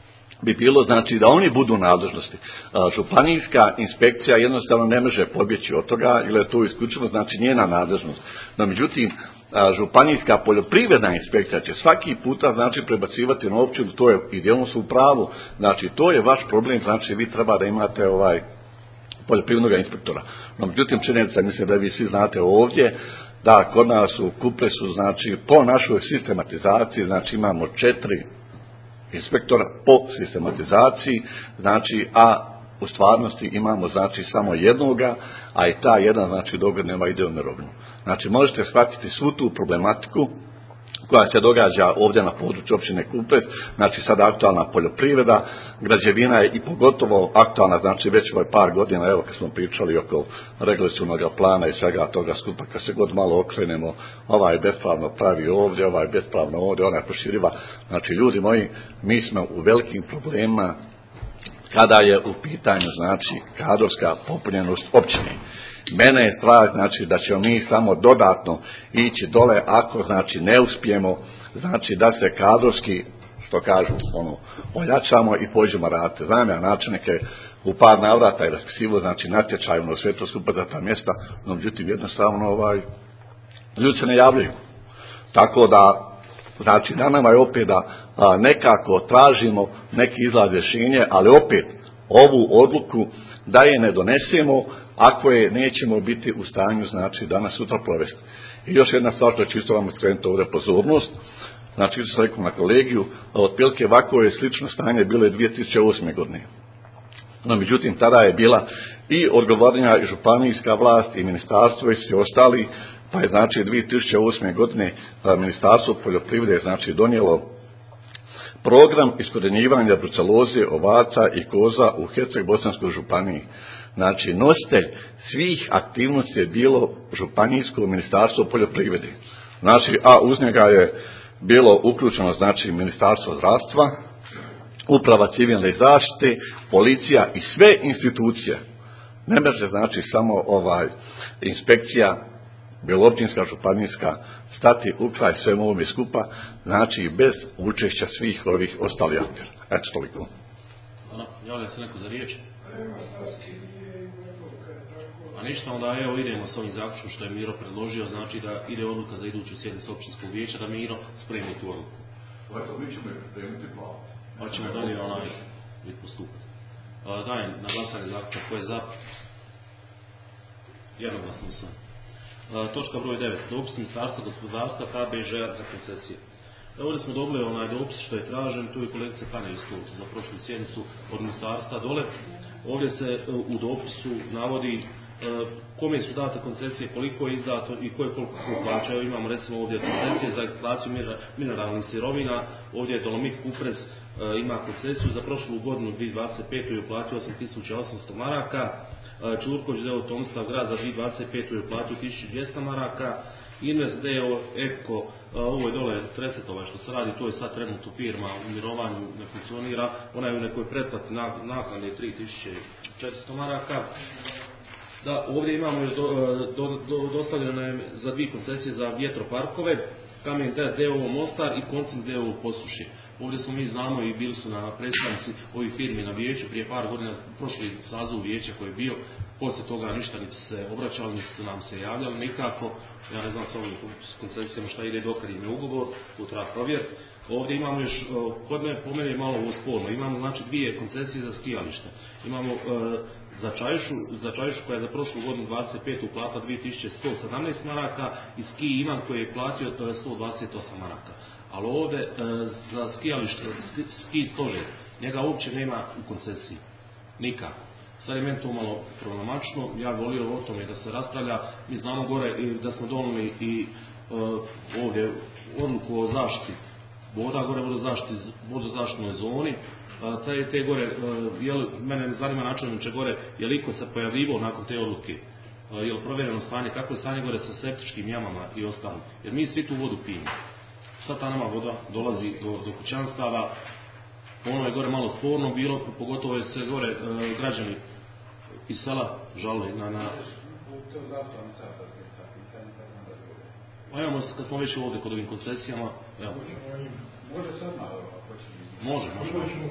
bi bilo, znači, da oni budu nadležnosti. Županijska inspekcija jednostavno ne može pobjeći od toga, jer je to isključivo, znači, njena nadležnost. No, međutim, županijska poljoprivredna inspekcija će svaki puta, znači, prebacivati na općinu, to je idealno su u pravu, znači, to je vaš problem, znači, vi treba da imate ovaj poljoprivrednog inspektora. No, međutim, činjenica, mislim da vi svi znate ovdje, da kod nas u Kupresu, znači, po našoj sistematizaciji, znači, imamo četiri inspektora po sistematizaciji, znači, a u stvarnosti imamo, znači, samo jednoga, a i ta jedan, znači, dogodneva ide u mirovinu. Znači, možete shvatiti svu tu problematiku koja se događa ovdje na području općine Kupres, znači sada aktualna poljoprivreda, građevina je i pogotovo aktualna, znači već ovaj par godina, evo kad smo pričali oko regulacionog plana i svega toga skupa, kad se god malo okrenemo, ovaj bespravno pravi ovdje, ovaj bespravno ovdje, onaj proširiva, znači ljudi moji, mi smo u velikim problemima kada je u pitanju, znači, kadrovska popunjenost općine. Mene je stvar, znači, da ćemo mi samo dodatno ići dole ako, znači, ne uspijemo, znači, da se kadrovski, što kažu, ono, ojačamo i pođemo raditi. Znam ja načelnike u par navrata i raspisivo, znači, natječajno sve to skupa za ta mjesta, no međutim, jednostavno, ovaj, ljudi se ne javljaju. Tako da, znači, na nama je opet da a, nekako tražimo neki izlaz rješenje, ali opet ovu odluku da je ne donesemo ako je nećemo biti u stanju, znači, danas sutra provesti. I još jedna stvar, što ću isto vam skrenuti ovdje pozornost, znači, što sam rekao na kolegiju, otprilike ovako je slično stanje bilo i dvije tisuće osme godine. No, međutim, tada je bila i odgovornija i županijska vlast i ministarstvo i svi ostali, pa je, znači, dvije tisuće osme godine ministarstvo poljoprivrede, znači, donijelo program iskorjenjivanja bruceloze ovaca i koza u Herceg-Bosanskoj županiji. Znači, nositelj svih aktivnosti je bilo županijsko ministarstvo poljoprivrede. Znači, a uz njega je bilo uključeno, znači, ministarstvo zdravstva, uprava civilne zaštite, policija i sve institucije. Ne može, znači, samo ovaj inspekcija Bjelovačka županijska stati u kraj svemu ovome skupa, znači bez učešća svih ovih ostalih aktera. Eto, toliko. Hvala. Javlja se neko za riječ? A ništa, onda evo idemo s ovim zaključkom što je Miro predložio, znači da ide odluka za iduću sjednicu općinskog vijeća, da Miro spremi tu odluku. Eto, mi ćemo je pripremiti malo. Pa ćemo dalje onaj vid postupati. Dajem na glasanje zaključak, ko je za? Jednoglasno sve. Točka broj devet. Dopis Ministarstva gospodarstva K B Ž za koncesije. Ovdje smo dobili onaj dopis što je tražen, tu je kolegica Kana isto za prošlu sjednicu od ministarstva dole. Ovdje se u dopisu navodi kome su date koncesije, koliko je izdato i ko je koliko plaća. Imamo recimo ovdje koncesije za eksploataciju mineralnih sirovina, ovdje je Dolomit Kuprez ima koncesiju za prošlu godinu dvije tisuće dvadeset petu je uplatio osam tisuća osamsto maraka, Čurković d o o Tomislav grad za dvije tisuće dvadeset petu je uplatio tisuću dvjesto maraka, Invest d o o Eko, ovo je dole trideset ovaj što se radi, to je sad trenutno firma u mirovanju, ne funkcionira, ona je u nekoj pretplati naknade tri tisuće četiristo maraka. Da, ovdje imamo još do, do, do, dostavljeno je za dvije koncesije za vjetroparkove, Kamen d o o Mostar i Koncim d o o Posuši. Ovdje smo mi znamo i bili su na predstavnici ovih firmi na vijeću prije par godina, prošli saziv vijeća koji je bio, poslije toga ništa niti se obraćali, niti se nam se javljali nikako. Ja ne znam s ovim koncesijama šta ide dokad im je ugovor, tu treba provjeriti. Ovdje imamo još, kod mene, po mene je malo ovo sporno, imamo znači dvije koncesije za skijalište. Imamo e, za Čajšu, za Čajšu koja je za prošlu godinu dvadeset petu platila dvije tisuće sto sedamnaest maraka i Ski Ivan koji je platio to je sto dvadeset osam maraka. Ali ovdje e, za skijalište, ski, ski stožer, njega uopće nema u koncesiji. Nikako. Sad je meni to malo problematično, ja bih volio o tome da se raspravlja. Mi znamo gore da smo donijeli i e, ovdje odluku o zaštiti voda, gore vodozaštiti, vodozaštitnoj zoni. A, te, te gore, e, jel, mene ne zanima načelniče gore, je li iko se pojavljivo nakon te odluke? E, je li provjereno stanje, kako je stanje gore sa septičkim jamama i ostalim? Jer mi svi tu vodu pijemo. Sad ta nama voda dolazi do, do kućanstava, ono je gore malo sporno bilo, pogotovo je se gore e, građani iz sela žalili na... na... A evo, kad smo već ovdje kod ovim koncesijama, evo. Može sad na Može, može.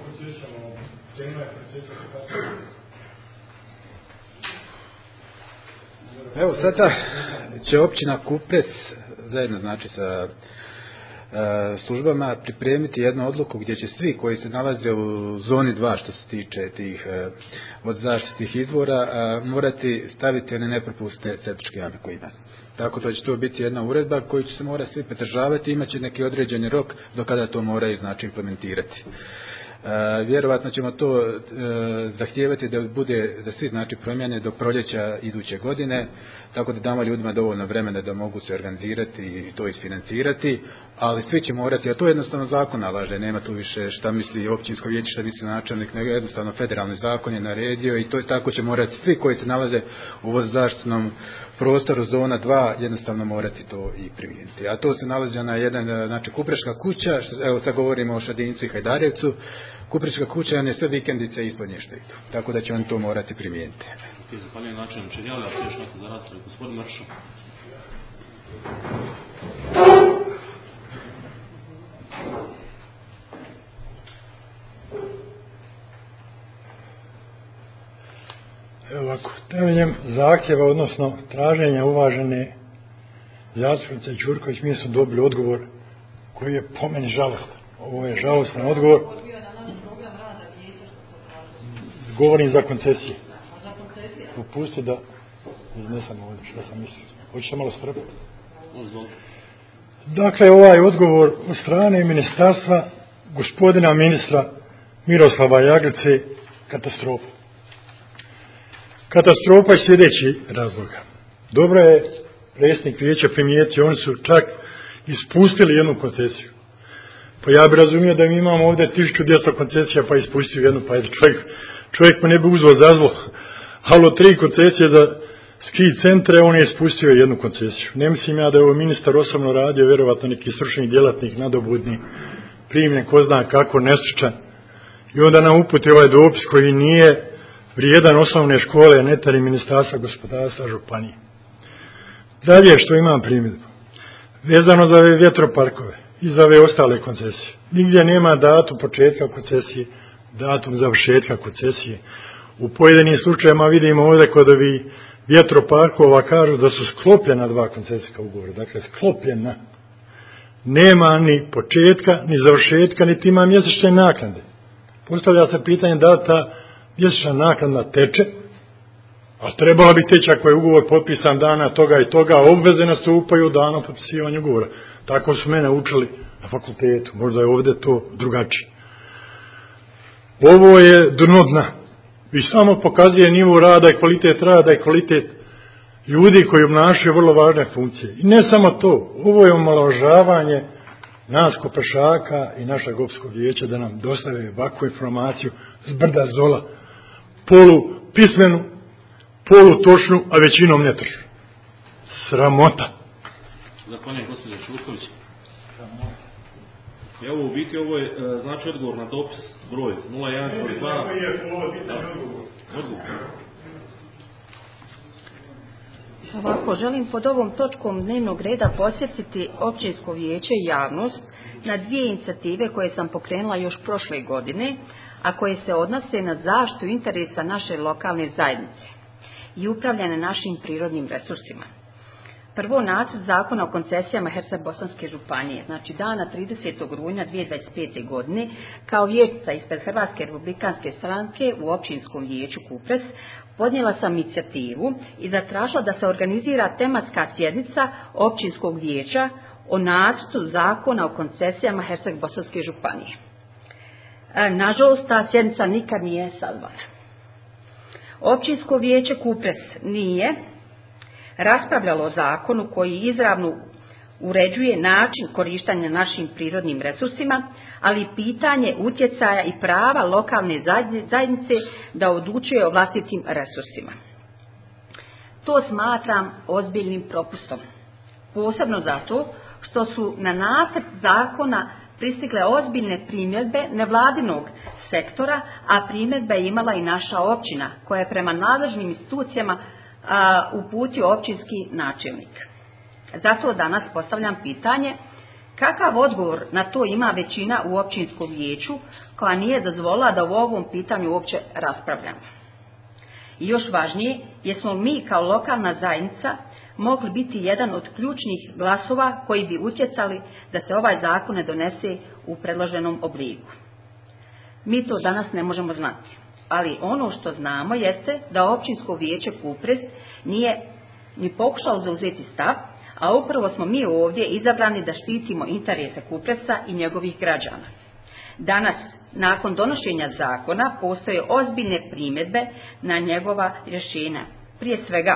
Evo sada će općina Kupres zajedno znači sa službama pripremiti jednu odluku gdje će svi koji se nalaze u zoni dva što se tiče tih od zaštitnih izvora morati staviti one nepropusne septičke jame koje ima. Tako da će to biti jedna uredba koju će se mora svi pridržavati i imat će neki određeni rok do kada to moraju znači implementirati. E, vjerovatno ćemo to e, zahtijevati da bude, da svi znači promjene do proljeća iduće godine, tako da damo ljudima dovoljno vremena da mogu se organizirati i to isfinancirati, ali svi će morati, a to je jednostavno zakon nalaže, nema tu više šta misli općinsko vijeće, šta misli načelnik, nego jednostavno federalni zakon je naredio i to tako će morati svi koji se nalaze u vodozaštitnom prostoru zona dva jednostavno morati to i primijeniti. A to se nalazi na jedan, znači Kupreška kuća, što, evo sad govorimo o Šadincu i Hajdarevcu, Kupreška kuća je sve vikendice ispod nje što idu, tako da će oni to morati primijeniti. Ok, zahvaljujem načelom Čeljala, a još neko za raspravu. Gospodin Mršo. Evo ovako, temeljem zahtjeva, odnosno traženja uvažene zastupnice Čurković, mi smo dobili odgovor koji je po meni žalostan. Ovo je žalostan odgovor. Govorim za koncesije. Popustite da iznesem ovdje što sam mislio. Hoćete malo strpiti? Dakle, ovaj odgovor od strane ministarstva gospodina ministra Miroslava Jaglice katastrofa. Katastrofa iz sljedeći razloga. Dobro je predsjednik vijeća primijetio, oni su čak ispustili jednu koncesiju. Pa ja bi razumio da mi imamo ovdje tisuću dvjesto koncesija pa ispustio jednu, pa čovjek, čovjek mu ne bi uzvao za zlo. Halo, tri koncesije za ski centre, on je ispustio jednu koncesiju. Ne mislim ja da je ovo ministar osobno radio, vjerovatno neki stručni djelatnik, nadobudni, primljen, ko zna kako, nesučan. I onda nam uputi ovaj dopis koji nije vrijedan osnovne škole, netari ministarstva gospodarstva županije. Dalje što imam primjedbu, vezano za ove vjetroparkove i za ove ostale koncesije. Nigdje nema datum početka koncesije, datum završetka koncesije. U pojedinim slučajima vidimo ovdje kod ovih vjetroparkova kažu da su sklopljena dva koncesijska ugovora. Dakle, sklopljena. Nema ni početka, ni završetka, niti ima mjesečne naknade. Postavlja se pitanje da li ta mjesečna naknada teče, a trebala bi teći ako je ugovor potpisan dana toga i toga, obveze nastupaju danom potpisivanja ugovora. Tako su mene učili na fakultetu. Možda je ovdje to drugačije. Ovo je dno dna. I samo pokazuje nivo rada i kvalitet rada i kvalitet ljudi koji obnašaju vrlo važne funkcije. I ne samo to, ovo je omalovažavanje nas Koprešaka i našeg općinskog vijeća da nam dostave ovakvu informaciju s brda zola, polu pismenu, polu točnu, a većinom netočnu. Sramota. Zahvaljujem gospođa Čurković. Evo, u biti ovo je e, znači odgovor na dopis broj nula jedan dva. Odgovor. Ovako, želim pod ovom točkom dnevnog reda posjetiti općinsko vijeće i javnost na dvije inicijative koje sam pokrenula još prošle godine, a koje se odnose na zaštitu interesa naše lokalne zajednice i upravljanje našim prirodnim resursima. Prvo, nacrt zakona o koncesijama Herceg-Bosanske županije, znači dana tridesetog rujna dvije tisuće dvadeset pete. godine, kao vijećnica ispred Hrvatske republikanske stranke u općinskom vijeću Kupres, podnijela sam inicijativu i zatražila da se organizira tematska sjednica općinskog vijeća o nacrtu zakona o koncesijama Herceg-Bosanske županije. Nažalost, ta sjednica nikad nije sazvana. Općinsko vijeće Kupres nije raspravljalo o zakonu koji izravno uređuje način korištenja našim prirodnim resursima, ali pitanje utjecaja i prava lokalne zajednice da odlučuje o vlastitim resursima. To smatram ozbiljnim propustom. Posebno zato što su na nacrt zakona pristigle ozbiljne primjedbe nevladinog sektora, a primjedbe je imala i naša općina, koja je prema nadležnim institucijama a, uputio općinski načelnik. Zato danas postavljam pitanje kakav odgovor na to ima većina u općinskom vijeću koja nije dozvolila da u ovom pitanju uopće raspravljamo. I još važnije, jesmo mi kao lokalna zajednica mogli biti jedan od ključnih glasova koji bi utjecali da se ovaj zakon ne donese u predloženom obliku. Mi to danas ne možemo znati, ali ono što znamo jeste da općinsko vijeće Kupres nije ni pokušalo zauzeti stav, a upravo smo mi ovdje izabrani da štitimo interese Kupresa i njegovih građana. Danas, nakon donošenja zakona, postoje ozbiljne primjedbe na njegova rješenja. Prije svega,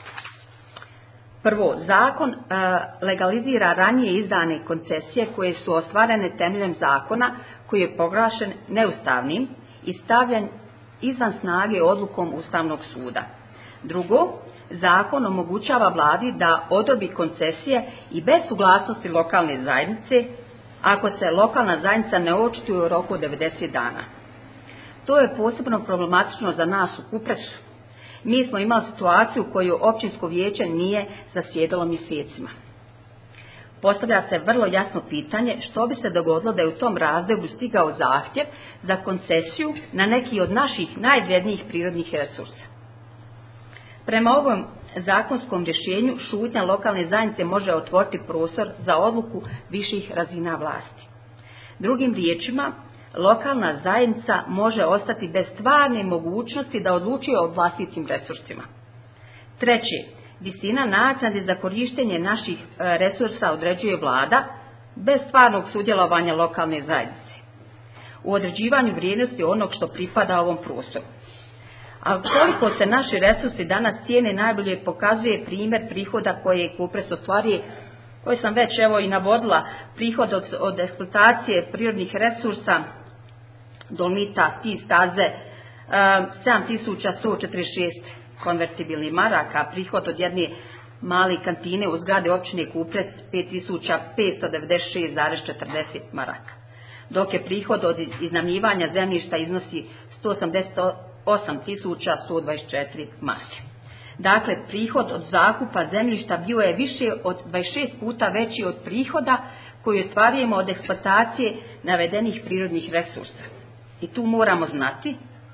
prvo, zakon e, legalizira ranije izdane koncesije koje su ostvarene temeljem zakona koji je proglašen neustavnim i stavljen izvan snage odlukom Ustavnog suda. Drugo, zakon omogućava vladi da odobri koncesije i bez suglasnosti lokalne zajednice ako se lokalna zajednica ne očituje u roku od devedeset dana. To je posebno problematično za nas u Kupresu. Mi smo imali situaciju u kojoj općinsko vijeće nije zasjedalo mjesecima. Postavlja se vrlo jasno pitanje što bi se dogodilo da je u tom razdoblju stigao zahtjev za koncesiju na neki od naših najvrijednijih prirodnih resursa. Prema ovom zakonskom rješenju šutnja lokalne zajednice može otvoriti prostor za odluku viših razina vlasti. Drugim riječima, lokalna zajednica može ostati bez stvarne mogućnosti da odlučuje o vlastitim resursima. Treće, visina naknade za korištenje naših resursa određuje vlada bez stvarnog sudjelovanja lokalne zajednice u određivanju vrijednosti onog što pripada ovom prostoru. A koliko se naši resursi danas cijene najbolje pokazuje primjer prihoda koje je Kupres ostvaruje, koji sam već evo i navodila, prihod od, od eksploatacije prirodnih resursa, dolmita, ski staze, sedam tisuća sto četrdeset šest konvertibilnih maraka, prihod od jedne male kantine u zgrade općine Kupres pet tisuća petsto devedeset šest zarez četrdeset maraka, dok je prihod od iznajmljivanja zemljišta iznosi sto osamdeset osam tisuća sto dvadeset četiri marke. Dakle, prihod od zakupa zemljišta bio je više od dvadeset šest puta veći od prihoda koji ostvarujemo od eksploatacije navedenih prirodnih resursa. I tu moramo znati,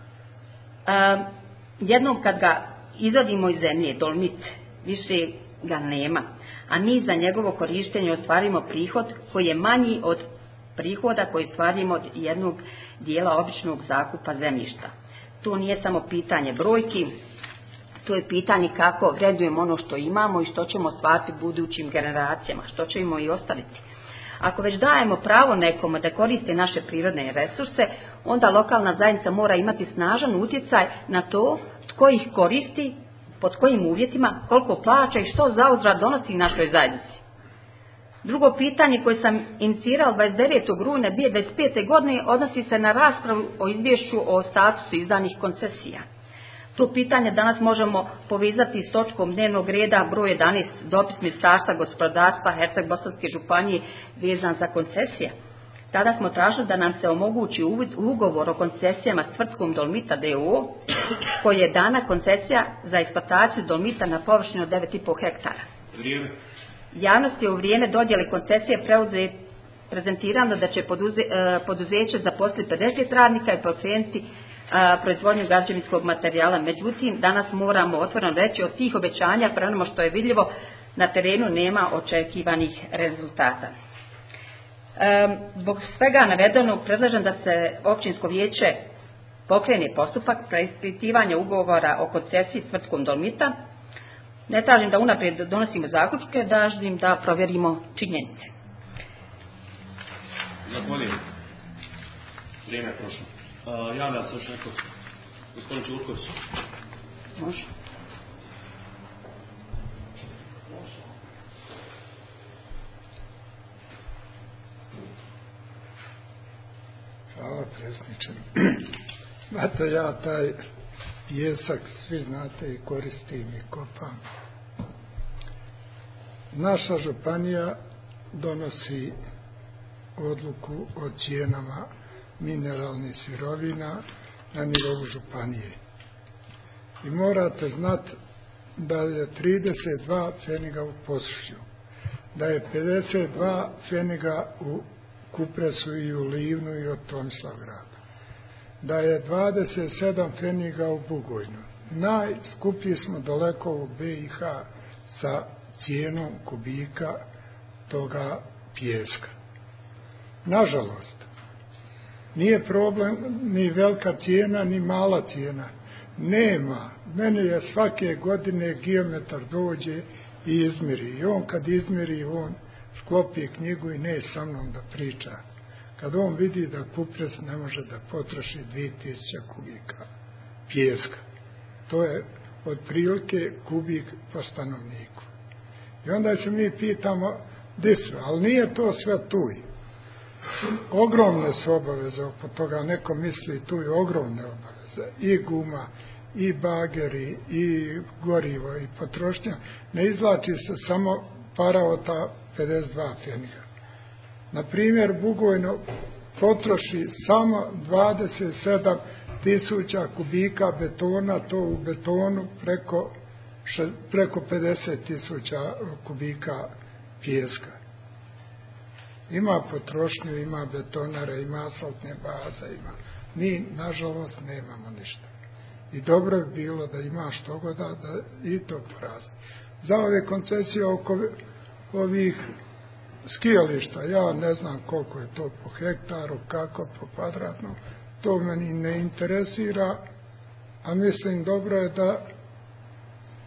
um, jednom kad ga izvadimo iz zemlje, dolmit, više ga nema, a mi za njegovo korištenje ostvarimo prihod koji je manji od prihoda koji ostvarimo od jednog dijela običnog zakupa zemljišta. To nije samo pitanje brojki, to je pitanje kako vrednujemo ono što imamo i što ćemo ostvariti budućim generacijama, što ćemo i ostaviti. Ako već dajemo pravo nekome da koriste naše prirodne resurse, onda lokalna zajednica mora imati snažan utjecaj na to tko ih koristi, pod kojim uvjetima, koliko plaća i što zauzvrat donosi našoj zajednici. Drugo pitanje koje sam inicirala dvadeset devetog rujna dvije tisuće dvadeset pete. godine odnosi se na raspravu o izvješću o statusu izdanih koncesija. To pitanje danas možemo povezati s točkom dnevnog reda broj jedanaest, dopis Ministarstva gospodarstva Herceg-Bosanske županije vezan za koncesije. Tada smo tražili da nam se omogući ugovor o koncesijama s tvrtkom Dolmita d o o koji je dana koncesija za eksploataciju dolmita na površini od devet i pol hektara. Vrijeme. Javnost je u vrijeme dodjele koncesije preuzeti prezentirano da će poduze, poduzeće zaposliti pedeset radnika i pokrenuti proizvodnju građevinskog materijala. Međutim, danas moramo otvoreno reći od tih obećanja, prema onome što je vidljivo, na terenu nema očekivanih rezultata. Zbog svega navedenog predlažem da se općinsko vijeće pokrene postupak preispitivanja ugovora o koncesiji s tvrtkom Dolmita. Ne tražim da unaprijed donosimo zaključke, dažim da provjerimo činjenice. Zahvaljujem. Vrijeme je prošlo. Uh, javlja se još neko. Gospodin Čurković. Može. Hvala predsjedniče. Znate, ja taj pijesak, svi znate, i koristim i kopam. Naša županija donosi odluku o cijenama mineralnih sirovina na nivou županije. I morate znati da je trideset dva pfeniga u Posušlju, da je pedeset dva pfeniga u Kupresu i u Livnu i u Tomislavgradu, da je dvadeset sedam pfeniga u Bugojnu. Najskuplji smo daleko u B i H sa cijenom kubika toga pijeska. Nažalost, nije problem ni velika cijena, ni mala cijena. Nema. Meni je svake godine geometar dođe i izmjeri. I on kad izmjeri, on sklopi knjigu i ne sa mnom da priča. Kad on vidi da Kupres ne može da potroši dvije tisuće kubika pijeska. To je otprilike kubik po stanovniku. I onda se mi pitamo gdje sve, ali nije to sve tuj. Ogromne su obaveze oko toga, neko misli tu je ogromne obaveze, i guma, i bageri, i gorivo, i potrošnja. Ne izvlači se samo para od ta pedeset dva pfeniga. Na primjer, Bugojno potroši samo dvadeset sedam tisuća kubika betona, to u betonu preko, preko pedeset tisuća kubika pijeska. Ima potrošnju, ima betonare, ima asfaltne baze, ima. Mi, nažalost, nemamo ništa. I dobro je bilo da ima što god da i to porazni. Za ove koncesije oko ovih skijališta, ja ne znam koliko je to po hektaru, kako po kvadratnom, to meni ne interesira, a mislim dobro je da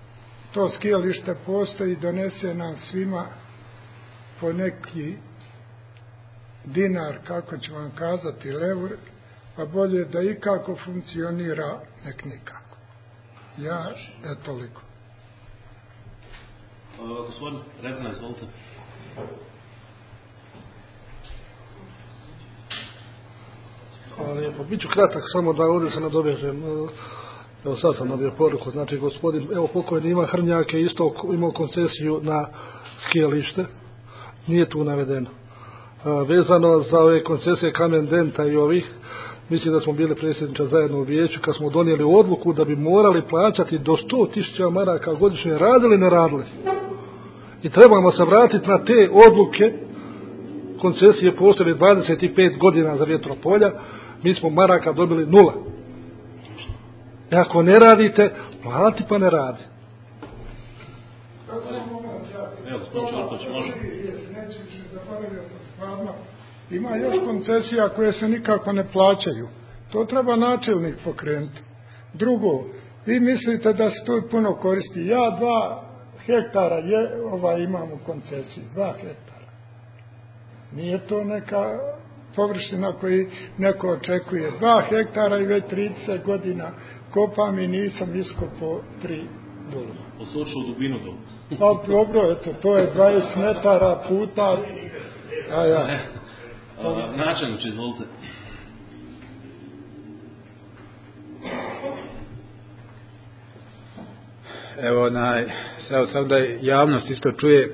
to skijalište postoji, donese nam svima po neki dinar, kako ću vam kazati, levr, pa bolje da i kako funkcionira, nek nikako. Ja, je toliko. Uh, gospodin Regna, izvolite. Hvala lijepo. Biću kratak, samo da ovdje se nadovežem. Evo sad sam nabio poruku, znači gospodin, evo pokojni Ivan Hrnjak je isto imao koncesiju na skijalište, nije tu navedeno. Vezano za ove koncesije Kamen Denta i ovih, mislim da smo bili predsjedniče zajedno u vijeću kad smo donijeli odluku da bi morali plaćati do sto tisuća maraka godišnje, radili ne radili. I trebamo se vratiti na te odluke. Koncesije postoje dvadeset pet godina za vjetropolja, mi smo maraka dobili nula. I ako ne radite, plati pa ne radi. Evo, gospodin Čorkoć, može. Ima još koncesija koje se nikako ne plaćaju. To treba načelnik pokrenuti. Drugo, vi mislite da se to puno koristi. Ja dva hektara je, ovaj, imam u koncesiji. Dva hektara. Nije to neka površina koju neko očekuje. Dva hektara i već trideset godina kopam i nisam iskopao tri doluma. Poslučao dubinu dolu. Pa dobro, eto, to je dvadeset metara puta. A ja. Načelniče, izvolite. Evo, onaj, evo samo da javnost isto čuje.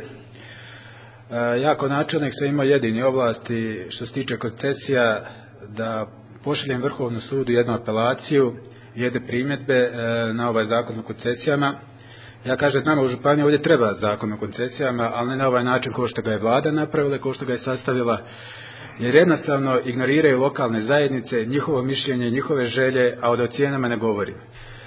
E, ja kao načelnik sam imao jedini ovlasti što se tiče koncesija da pošaljem Vrhovnom sudu jednu apelaciju, jedne primjedbe e, na ovaj zakon o koncesijama. Ja kažem, nama u županiji ovdje treba zakon o koncesijama, ali ne na ovaj način kao što ga je vlada napravila, kao što ga je sastavila, jer jednostavno ignoriraju lokalne zajednice, njihovo mišljenje, njihove želje, a o cijenama ne govorim.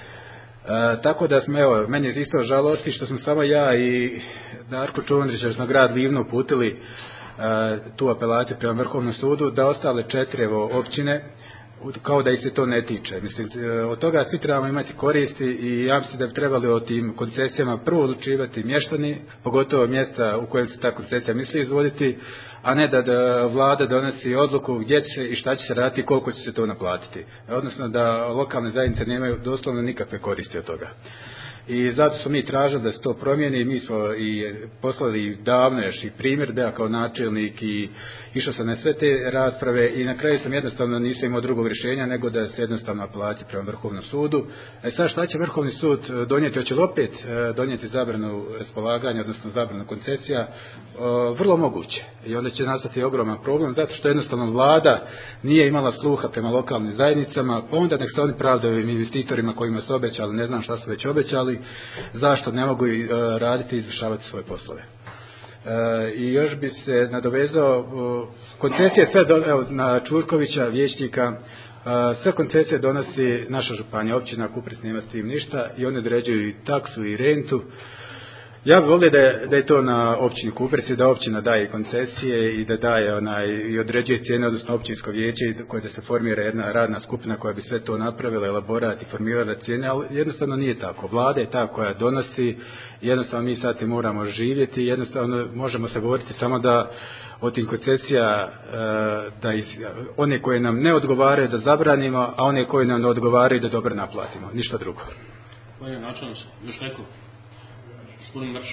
E, tako da smo, evo, meni je isto žalosti što smo samo ja i Darko Čuvandrić, što smo grad Livno uputili e, tu apelaciju prema Vrhovnom sudu, da ostale četiri evo, općine kao da ih se to ne tiče. Mislim, od toga svi trebamo imati koristi i ja mislim da bi trebali o tim koncesijama prvo odlučivati mještani, pogotovo mjesta u kojem se ta koncesija misli izvoditi, a ne da, da vlada donosi odluku gdje će se i šta će se raditi i koliko će se to naplatiti. Odnosno da lokalne zajednice nemaju doslovno nikakve koristi od toga. I zato smo mi tražili da se to promijeni. Mi smo i poslali davno još i primjer da ja kao načelnik i išao sam na sve te rasprave i na kraju sam jednostavno nisam imao drugog rješenja nego da se jednostavno apelacija prema Vrhovnom sudu. E sad šta će Vrhovni sud donijeti? Hoće li opet donijeti zabranu raspolaganja, odnosno zabranu koncesija? O, vrlo moguće. I onda će nastati ogroman problem zato što jednostavno vlada nije imala sluha prema lokalnim zajednicama, pa onda nek se oni pravdaju investitorima kojima su obećali, ne znam šta su već obećali, zašto ne mogu raditi i izvršavati svoje poslove. E, I još bi se nadovezao, koncesije sve do, evo, na Čurkovića, vijećnika, sve koncesije donosi naša županija, općina Kuprec nema s tim ništa i oni određuju i taksu i rentu. Ja bih volio da je, da je to na općini Kuprec i da općina daje koncesije i da daje onaj, i određuje cijene, odnosno općinsko vijeće koje da se formira jedna radna skupina koja bi sve to napravila, elaborat i formirala cijene, ali jednostavno nije tako. Vlada je ta koja donosi, jednostavno mi sad moramo živjeti, jednostavno možemo se govoriti samo da od tih koncesija da iz, one koje nam ne odgovaraju da zabranimo, a one koje nam ne odgovaraju da dobro naplatimo, ništa drugo. Gospodine načelniče, još neko? Gospodin Mršo.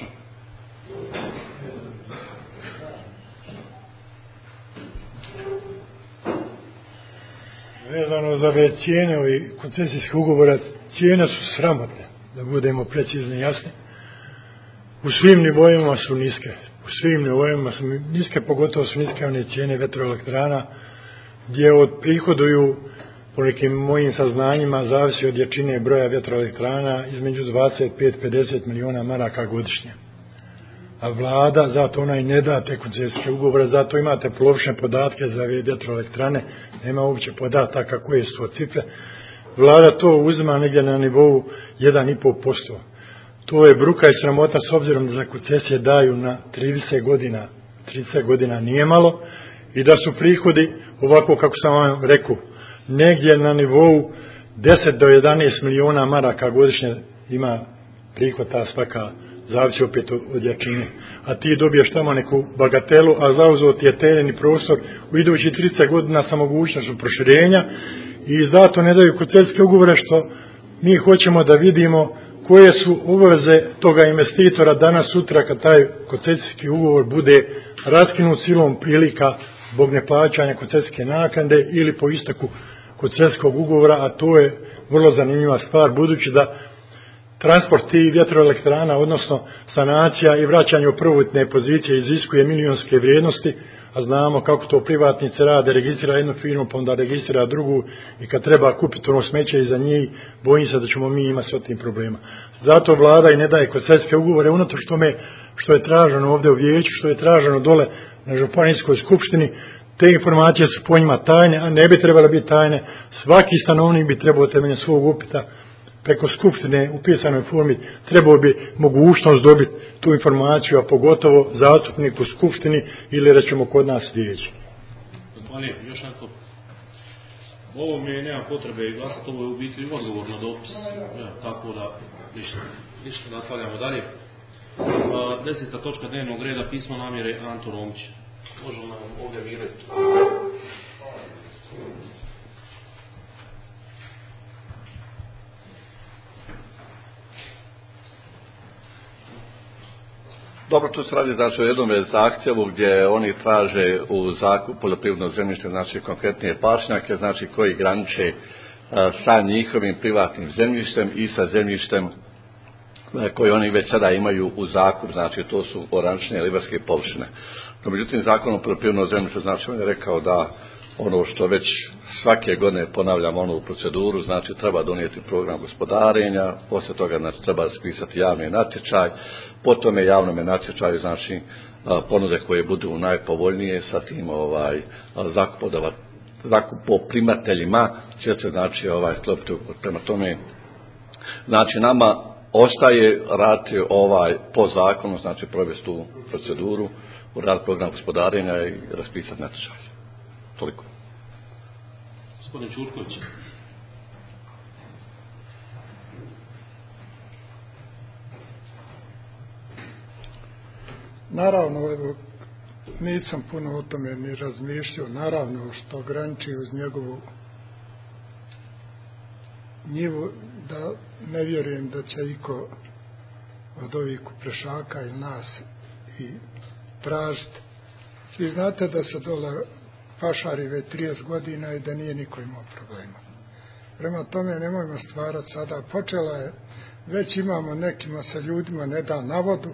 Vezano za ove cijene ovi koncesijskih ugovora, cijene su sramotne, da budemo precizni i jasni. U svim nivoima su niske. U svim nivoima su niske, pogotovo su niske one cijene vetroelektrana, gdje od prihoduju, po nekim mojim saznanjima, zavisi od jačine broja vjetroelektrana, između dvadeset pet do pedeset milijuna maraka godišnje. A vlada zato ona i ne da te koncesijske ugovore, zato imate polovične podatke za ove vjetroelektrane, nema uopće podataka koje su to cifre. Vlada to uzima negdje na nivou jedan i pol posto. To je bruka i sramota s obzirom da za koncesije daju na trideset godina. trideset godina nije malo i da su prihodi, ovako kako sam vam rekao, negdje na nivou deset do jedanaest milijuna maraka godišnje ima prihvata svaka, zavisi opet od jačine. A ti dobiješ tamo neku bagatelu, a zauzeo ti je teren i prostor u idući trideset godina sa mogućnošću proširenja i zato ne daju koncesijske ugovore što mi hoćemo da vidimo koje su obaveze toga investitora danas sutra kad taj koncesijski ugovor bude raskinut silom prilika zbog neplaćanja koncesijske naknade ili po isteku koncesijskog ugovora, a to je vrlo zanimljiva stvar budući da transport tih vjetroelektrana, odnosno sanacija i vraćanje u prvotne pozicije iziskuje milionske vrijednosti, a znamo kako to privatnici rade, registrira jednu firmu, pa onda registrira drugu i kad treba kupiti ono smeće iza njih, bojim se da ćemo mi imati sve tim problema. Zato vlada i ne daje koncesijske ugovore unatoč tome što je traženo ovdje u vijeću, što je traženo dole na županijskoj skupštini. Te informacije su po njima tajne, a ne bi trebale biti tajne. Svaki stanovnik bi trebao temeljem svog upita preko skupštine u pisanoj formi trebao bi mogućnost dobiti tu informaciju, a pogotovo zastupnik u skupštini ili rećemo kod nas vijeće. Zahvaljujem, još neko. Ovo mi nema potrebe glasati, ovo je u biti odgovor na dopis, ja, tako da ništa, ništa nastavljamo dalje. A, deseta točka dnevnog reda, pismo namjere Anton Romić. Možemo nam ovdje mirati. Dobro, tu se radi znači o jednom zahtjevu gdje oni traže u zakup poljoprivrednog zemljišta, znači konkretnije pašnjake, znači koji graniče sa njihovim privatnim zemljištem i sa zemljištem koje oni već sada imaju u zakup, znači to su orančne livarske površine. No, međutim, Zakon o poljoprivrednom zemljištu, znači on je rekao da ono što već svake godine ponavljamo onu proceduru, znači treba donijeti program gospodarenja, poslije toga znači, treba raspisati javni natječaj, po tome javnome natječaju znači ponude koje budu najpovoljnije sa tim ovaj, zakupoprimateljima će se znači ovaj sklopiti. Prema tome, znači nama ostaje raditi ovaj po zakonu, znači provesti tu proceduru, uraditi program gospodarenja i raspisati natječaj. Toliko. Gospodin Čurković. Naravno, evo, nisam puno o tome ni razmišljao, naravno što graniči uz njegovu njivu, da ne vjerujem da će iko od ovih kuprešaka i nas i tražiti. Vi znate da se dole pašari već trideset godina i da nije niko imao problema. Prema tome nemojmo stvarati sada. Počela je, već imamo nekima sa ljudima ne da na vodu,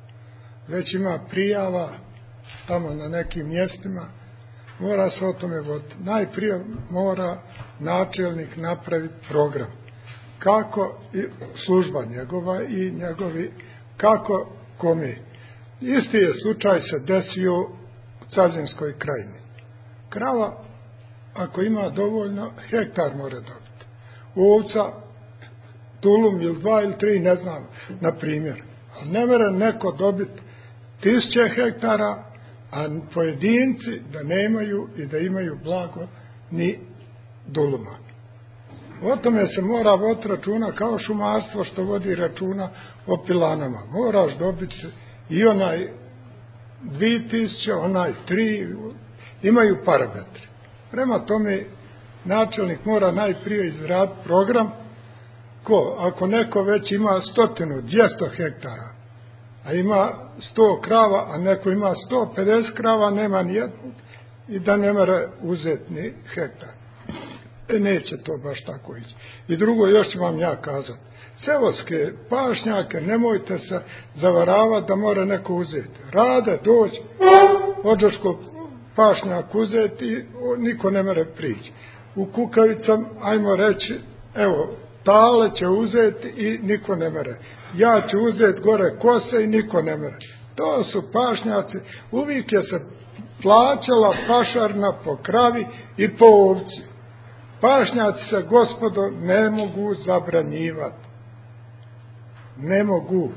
već ima prijava tamo na nekim mjestima, mora se o tome voditi. Najprije mora načelnik napraviti program. Kako i služba njegova i njegovi, kako kome. Isti je slučaj se desio u Cazinskoj krajini. Krava, ako ima dovoljno, hektar mora dobiti. Ovca, tulum ili dva ili tri, ne znam, na primjer. Ali ne mora neko dobiti tisuće hektara, a pojedinci da nemaju i da imaju blago ni duluma. O tome se mora voditi računa kao šumarstvo što vodi računa o pilanama. Moraš dobiti i onaj dvije tisuće, onaj tri, imaju parametri. Prema tome, načelnik mora najprije izraditi program. Ko? Ako neko već ima stotinu, dvjesto hektara, a ima sto krava, a neko ima sto pedeset krava, nema nijednog i da ne mora uzeti ni hektar. E, neće to baš tako ići. I drugo, još ću vam ja kazati. Seoske pašnjake nemojte se zavaravati da mora neko uzeti. Rade, dođe, ođoško pašnjak uzeti i niko ne mora prići. U Kukavicam, ajmo reći, evo, tale će uzeti i niko ne mora. Ja ću uzeti gore kose i niko ne mora. To su pašnjaci, uvijek je se plaćala pašarna po kravi i po ovci. Pašnjaci se, gospodo, ne mogu zabranjivati. Ne mogu.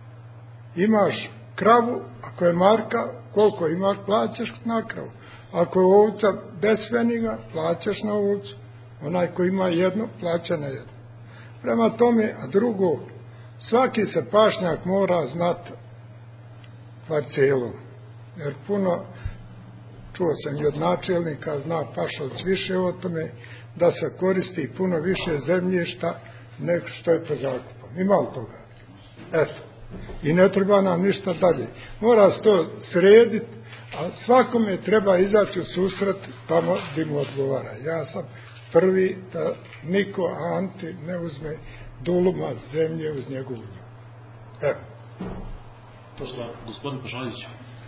Imaš kravu, ako je marka, koliko imaš, plaćaš na kravu. Ako je ovca bez feniga, plaćaš na ovcu. Onaj ko ima jedno, plaća na jedno. Prema tome, a drugo, Svaki se pašnjak mora znati parcelu, jer puno, čuo sam i od načelnika, zna Pašović više o tome, da se koristi puno više zemljišta nego što je po zakupom. Ima li toga? Eto. I ne treba nam ništa dalje. Mora se to srediti, a svakome treba izaći u susret tamo gdje mu odgovara. Ja sam prvi da niko Anti ne uzme dulumat zemlje uz njegovu nju. Evo. To što, gospodin Pašalić.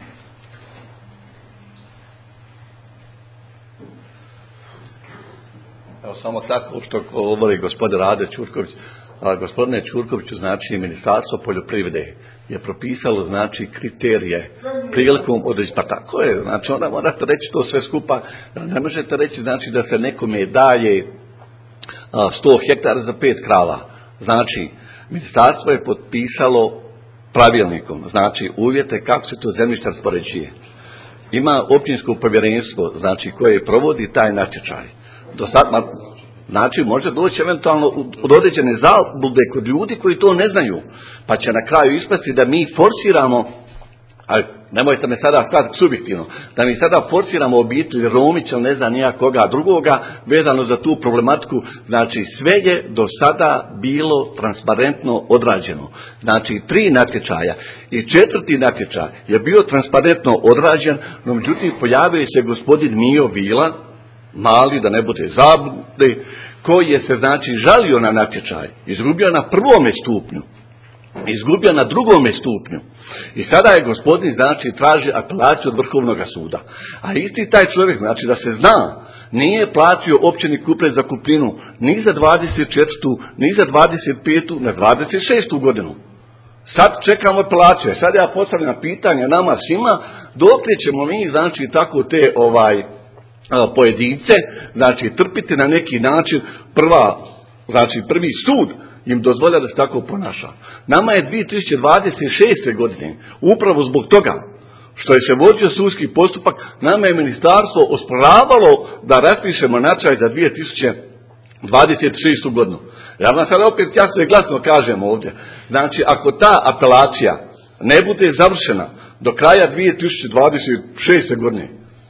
Evo samo tako što govori gospodin Rade Ćurković. A gospodine Ćurkoviću, znači Ministarstvo poljoprivrede je propisalo znači kriterije prilikom određenja. Pa tako je, znači onda morate reći to sve skupa. Ne možete reći znači da se nekome daje sto hektara za pet krava. Znači, ministarstvo je potpisalo pravilnikom, znači uvjete kako se to zemljište raspoređuje. Ima općinsko povjerenstvo, znači koje provodi taj natječaj. Do sad, znači može doći eventualno od određene zablude kod ljudi koji to ne znaju, pa će na kraju ispasti da mi forsiramo, ali nemojte me sada shvatiti subjektivno, da mi sada forsiramo obitelj Romić ili ne znam nija koga drugoga vezano za tu problematiku. Znači sve je do sada bilo transparentno odrađeno. Znači tri natječaja i četvrti natječaj je bio transparentno odrađen, no međutim pojavio se gospodin Mijo Vila, mali, da ne bude zablude, koji je se znači žalio na natječaj, izgubio na prvome stupnju, izgubio na drugome stupnju i sada je gospodin znači traži apelaciju od Vrhovnog suda. A isti taj čovjek, znači da se zna, nije platio općini Kupres za kupninu ni za dvadeset četvrtu ni za dvadeset petu na dvadeset šestu godinu. Sad čekamo apelaciju. Sad ja postavljam pitanje nama svima, dokle ćemo mi znači tako te ovaj pojedince, znači trpiti na neki način. Prva, znači prvi sud im dozvolja da se tako ponaša. Nama je dvije tisuće dvadeset šeste. godine, upravo zbog toga što je se vodio sudski postupak, nama je ministarstvo osporavalo da raspišemo natječaj za dvije tisuće dvadeset šestu. godinu. Ja vam sad opet jasno i glasno kažem ovdje. Znači, ako ta apelacija ne bude završena do kraja dvije tisuće dvadeset šeste. godine,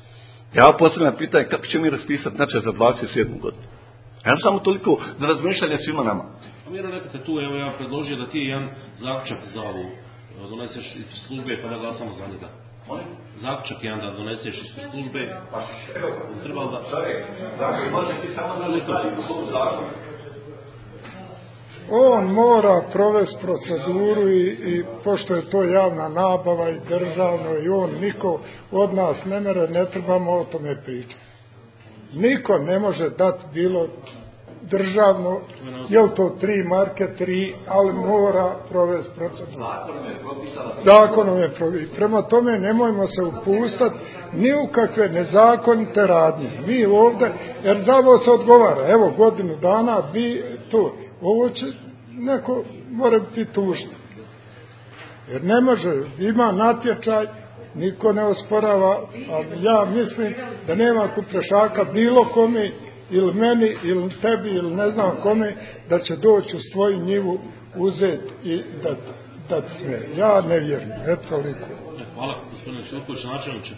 ja postavljam pitanje kako ćemo mi raspisati natječaj za dvadeset sedmu. godinu. Ja samo toliko za razmišljanje svima nama. Miro, nekate tu, evo ja predložio da ti jedan zaključak za ovu doneseš iz službe pa da glasamo za njega. Molim? Zaključak jedan da doneseš iz službe. Pa evo, treba da... Zakon može ti samo da li stvari u svom zakonu. On mora provesti proceduru i, i pošto je to javna nabava i državno i on niko od nas ne mere, ne trebamo o tome pričati. Niko ne može dati bilo državno, je li to tri marke, tri, ali mora provesti proceduru. Zakonom je propisano. Prema tome nemojmo se upustati ni u kakve nezakonite radnje. Mi ovdje, jer za ovo se odgovara, evo godinu dana, vi to, ovo će neko mora biti tužno. Jer ne može, ima natječaj, niko ne osporava, a ja mislim da nema kuprešaka bilo kome, ili meni, ili tebi, ili ne znam kome, da će doći u svoju njivu uzeti i da, da sve. Ja ne vjerujem, eto toliko. Hvala, gospodine Ćurković, načelniče.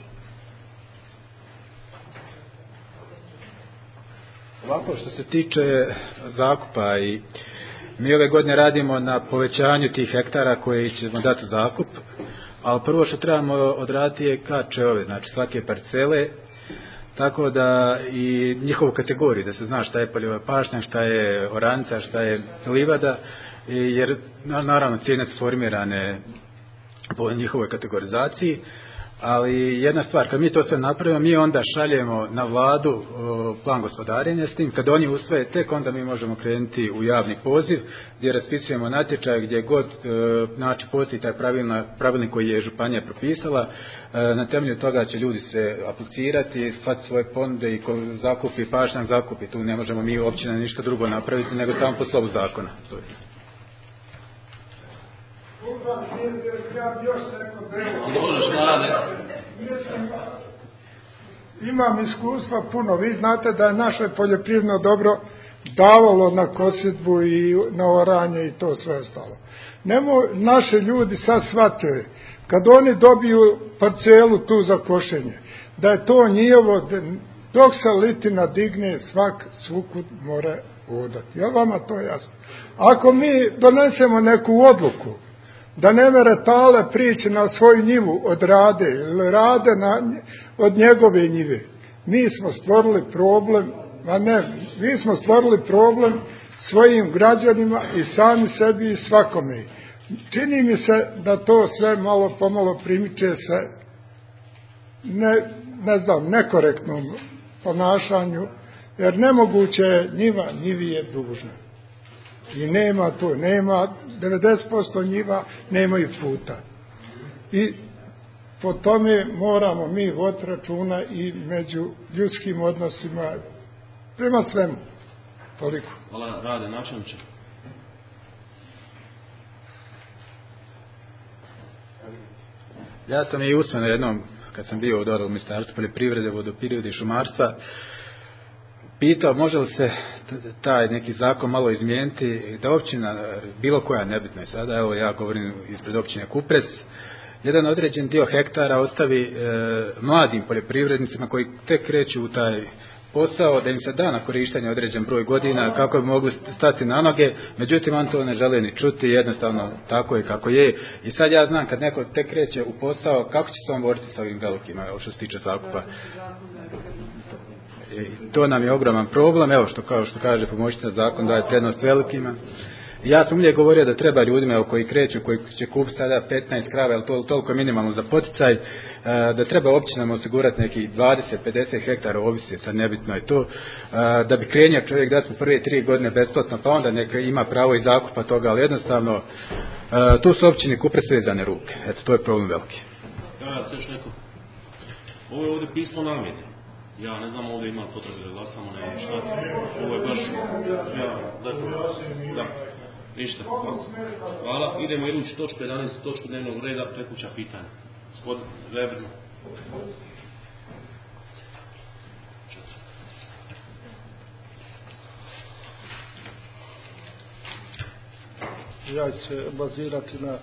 Ovako što se tiče zakupa, i mi ove godine radimo na povećanju tih hektara koje ćemo dati zakup, ali prvo što trebamo odraditi je kačeve, znači svake parcele, tako da i njihovu kategoriju, da se zna šta je poljoprivredna pašnjak, šta je oranica, šta je livada, jer naravno cijene su formirane po njihovoj kategorizaciji. Ali jedna stvar, kad mi to sve napravimo, mi onda šaljemo na vladu plan gospodarenja s tim, kad oni usvoje, tek onda mi možemo krenuti u javni poziv gdje raspisujemo natječaj, gdje god znači postoji taj pravilnik koji je županija propisala. Na temelju toga će ljudi se aplicirati, shvatiti svoje ponude i ko zakupi pašnjak, zakupi. Tu ne možemo mi općina ništa drugo napraviti nego samo po slovu zakona. To je. Ja bi još rekao da imam iskustva puno. Vi znate da je naše poljoprivredno dobro davalo na kosjedbu i na oranje i to sve ostalo. Nemo, naši ljudi sad shvatili, kad oni dobiju parcelu tu za košenje, da je to njihovo, dok se litina digne, svak svukud mora odati. Je li vama to jasno? Ako mi donesemo neku odluku, da ne mere tale prići na svoju njivu od rade, ili rade na, od njegove njive, mi smo stvorili problem, a ne, mi smo stvorili problem svojim građanima i sami sebi i svakome. Čini mi se da to sve malo pomalo primiče se ne, ne znam, nekorektnom ponašanju, jer nemoguće je njiva, njivi je dužna. I nema to, nema, devedeset posto njiva nemaju puta. I po tome moramo mi voditi računa i među ljudskim odnosima, prema svemu. Toliko. Hvala, Rade, načelniče. Ja sam i usmeno jednom, kad sam bio u Ministarstvu poljoprivrede, vodoprivrede i šumarstva, pitao može li se taj neki zakon malo izmijeniti, da općina, bilo koja, nebitno je sada, evo ja govorim ispred općine Kupres, jedan određen dio hektara ostavi e, mladim poljoprivrednicima koji tek kreću u taj posao, da im se da na korištenje određen broj godina kako bi mogli stati na noge, međutim on to ne žele ni čuti, jednostavno tako je kako je. I sad ja znam kad neko tek kreće u posao, kako će se on boriti sa ovim velikima, što se tiče zakupa. I to nam je ogroman problem, evo što kao što kaže pomoćnica, zakon daje prednost velikima. Ja sam uvijek govorio da treba ljudima evo, koji kreću, koji će kupiti sada petnaest krava, jer to toliko minimalno za poticaj, da treba općinama osigurati neki dvadeset do pedeset hektara, ovisi, sad nebitno je to, da bi krenio čovjek dati u prve tri godine besplatno, pa onda neka ima pravo i zakupa toga, ali jednostavno tu su općine Kupres vezane ruke. Eto, to je problem veliki. Ja, sve još neko. Ovo je ovdje pismo namjene. Ja ne znam ovdje ima potrebe da glasamo, ne šta. Ovo je baš, ja, da. Ništa. Hvala. Idemo idući točku jedanaest, točku dnevnog reda, tekuća pitanja. Gospodin Rebrno. Ja ću se bazirati na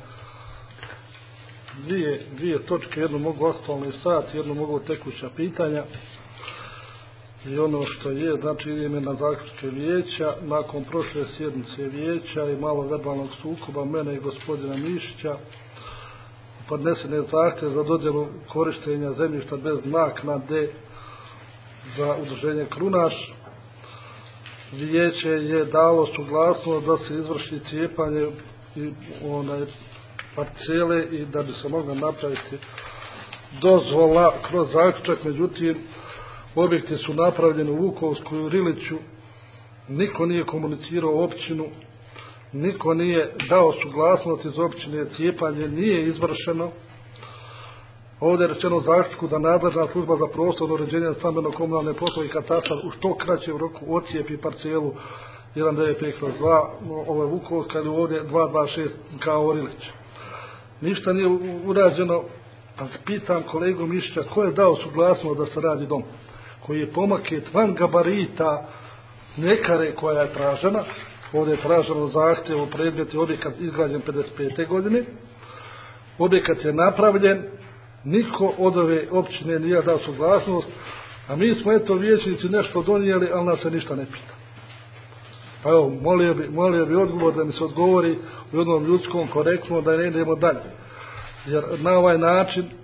dvije, dvije točke, jednu mogu aktualni sat, jednu mogu tekuća pitanja. I ono što je, znači idemo na zaključke vijeća, nakon prošle sjednice vijeća i malo verbalnog sukoba mene i gospodina Mišića, podnesen je zahtjev za dodjelu korištenja zemljišta bez naknade za udruženje Krunaš. Vijeće je dalo suglasnost da se izvrši cijepanje i onaj parcele i da bi se mogla napraviti dozvola kroz zaključak, međutim objekti su napravljeni u Vukovsku i u Riliću, niko nije komunicirao općinu, niko nije dao suglasnost iz općine, cijepanje nije izvršeno. Ovdje je rečeno u zaključku da nadležna služba za prostorno uređenje stambeno-komunalne poslove i katastar u što kraćem roku ocijepi parcelu jedan devet pet kroz dva, ovo je Vukovska, ili ovdje dva dva šest kao Rilić. Ništa nije urađeno, pa pitam kolegu Mišića ko je dao suglasnost da se radi dom, koji je pomaket van gabarita mljekare koja je tražena. Ovdje je traženo zahtjev u predmeti objekat izgrađen pedeset pete godine. Objekat je napravljen, niko od ove općine nije dao suglasnost, a mi smo eto vijećnici nešto donijeli, ali nas se ništa ne pita. Pa evo, molio bi, molio bi odgovor da mi se odgovori u jednom ljudskom korektno da ne idemo dalje. Jer na ovaj način e,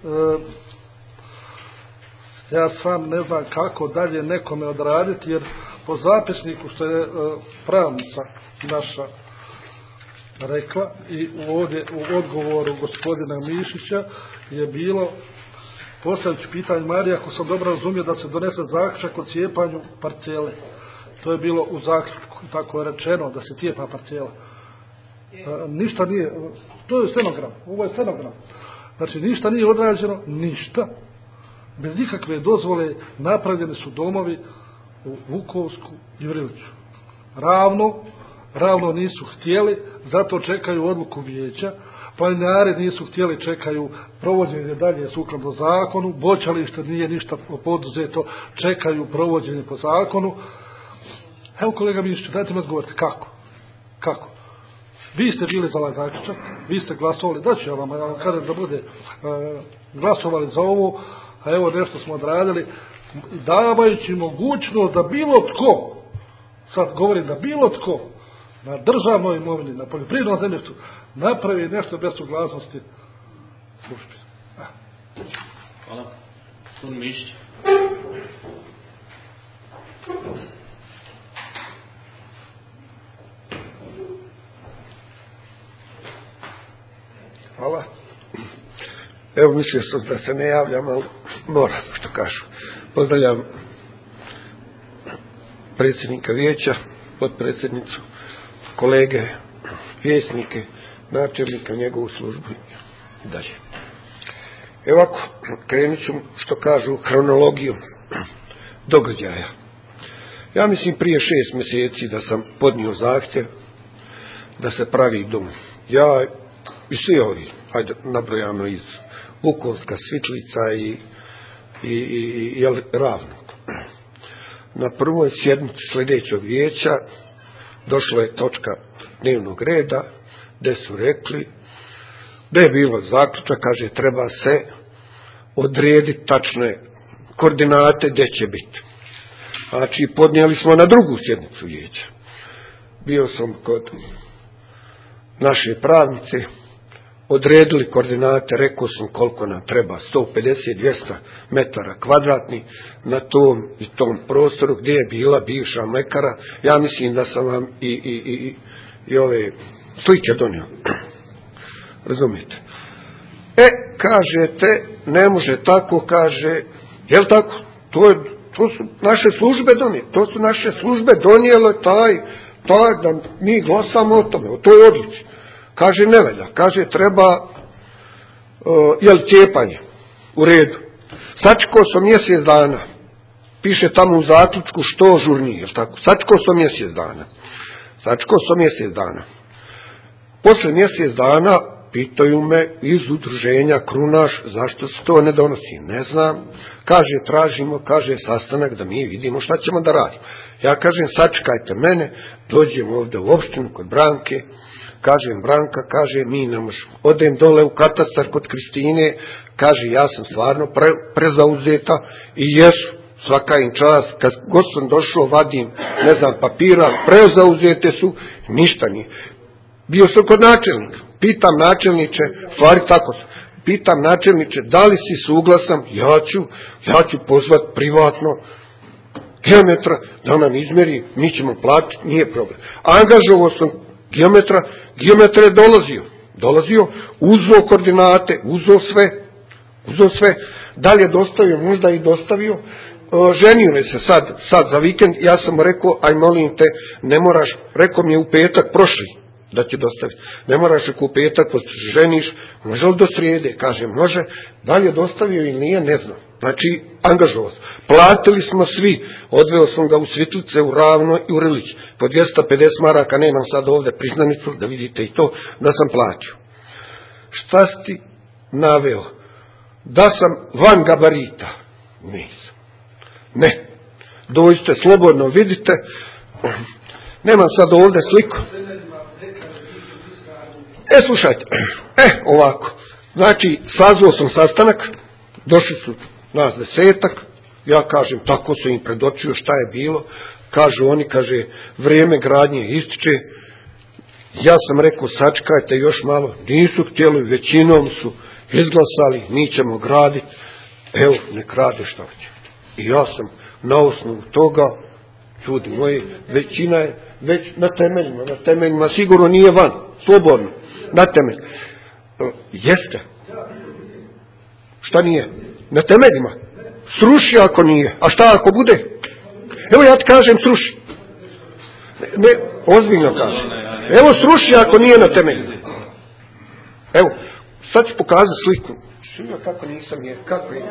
ja sam ne znam kako dalje nekome odraditi, jer po zapisniku što je e, pravnica naša rekla i ovdje u odgovoru gospodina Mišića je bilo, postavit ću pitanje Marija, ako sam dobro razumio, da se donese zaključak o cijepanju parcele. To je bilo u zaključku, tako je rečeno da se cijepa parcela. E, ništa nije, to je stenogram, ovo je stenogram. Znači ništa nije odrađeno, ništa. Bez nikakve dozvole napravljeni su domovi u Vukovsku i Vriliću. Ravno, ravno nisu htjeli, zato čekaju odluku vijeća. Planinari nisu htjeli, čekaju provođenje dalje sukladno zakonu. Bočalište nije ništa poduzeto, čekaju provođenje po zakonu. Evo kolega Mišić, dajte mi odgovoriti kako? Kako? Vi ste bili za ovaj zaključak, vi ste glasovali, da ću ja vam, ja vam kažem da bude, e, glasovali za ovo, a evo nešto smo odradili, davajući mogućnost da bilo tko, sad govorim da bilo tko, na državnoj imovini, na poljoprivrednom zemljištu, napravi nešto bez suglasnosti službi. Hvala. Gospodin Mišić. Hvala. Evo, mislio sam da se ne javljam, ali moram, što kažu. Pozdravljam predsjednika vijeća, potpredsjednicu, kolege, vijećnike, načelnika, njegovu službu i dalje. Evo ako krenut ću, što kažu, hronologiju događaja. Ja mislim prije šest mjeseci da sam podnio zahtjev da se pravi dom. Ja i svi ovi, ajde, nabrojano iz Vukovska, Svitlica i, i, i, i jel, Ravnog. Na prvoj sjednici sljedećeg vijeća došla je točka dnevnog reda gdje su rekli da je bilo zaključak, kaže treba se odrediti tačne koordinate gdje će biti. Znači podnijeli smo na drugu sjednicu vijeća. Bio sam kod naše pravnice, odredili koordinate, rekao sam koliko nam treba, sto pedeset do dvjesto metara kvadratnih na tom i tom prostoru gdje je bila bivša mlekara. Ja mislim da sam vam i, i, i, i ove slike donio. Razumijete? E, kažete, ne može tako, kaže, jel tako? To, je, to su naše službe donijele, to su naše službe donijele taj, taj da mi glasamo o tome, o toj odluci. Kaže, ne valja, kaže, treba, uh, jel, cijepanje, u redu. Sačekao sam mjesec dana, piše tamo u zaključku što žurnije, jel tako? Sačekao sam mjesec dana, sačekao sam mjesec dana. Posle mjesec dana pitaju me iz udruženja Krunaš zašto se to ne donosi. Ne znam. Kaže, tražimo, kaže, sastanak da mi vidimo šta ćemo da radimo. Ja kažem, sačekajte mene, dođem ovdje u opštinu kod Branke, kažem, Branka, kaže, mi ne možemo. Odem dole u katastar kod Kristine, kaže, ja sam stvarno pre, prezauzeta i jesu, svaka im čast, kad god sam došao, vadim, ne znam, papira, prezauzete su, ništa nije. Bio sam kod načelnika, pitam načelniče, stvari tako su, pitam načelniče, da li si suglasan, ja ću, ja ću pozvat privatno geometra da nam izmeri, mi ćemo platiti, nije problem. Angažovao sam geometra, geometar je dolazio, dolazio, uzeo koordinate, uzeo sve, uzeo sve, da li je dostavio, možda i dostavio, ženio je se sad, sad za vikend, ja sam mu rekao, aj molim te, ne moraš, rekao mi je u petak prošli, da će dostaviti. Ne moraš ako u petak ženiš, može li do srijede? Kaže, može. Da li je dostavio ili nije, ne znam. Znači, angažovao se. Platili smo svi. Odveo sam ga u Svitlice, u Ravno i u Rilić. Po dvjesto pedeset maraka, nemam sad ovdje priznanicu, da vidite i to, da sam platio. Šta si ti naveo? Da sam van gabarita? Nisam. Ne. Dođite, slobodno vidite. Nemam sad ovdje sliku. E, slušajte, e, ovako, znači, sazvao sam sastanak, došli su nas desetak, ja kažem, tako sam im predočio šta je bilo, kažu oni, kaže, vrijeme gradnje ističe, ja sam rekao, sačekajte još malo, nisu htjeli, većinom su izglasali, mi ćemo graditi, evo, nek rade šta hoće. I ja sam na osnovu toga, ljudi moji, većina je već na temeljima, na temeljima sigurno nije van, slobodno. Na temelj. Jeste. Šta nije? Na temeljima. Sruši ako nije. A šta ako bude? Evo ja ti kažem sruši. Ne, ne ozbiljno kažem. Evo sruši ako nije na temeljima. Evo, sad ću pokazati sliku. Šima kako nisam je. Kako je?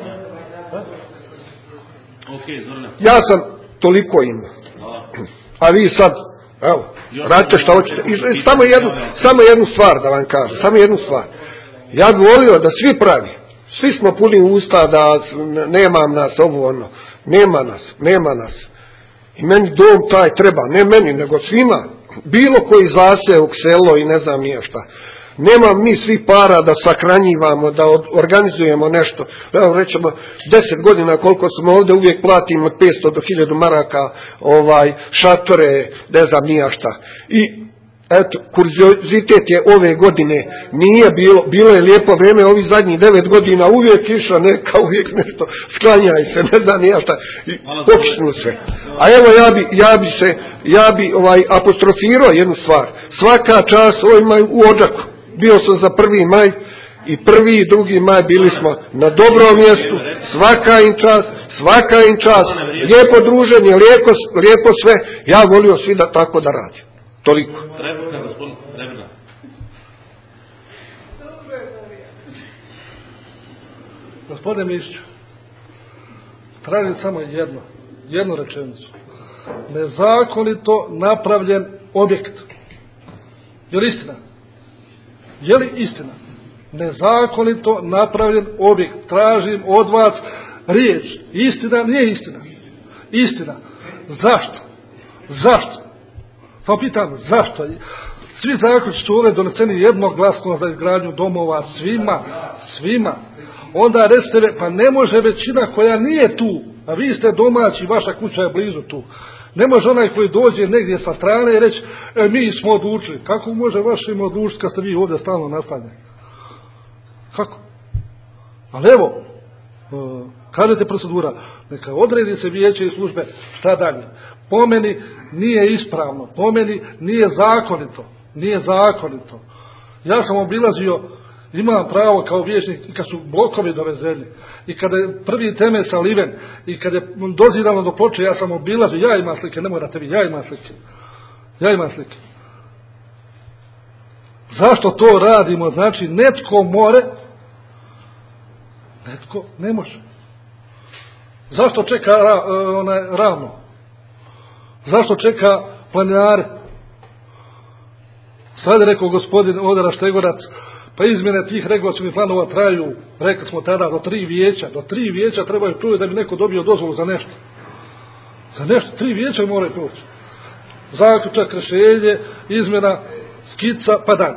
Ja sam toliko imao. A vi sad, evo, radite šta hoćete. I samo jednu, samo jednu stvar da vam kažem, samo jednu stvar. Ja bih volio da svi pravi, svi smo puni usta da nemam nas ovo ono, nema nas, nema nas. I meni dom taj treba, ne meni, nego svima. bilo koji zaseok, selo i ne znam nije šta. Nemam mi svi para da sakranjivamo, da organizujemo nešto. Evo rećemo, deset godina koliko smo ovdje uvijek platimo od petsto do hiljadu maraka ovaj, šatore, ne znam nija šta. I eto, kuriozitet je ove godine nije bilo, bilo je lijepo vrijeme, ovih zadnjih devet godina uvijek išla neka, uvijek nešto, sklanjaj se, ne znam nija šta. I pokisnu se. A evo ja bi, ja bi se, ja bi ovaj, apostrofirao jednu stvar. Svaka čast ovima u Odžaku. Bio sam za prvi maj i prvi i drugi maj bili smo na dobrom mjestu, svaka im čast, svaka im čast, lijepo druženje, lijepo, lijepo sve, ja volio svi da tako da radi. Toliko. Replika, gospodin Rebina. Gospodine Mišiću, tražim samo jedno, jednu rečenicu. Nezakonito napravljen objekt. Je li istina? Je li istina? Nezakonito napravljen objekt. Tražim od vas riječ. Istina, nije istina. Istina. Zašto? Zašto? Pa pitam, zašto? Svi zakoni su ovdje doneseni jednoglasno za izgradnju domova svima, svima. Onda recite, pa ne može većina koja nije tu, a vi ste domaći, vaša kuća je blizu tu. Ne može onaj koji dođe negdje sa strane i reći, e, mi smo odlučili. Kako može vašim odlučiti kad ste vi ovdje stalno nastavljeni? Kako? Ali evo, uh, kažete procedura, neka odredi se vijeće i službe, šta dalje? Po meni nije ispravno, po meni nije zakonito, nije zakonito. Ja sam obilazio, imam pravo kao vijećnik i kad su blokovi dovezeni i kada je prvi temelj saliven i kada je dozidano do ploče, ja sam obilazio, ja imam slike, ne morate vi, ja imam slike, ja imam slike. Zašto to radimo? Znači netko more, netko ne može. Zašto čeka ra, onaj, ravno? Zašto čeka planinare? Sad je rekao gospodin Odara Štegorac, pa izmjene tih regulacionih planova traju, rekli smo tada, do tri vijeća. Do tri vijeća trebaju proći da bi neko dobio dozvolu za nešto. Za nešto, tri vijeća moraju proći. Zaključak, rješenje, izmjena, skica, pa dan.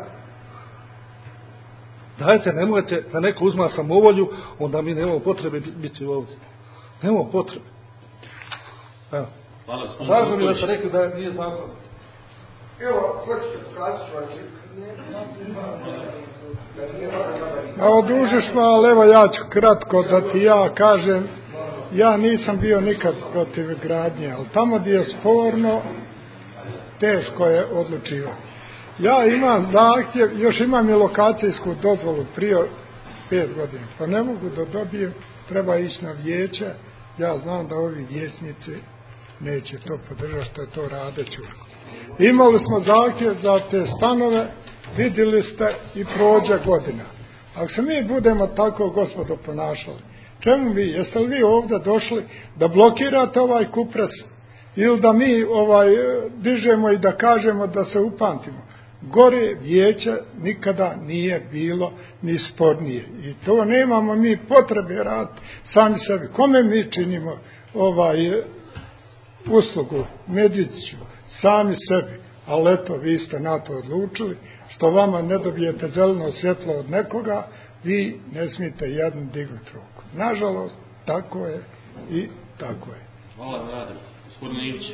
Dajte, nemojte da neko uzma samovolju, onda mi nemamo potrebe biti ovdje. Nemamo potrebe. Evo. Hvala, gospodin. Važno mi da ste rekli da nije zakon. Evo, hoćete pokazati vam. A odužiš me, ali evo ja ću kratko da ti ja kažem, ja nisam bio nikad protiv gradnje, ali tamo gdje je sporno, teško je odlučivati. Ja imam zahtjev, još imam i lokacijsku dozvolu prije pet godina, pa ne mogu da dobijem, treba ići na vijeće, ja znam da ovi vijećnici neće to podržati što je to Rade Ćurko. Imali smo zahtjev za te stanove, vidjeli ste i prođe godina. Ako se mi budemo tako, gospodo, ponašali, čemu vi, jeste li vi ovdje došli da blokirate ovaj kupres ili da mi ovaj dižemo i da kažemo da se upamtimo? Gore vijeće nikada nije bilo ni spornije i to nemamo mi potrebe raditi sami sebi. Kome mi činimo ovaj uslugu Medviću? Sami sebi. Ali eto, vi ste na to odlučili, što vama ne dobijete zeleno svjetlo od nekoga, vi ne smijete jednu dignuti ruku. Nažalost, tako je i tako je. Hvala, Radim. Gospodin Ivić.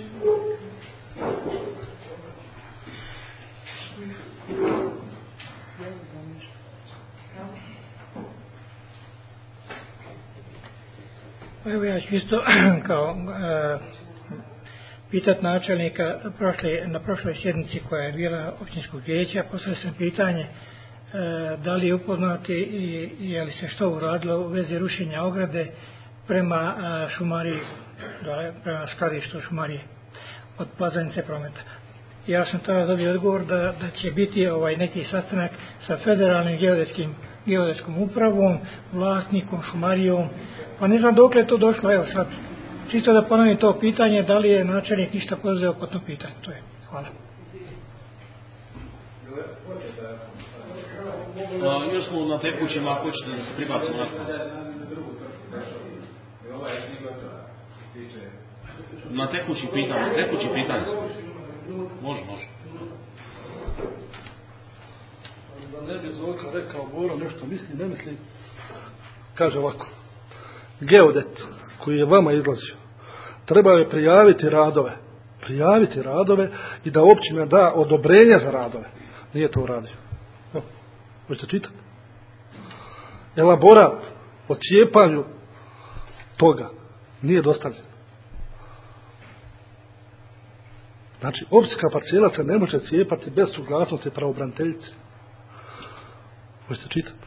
Evo ja ću isto kao e, pitati načelnika prošle, na prošloj sjednici koja je bila općinskog vijeća, postavio sam pitanje e, da li je upoznati i je li se što uradilo u vezi rušenja ograde prema e, šumariji, prema skladištu šumarije od Plazanice prometa. Ja sam tada dobio odgovor da, da će biti ovaj neki sastanak sa federalnim geodetskim, geodetskom upravom, vlasnikom, šumarijom, pa ne znam dokle je to došlo, evo sad. Čisto da ponovim to pitanje, da li je načelnik ništa poduzeo po tom pitanju, to je. Hvala. A, još smo na tekućima, ako hoćete da se pribacimo nakon. Na tekući pitanje, tekući pitanje smo. Može, može. ne bi Zoka rekao, Boro nešto misli, ne misli. Kaže ovako, geodet koji je vama izlazio, treba je prijaviti radove, prijaviti radove i da općina da odobrenje za radove. Nije to uradio. Evo, hoćete čitati? Elaborat o cijepanju toga nije dostavljen. Znači, općinska parcela se ne može cijepati bez suglasnosti pravobraniteljice. Hoćete čitati?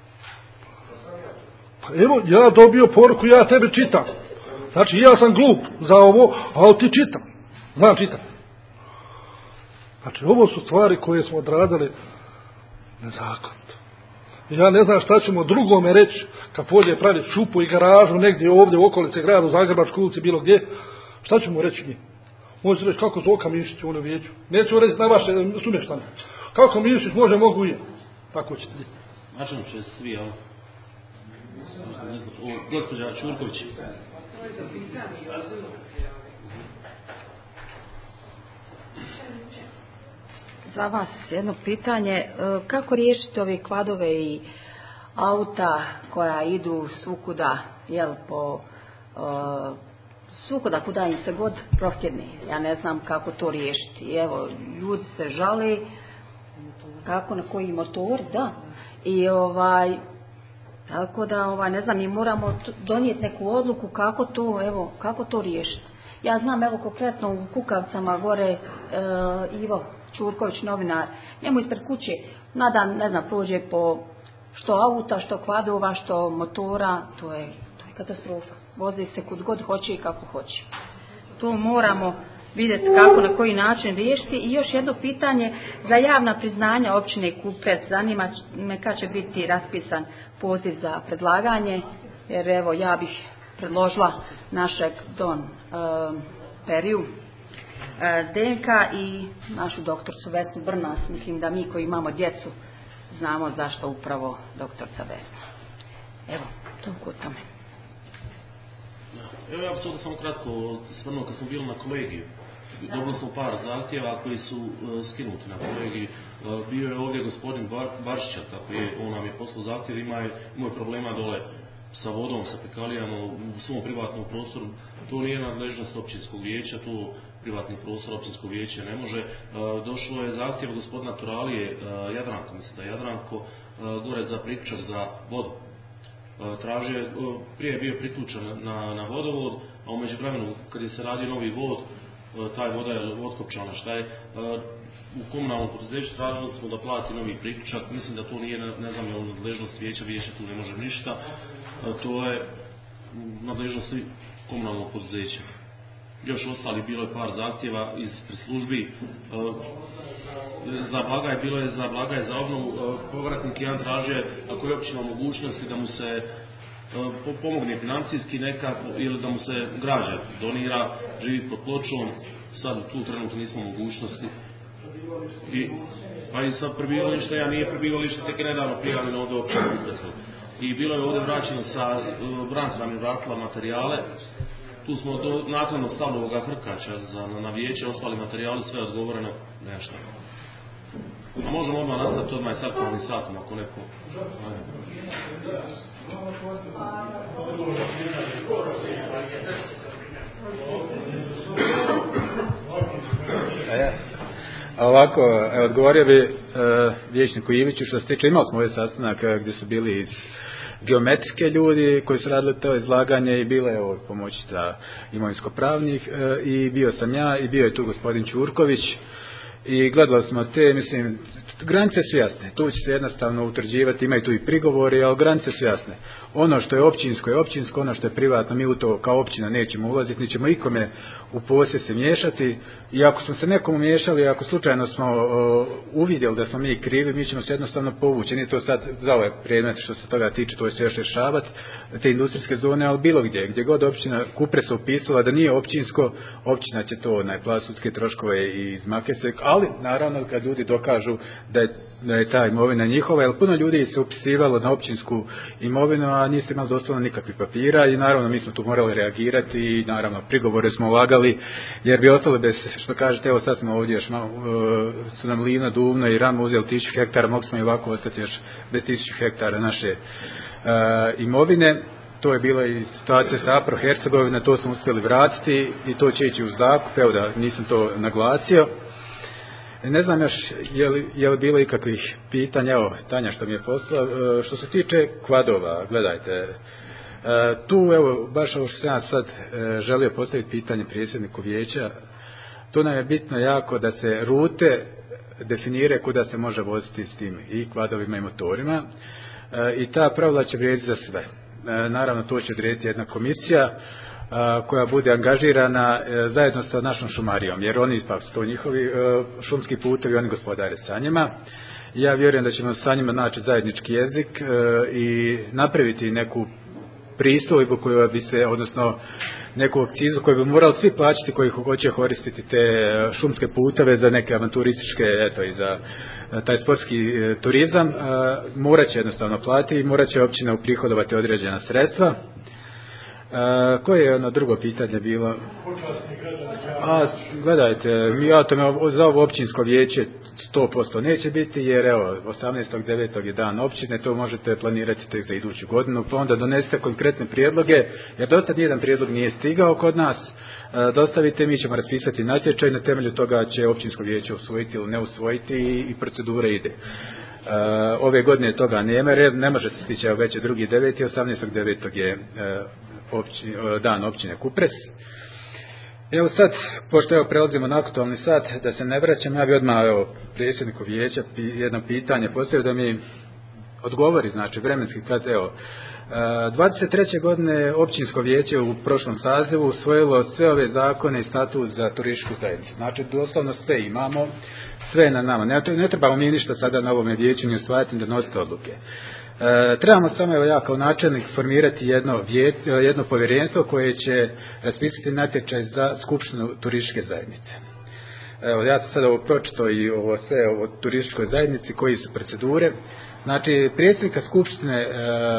Pa evo, ja dobio poruku, ja tebe čitam. Znači, ja sam glup za ovo, a ti čitam. Znam čitam. Znači, ovo su stvari koje smo odradili nezakonito. Ja ne znam šta ćemo drugome reći kad pođe praviti šupu i garažu negdje ovdje u okolice grada, u Zagrebačkoj ulici, bilo gdje. Šta ćemo reći mi? Može reći kako Zoka Mišić u ono vijeću. Neću reći na vaše sumještane. Kako Mišić može, mogu i ja. Tako ćete biti. Znači će svi, ali... Gospođa Čurković. Za vas jedno pitanje. Kako riješiti ove kvadove i auta koja idu svukuda, jel, po... Uh, svukuda kuda im se god prosjedne. Ja ne znam kako to riješiti. Evo, ljudi se žale kako, na koji motor, da. I ovaj, tako da, ovaj, ne znam, mi moramo donijeti neku odluku kako to, evo, kako to riješiti. Ja znam, evo, konkretno u Kukavcama gore e, Ivo Čurković, novinar, njemu ispred kuće, nadam, ne znam, prođe po što auta, što kvadova, što motora, to je, to je katastrofa. Vozi se kud god hoće i kako hoće. To moramo vidjeti kako, na koji način riješiti. I još jedno pitanje za javna priznanja općine Kupres. Zanima me kad će biti raspisan poziv za predlaganje, jer evo ja bih predložila našeg Don e, Periju e, Zdenka i našu doktorcu Vesnu Brnas. Mislim da mi koji imamo djecu znamo zašto upravo doktorca Vesna. Evo, toliko o tome. Evo, ja bih se ovdje samo kratko svrnuo kad smo bili na kolegiju. Dobili smo par zahtjeva koji su uh, skinuti na kolegiju. Uh, bio je ovdje gospodin Bar, Baršića, tako je, on nam je poslao zahtjev, ima je, ima je problema dole sa vodom, sa fekalijama u svom privatnom prostoru. To nije nadležnost općinskog vijeća, to privatni prostor općinskog vijeća ne može. Uh, došlo je zahtjev gospodina Turalije, uh, Jadranko, mislim da je Jadranko, uh, gore za priključak za vodu. Traže, prije je bio priključen na, na vodovod, a u međuvremenu kad je se radio novi vod, taj voda je otkopčana. Šta je u komunalnom poduzeću, tražili smo da plati novi priključak. Mislim da to nije, ne znam, je nadležnost vijeća, vijeća tu ne može ništa. To je nadležnost komunalnog poduzeća. Još ostali, bilo je par zahtjeva iz službi za blagaj, bilo je za blagaj za obnovu. Povratnik jedan traže, ako je općina mogućnosti da mu se pomogne financijski nekako ili da mu se građa donira, živi pod pločom. Sad tu trenutno nismo mogućnosti. I, pa i sa prebivalište, ja nije prebivalište, tek je nedavno prijavljeno ovdje općina Kupresa. I bilo je ovdje vraćeno sa Branka nam je vratila materijale. Tu smo do, nakladno stavili ovoga Hrkača za, na, na vijeće, ostali materijali, sve odgovoreno, nešto. A možemo odmah nastaviti odmah i s aktualnim satom, ako neko... Ajde. A ovako, evo, odgovorio bi e, vijećniku Iviću što se tiče, imali smo ovaj sastanak e, gdje su bili iz geometrike ljudi koji su radili to izlaganje i bilo je ovo pomoći za imovinsko-pravnih e, i bio sam ja i bio je tu gospodin Čurković i gledali smo te, mislim, granice su jasne, tu će se jednostavno utvrđivati, imaju tu i prigovori, ali granice su jasne. Ono što je općinsko je općinsko, ono što je privatno, mi u to kao općina nećemo ulaziti, nećemo ikome u posjed se miješati i ako smo se nekomu miješali, ako slučajno smo uh, uvidjeli da smo mi krivi, mi ćemo se jednostavno povući. Nije to sad za ovaj predmet što se toga tiče, to je se još rješavati, te industrijske zone, ali bilo gdje, gdje god općina Kupres upisala da nije općinsko, općina će to najpla sudske troškove i izmake se, ali naravno kad ljudi dokažu da je, da je ta imovina njihova, jer puno ljudi se upisivalo na općinsku imovinu, a nisu imali doslovno nikakvih papira i naravno mi smo tu morali reagirati i naravno prigovore smo ulagali, jer bi ostalo bez, što kažete, evo sad smo ovdje još malo, uh, su nam Livno, Duvno i Ram uzeli tisuću hektara, mogli smo i ovako ostati još bez tisuću hektara naše uh, imovine. To je bila i situacija sa Apro Hercegovina, to smo uspjeli vratiti i to će ići u zakup, evo da nisam to naglasio. Ne znam još je li, je li bilo ikakvih pitanja, evo Tanja što mi je poslala, što se tiče kvadova, gledajte, tu evo baš ovo što sam ja sad želio postaviti pitanje predsjedniku vijeća, tu nam je bitno jako da se rute definire kuda se može voziti s tim i kvadovima i motorima i ta pravila će vrijediti za sve. Naravno to će odrediti jedna komisija koja bude angažirana zajedno sa našom šumarijom, jer oni ipak su to njihovi šumski putevi, oni gospodare sa njima. Ja vjerujem da ćemo sa njima naći zajednički jezik i napraviti neku pristojbu koja bi se, odnosno neku akcizu koju bi morali svi plaćati koji hoće koristiti te šumske puteve za neke avanturističke, eto i za taj sportski turizam, morat će jednostavno platiti i morat će općina uprihodovati određena sredstva. Koje je ono drugo pitanje bilo? A, gledajte, ja to me, za ovo općinsko vijeće sto posto neće biti, jer evo, osamnaestog devetog je dan općine, to možete planirati tek za iduću godinu, pa onda donesite konkretne prijedloge, jer dosta jedan prijedlog nije stigao kod nas, dostavite, mi ćemo raspisati natječaj, na temelju toga će općinsko vijeće usvojiti ili ne usvojiti i procedura ide. Ove godine toga nema, ne može se stići, evo već je drugi deveti, osamnaestog devetog je opći, dan općine Kupres. Evo sad, pošto evo prelazimo na aktualni sat, da se ne vraćam, ja bi odmah evo predsjedniku vijeća jedno pitanje postavio da mi odgovori, znači vremenski kad, evo, dvadeset treće godine općinsko vijeće u prošlom sazivu usvojilo sve ove zakone i statut za turističku zajednicu. Znači, doslovno sve imamo, sve je na nama. Ne, ne trebamo mi ništa sada na ovome vijeću ni usvajati da nosite odluke. E, trebamo samo, evo ja kao načelnik, formirati jedno, vjet, jedno povjerenstvo koje će raspisati natječaj za skupštinu turističke zajednice. Evo, ja sam sada ovo pročitao i ovo sve o turističkoj zajednici, koji su procedure. Znači, predsjednika skupštine e,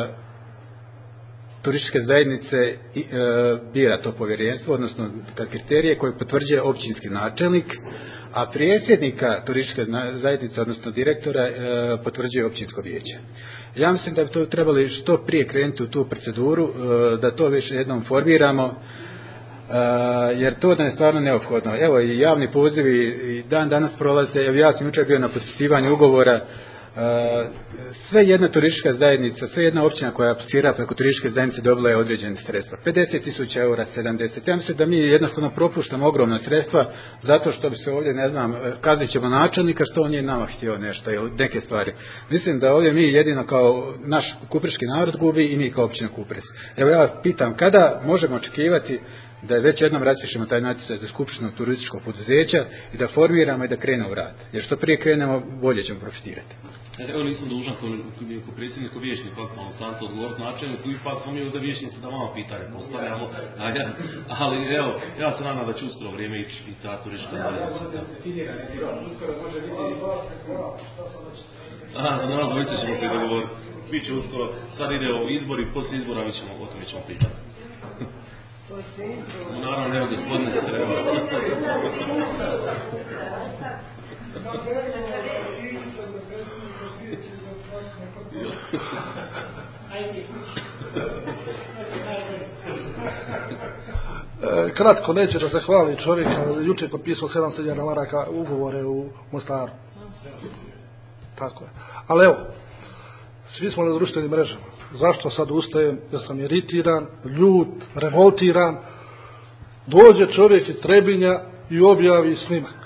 turističke zajednice e, bira to povjerenstvo, odnosno kriterije koje potvrđuje općinski načelnik, a predsjednika turističke zajednice, odnosno direktora, e, potvrđuje općinsko vijeće. Ja mislim da bi to trebali što prije krenuti u tu proceduru, da to već jednom formiramo, jer to da je stvarno neophodno. Evo i javni pozivi i dan danas prolaze, evo ja sam jučer bio na potpisivanju ugovora, sve jedna turistička zajednica, sve jedna općina koja aplicira preko turističke zajednice dobila je određene sredstva. pedeset tisuća eura, sedamdeset. Ja mislim da mi jednostavno propuštamo ogromna sredstva zato što bi se ovdje, ne znam, kaznit ćemo načelnika što on nije nama htio nešto ili neke stvari. Mislim da ovdje mi jedino kao naš kupreški narod gubi i mi kao općina Kupres. Evo ja pitam, kada možemo očekivati da već jednom raspišemo taj natječaj za skupštinu turističkog poduzeća i da formiramo i da krenemo u rad. Jer što prije krenemo, bolje ćemo profitirati. Evo nisam dužan ko, ko predsjednik, ko vijećnik aktualno stancu odgovoriti načelniku, ipak smo mi ovdje vijećnici da vama pitanje postavljamo, ali evo, ja se nadam da će uskoro vrijeme ići i ta turistička zajednica. Aha, za nas dvojice ćemo se dogovoriti. Biće uskoro, sad ide o izbori, poslije izbora mi ćemo, o tome ćemo pitati. Naravno, evo gospodine se treba. Kratko, neće da zahvali čovjek, jučer potpisao sedamsto hiljada maraka ugovore u Mostaru. Tako je. Ali evo, svi smo na društvenim mrežama. Zašto sad ustajem? Ja sam iritiran, ljut, revoltiran. Dođe čovjek iz Trebinja i objavi snimak.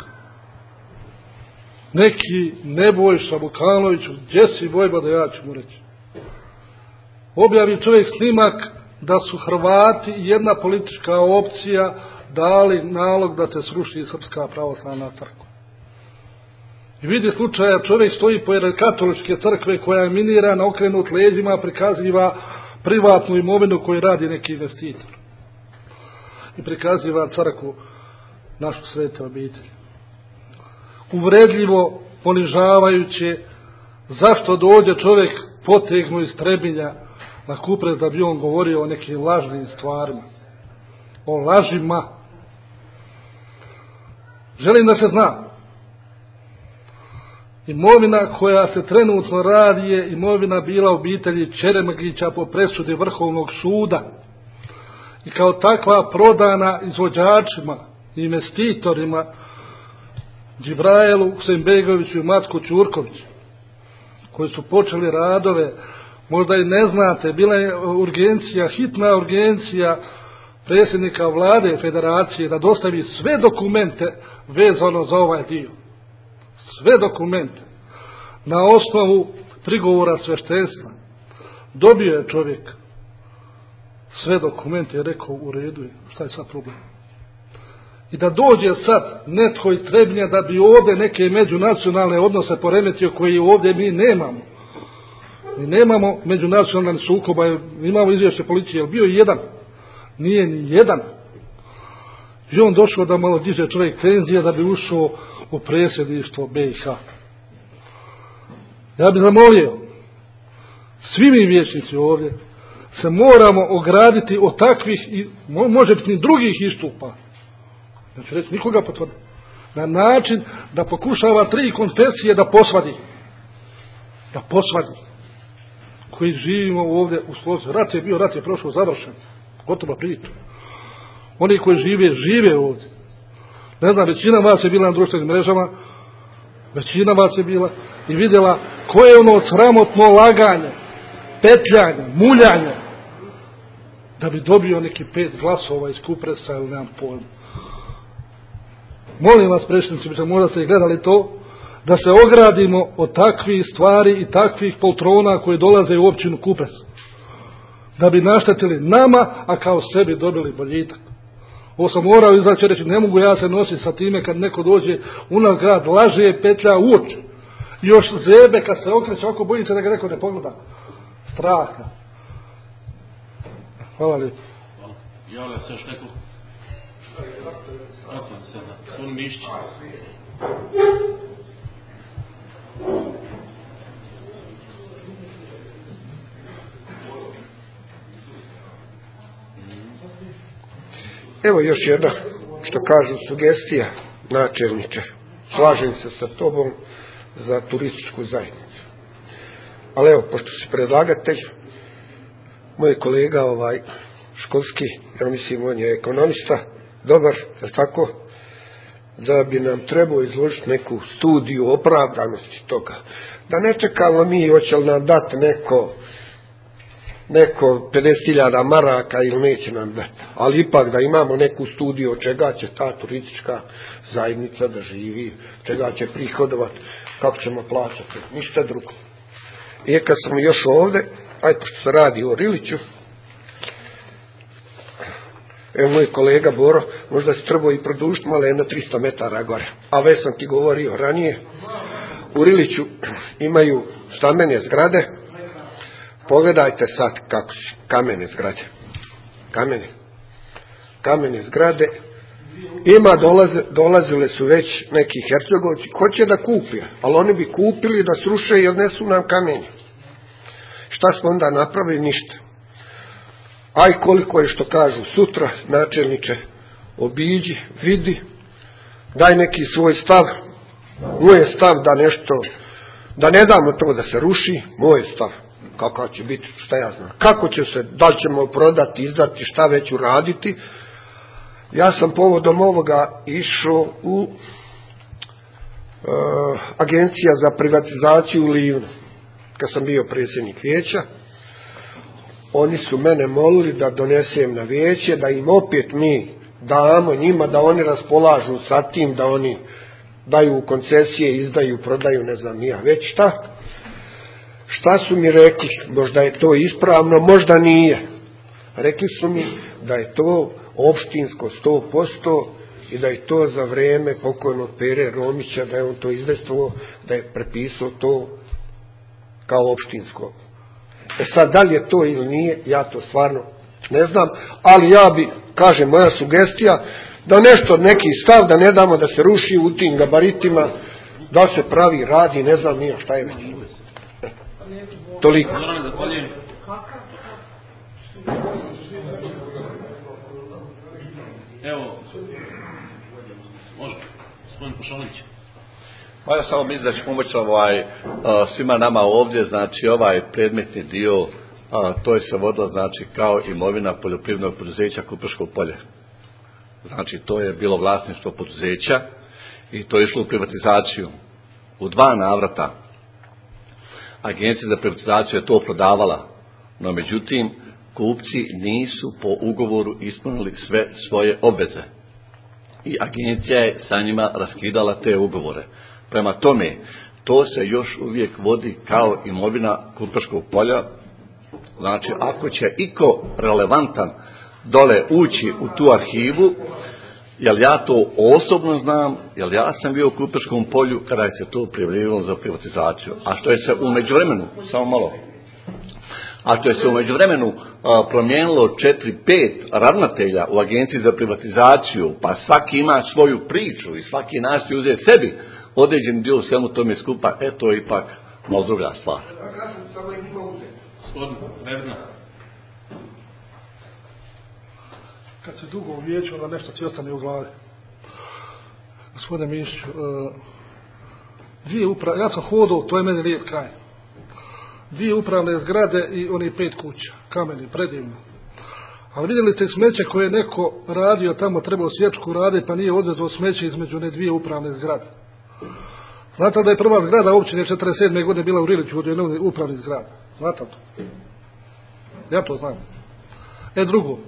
Neki Nebojša Vukanović, gdje si Vojvoda, ja ću mu reći. Objavi čovjek snimak da su Hrvati i jedna politička opcija dali nalog da se sruši Srpska pravoslavna crkva. I vidi slučaja, čovjek stoji pored katoličke crkve koja je minirana, okrenut leđima, prikaziva privatnu imovinu koju radi neki investitor. I prikaziva crkvu, našu svete obitelji. uvredljivo, ponižavajuće. Zašto dođe čovjek potegnu iz Trebinja na Kupres da bi on govorio o nekim lažnim stvarima, o lažima. Želim da se zna, imovina koja se trenutno radi je imovina bila obitelji Čeremagića po presudi Vrhovnog suda i kao takva prodana izvođačima, investitorima Džibrajelu Husenbegoviću i Macku Ćurkoviću, koji su počeli radove. Možda i ne znate, bila je urgencija, hitna urgencija predsjednika vlade federacije da dostavi sve dokumente vezano za ovaj dio. Sve dokumente. Na osnovu prigovora sveštenstva. Dobio je čovjek sve dokumente i rekao u redu je, šta je sad problem? I da dođe sad netko iz Trebinja da bi ovdje neke međunacionalne odnose poremetio koji ovdje mi nemamo. Mi nemamo međunacionalne sukoba, imamo izvješće policije, ali bio je jedan. Nije ni jedan. I on došao da malo diže čovjek tenzije da bi ušao u predsjedništvo B i H. Ja bih zamolio, svi mi vijećnici ovdje se moramo ograditi od takvih i može biti drugih istupa. Znači reći nikoga potvrdi. Na način da pokušava tri konfesije da posvadi. Da posvadi. Koji živimo ovdje u slozi. Rat je bio, rat je prošao, završen. Gotova priča. Oni koji žive, žive ovdje. Ne znam, većina vas je bila na društvenim mrežama, većina vas je bila i vidjela koje je ono sramotno laganje, petljanje, muljanje, da bi dobio neki pet glasova iz Kupresa ili nemam pojma. Molim vas, predsjednici, možda ste i gledali to, da se ogradimo od takvih stvari i takvih poltrona koje dolaze u općinu Kupres. Da bi naštetili nama, a kao sebi dobili boljitak. Ovo sam morao izaći reći, ne mogu ja se nositi sa time kad neko dođe u naš grad, laže, petlja u oči. Još zebe kad se okreće, oko bojim se da ga neko ne pogleda. Straha. Hvala lijepo. Hvala. Javlja se još neko? Kako se da? Svon Mišći. Evo još jedna, što kažu, sugestija, načelniče. Slažem se sa tobom za turističku zajednicu. Ali evo, pošto si predlagatelj, moj kolega ovaj školski, ja mislim on je ekonomista, dobar, je tako, da bi nam trebao izložiti neku studiju opravdanosti toga. Da ne čekamo mi, hoće li nam dati neko neko pedeset hiljada maraka ili neće nam dati. Ali ipak da imamo neku studiju od čega će ta turistička zajednica da živi, čega će prihodovati, kako ćemo plaćati, ništa drugo. I kad sam još ovdje, aj pošto se radi o Riliću, evo moj kolega Boro, možda se trebao i produžiti malo jedno tristo metara gore. A već sam ti govorio ranije, u Riliću imaju stambene zgrade. Pogledajte sad kako su kamene zgrade. Kamene. Kamene zgrade. Ima dolaze, dolazile su već neki Hercegovci. Hoće da kupi, ali oni bi kupili da sruše i odnesu nam kamenje. Šta smo onda napravili? Ništa. Aj koliko je što kažu sutra, načelniče, obiđi, vidi, daj neki svoj stav. Moj je stav da nešto, da ne damo to da se ruši, moj je stav. Kako će biti, šta ja znam. Kako će se, da li ćemo prodati, izdati, šta već uraditi. Ja sam povodom ovoga išao u e, agencija za privatizaciju u Livnu. Kad sam bio predsjednik vijeća, oni su mene molili da donesem na vijeće, da im opet mi damo njima, da oni raspolažu sa tim, da oni daju koncesije, izdaju, prodaju, ne znam ja već šta. Šta su mi rekli? Možda je to ispravno, možda nije. Rekli su mi da je to opštinsko sto posto i da je to za vrijeme pokojnog Pere Romića, da je on to izdejstvovao, da je prepisao to kao opštinsko. E sad, da li je to ili nije, ja to stvarno ne znam, ali ja bi, kaže moja sugestija, da nešto, neki stav, da ne damo da se ruši u tim gabaritima, da se pravi, radi, ne znam nija šta je već. Toliko. Evo, može, gospodin Košalić. Pa ja samo mislim da će pomoći ovaj, svima nama ovdje, znači ovaj predmetni dio, a, to je se vodilo znači kao imovina poljoprivrednog poduzeća Kupreško polje. Znači to je bilo vlasništvo poduzeća i to je išlo u privatizaciju. U dva navrata Agencija za privatizaciju je to prodavala, no međutim kupci nisu po ugovoru ispunili sve svoje obveze i agencija je sa njima raskidala te ugovore. Prema tome, to se još uvijek vodi kao imovina Kupreškog polja. Znači, ako će iko relevantan dole ući u tu arhivu, jer ja to osobno znam, jer ja sam bio u Kupreškom polju kada je se to prijavljivalo za privatizaciju. A što je se u međuvremenu, samo malo, a što je se u međuvremenu promijenilo četiri, pet ravnatelja u Agenciji za privatizaciju, pa svaki ima svoju priču i svaki nastoji uzeti sebi određeni dio u svemu tome skupa, e to je ipak malo druga stvar. Gospodin Verna. Kad se dugo u vijeću, onda nešto ti ostane u glavi. Gospodine Mišiću, dvije uprave, ja sam hodao, to je meni lijep kraj. Dvije upravne zgrade i oni pet kuća, kameni, predivno. Ali vidjeli ste smeće koje je neko radio tamo, trebao sječku raditi, pa nije odvezao smeće između ne dvije upravne zgrade. Znate da je prva zgrada općine četrdeset sedme godine bila u Riliću od jednog upravnih zgrada? Znate to? Ja to znam. E drugo,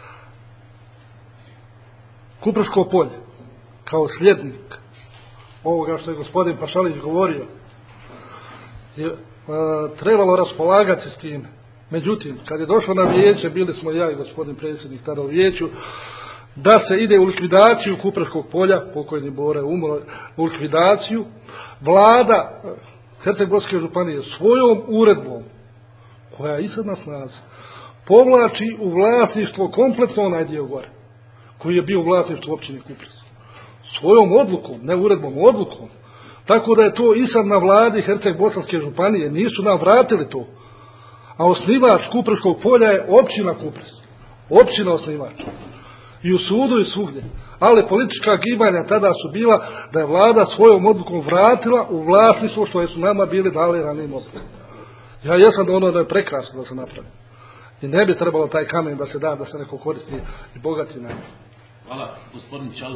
Kupreško polje, kao sljednik ovoga što je gospodin Pašalić govorio, je e, trebalo raspolagati s tim. Međutim, kad je došlo na vijeće, bili smo ja i gospodin predsjednik tada u vijeću, da se ide u likvidaciju Kupreškog polja, pokojni Bore umro, u likvidaciju, vlada Herceg-Bosne županije svojom uredbom, koja je i sad na snazi, povlači u vlasništvo kompletno onaj dio gore, koji je bio u vlasništvu općine Kupres. Svojom odlukom, ne uredbom, odlukom. Tako da je to i sad na vladi Herceg-Bosanske županije, nisu nam vratili to. A osnivač Kupreškog polja je općina Kupres. Općina osnivač. I u sudu i svugdje. Ali politička gibanja tada su bila da je vlada svojom odlukom vratila u vlasništvo što je su nama bili dali ranijim odlukom. Ja jesam da ono da je prekrasno da se napravi. I ne bi trebalo taj kamen da se da, da se neko koristi i bogati na njih. Hvala, gospodin Čalić.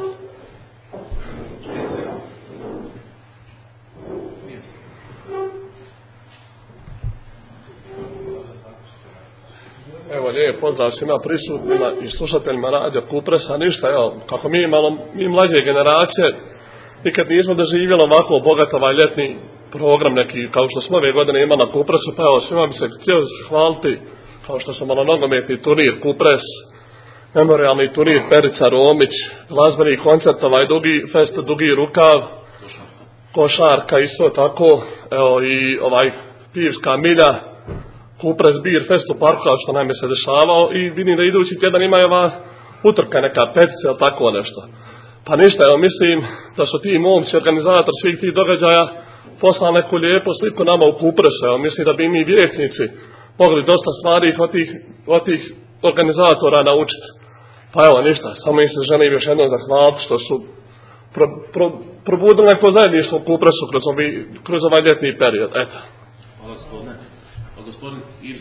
Evo, lijep pozdrav svima prisutnima i slušateljima radija Kupresa. Ništa, evo, kako mi malo, mi mlađe generacije nikad nismo doživjeli ovako bogat ovaj ljetni program neki, kao što smo ove godine imali na Kupresu, pa evo, svima bi se htio zahvaliti, kao što smo malo nogometni turnir Kupres, memorialni turnir Perica Romić, glazbeni koncert, ovaj dugi fest, dugi rukav, košarka isto tako, evo i ovaj pivska milja, Kupres Beer Fest u parku, kao što nam je se dešavao, i vidim da idući tjedan imaju ova utrka neka petice ili tako nešto. Pa ništa, evo mislim da su ti momci, organizator svih tih događaja, poslali neku lijepu sliku nama u Kupresu. Evo mislim da bi mi vijećnici mogli dosta stvari od tih, od tih organizatora naučiti. Pa evo ništa, samo im se želim još jednom zahvaliti što su pro, pro, probudili neko zajedništvo u Kupresu kroz, ovi, kroz ovaj ljetni period. Eto. Hvala gospodine. Gospodin Ivić.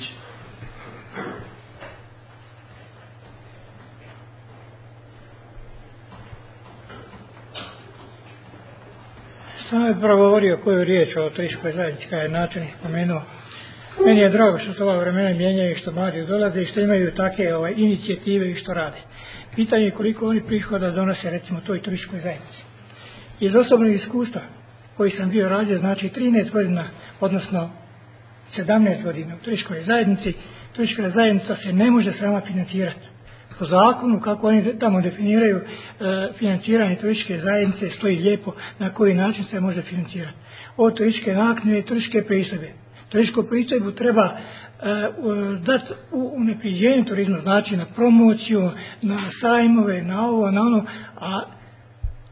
Samo je progovorio koju je riječ o turističkoj zajednici kada je načelnik spomenuo. Meni je drago što se ova vremena mijenjaju i što mladi dolaze i što imaju takve ovaj, inicijative i što rade. Pitanje je koliko oni prihoda donose recimo toj turističkoj zajednici. Iz osobnog iskustva koji sam bio radio, znači trinaest godina, odnosno sedamnaest godina u turističkoj zajednici, turistička zajednica se ne može sama financirati. Po zakonu, kako oni tamo definiraju, e, financiranje turističke zajednice stoji lijepo na koji način se može financirati. Od turističke naknade i turističke pristojbe. Turističku pristojbu treba e, dati u unapređenju turizma, znači na promociju, na sajmove, na ovo, na ono, a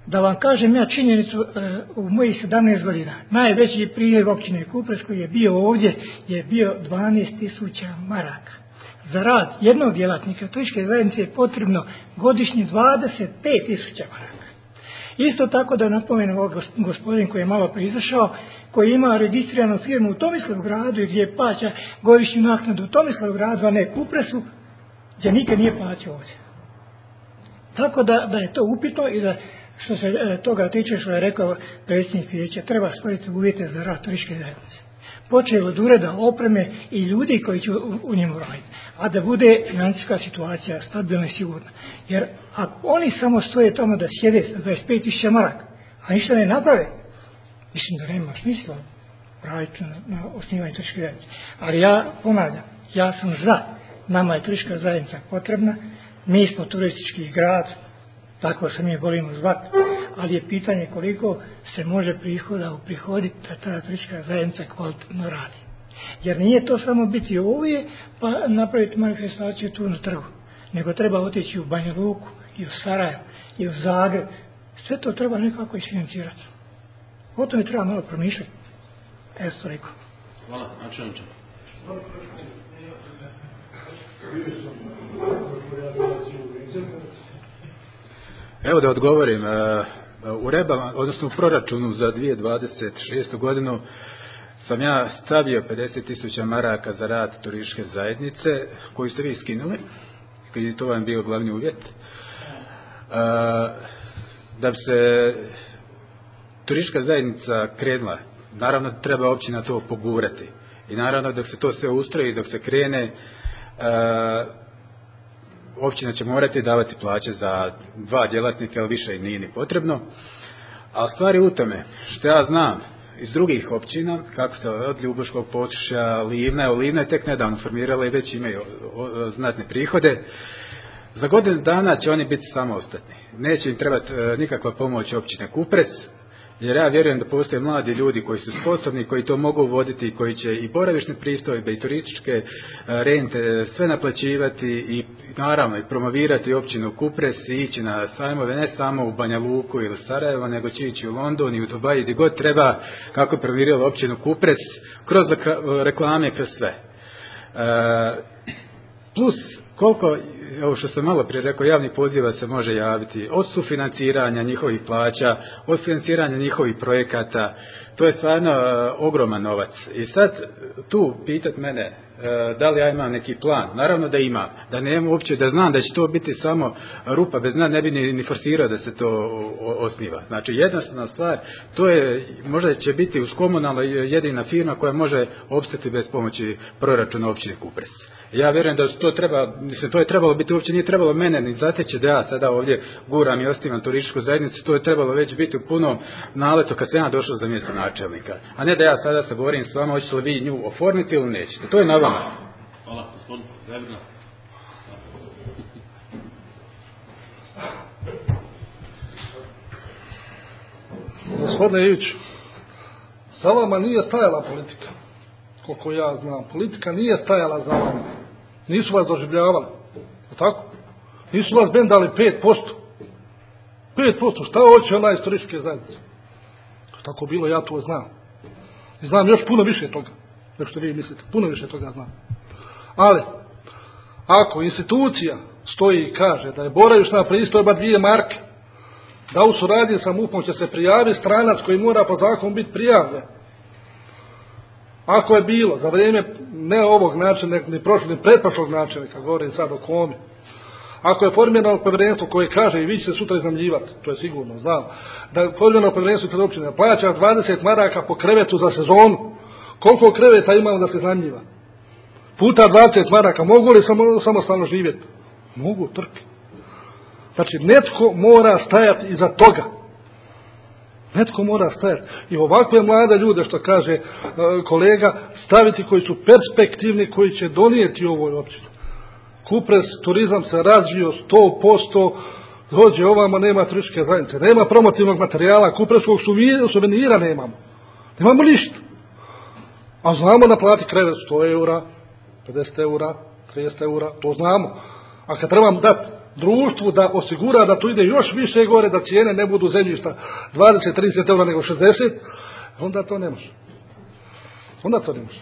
Da vam kažem ja činjenicu, u mojih sedamnaest godina, najveći priljev općine Kupres koji je bio ovdje je bio dvanaest tisuća maraka. Za rad jednog djelatnika turističke zajednice je potrebno godišnje dvadeset pet tisuća maraka. Isto tako da napomenem ovog gospodin koji je malo prije izašao, koji ima registriranu firmu u Tomislavgradu i gdje plaća godišnju naknadu u Tomislavgradu, a ne Kupresu, gdje nikad nije plaćao ovdje. Tako da, da je to upitno i da što se toga tiče što je rekao predsjednik vijeća, treba stvoriti uvjete za rad turističke zajednice. Počeo od ureda, opreme i ljudi koji će u, u njemu raditi, a da bude financijska situacija stabilna i sigurna. Jer ako oni samo stoje tamo da sjede sa dvadeset pet tisuća maraka, a ništa ne naprave, mislim da nema smisla raditi na, na osnivanju turističke zajednice. Ali ja ponavljam, ja sam za, nama je turistička zajednica potrebna, mi smo turistički grad, tako se mi volimo zvati, ali je pitanje koliko se može prihoda uprihoditi da ta turistička zajednica kvalitetno radi. Jer nije to samo biti ovdje pa napraviti manifestaciju tu na trgu, nego treba otići u Banja Luku i u Sarajevo i u Zagreb. Sve to treba nekako isfinancirati. O tome treba malo promišljati. Evo to rekao. Hvala, načelniče. Evo da odgovorim, u rebalansu, odnosno u proračunu za dvije tisuće dvadeset šestu godinu sam ja stavio pedeset tisuća maraka za rad turističke zajednice, koju ste vi skinuli, i to vam bio glavni uvjet. Da bi se turistička zajednica krenula, naravno treba općina to pogurati. I naravno dok se to sve ustroji, dok se krene, općina će morati davati plaće za dva djelatnika, ali više i nije ni potrebno. A stvari u tome, što ja znam iz drugih općina, kako se od Ljubuškog, Potušja, Livna, Livna je tek nedavno formirala i već imaju znatne prihode. Za godinu dana će oni biti samostatni. Neće im trebati nikakva pomoć općine Kupres, jer ja vjerujem da postoje mladi ljudi koji su sposobni, koji to mogu voditi, koji će i boravišne pristojbe i turističke rente sve naplaćivati i naravno i promovirati općinu Kupres i ići na sajmove ne samo u Banja Luku ili Sarajevo, nego će ići u London i u Dubai gdje god treba, kako promovirali općinu Kupres kroz reklame, kroz sve. Plus koliko, ovo što sam malo prije rekao, javnih poziva se može javiti od sufinanciranja njihovih plaća, od financiranja njihovih projekata, to je stvarno uh, ogroman novac. I sad tu pitat mene uh, da li ja imam neki plan, naravno da imam, da nemam uopće, da znam da će to biti samo rupa bez dna, ne bi ni, ni forsirao da se to osniva. Znači jednostavna stvar, to je, možda će biti uz komunalno jedina firma koja može opstati bez pomoći proračuna općine Kupres. Ja vjerujem da to treba, mislim, to je trebalo biti, uopće nije trebalo mene ni zateći da ja sada ovdje guram i osnivam turističku zajednicu, to je trebalo već biti u punom naletu kad sam ja došao za mjesto načelnika. A ne da ja sada se govorim s vama, hoćete li vi nju oformiti ili nećete. To je na vama. Hvala, gospodin Zebrna. Gospodine Iviću, za vama nije stajala politika. Koliko ja znam, politika nije stajala za vama. Nisu vas doživljavali. Tako? Nisu vas bendali pet posto. pet posto. Šta hoće ona iz turističke zajednice? Tako bilo, ja to znam. I znam još puno više toga. Nego što vi mislite. Puno više toga znam. Ali, ako institucija stoji i kaže da je boravišna pristojba dvije marke, da u suradnji sa MUP-om će se prijaviti stranac koji mora po zakonu biti prijavljen. Ako je bilo za vrijeme ne ovog načina, ni prošlog, ni pretprošlog načelnika, govorim sad o komi. Ako je formirano povjerenstvo koje kaže i vi ćete sutra iznajmljivati, to je sigurno, znam, da je formirano povjerenstvo kod općine plaća dvadeset maraka po krevetu za sezonu, koliko kreveta imamo da se iznajmljiva? Puta dvadeset maraka, mogu li samo, samostalno živjeti? Mogu, trpi. Znači, netko mora stajati iza toga. Netko mora stajati. I ovakve mlade ljude, što kaže uh, kolega, staviti koji su perspektivni, koji će donijeti ovoj općini. Kupres, turizam se razvio sto posto, dođe ovamo, nema turističke zajednice, nema promotivnog materijala, kupreskog suvenira nemamo. Nemamo ništa. A znamo naplatiti krevet sto eura, pedeset eura, trideset eura, to znamo. A kad trebamo dati društvu da osigura da to ide još više gore, da cijene ne budu zemljišta dvadeset trideset eura nego šezdeset, onda to ne može. Onda to ne može.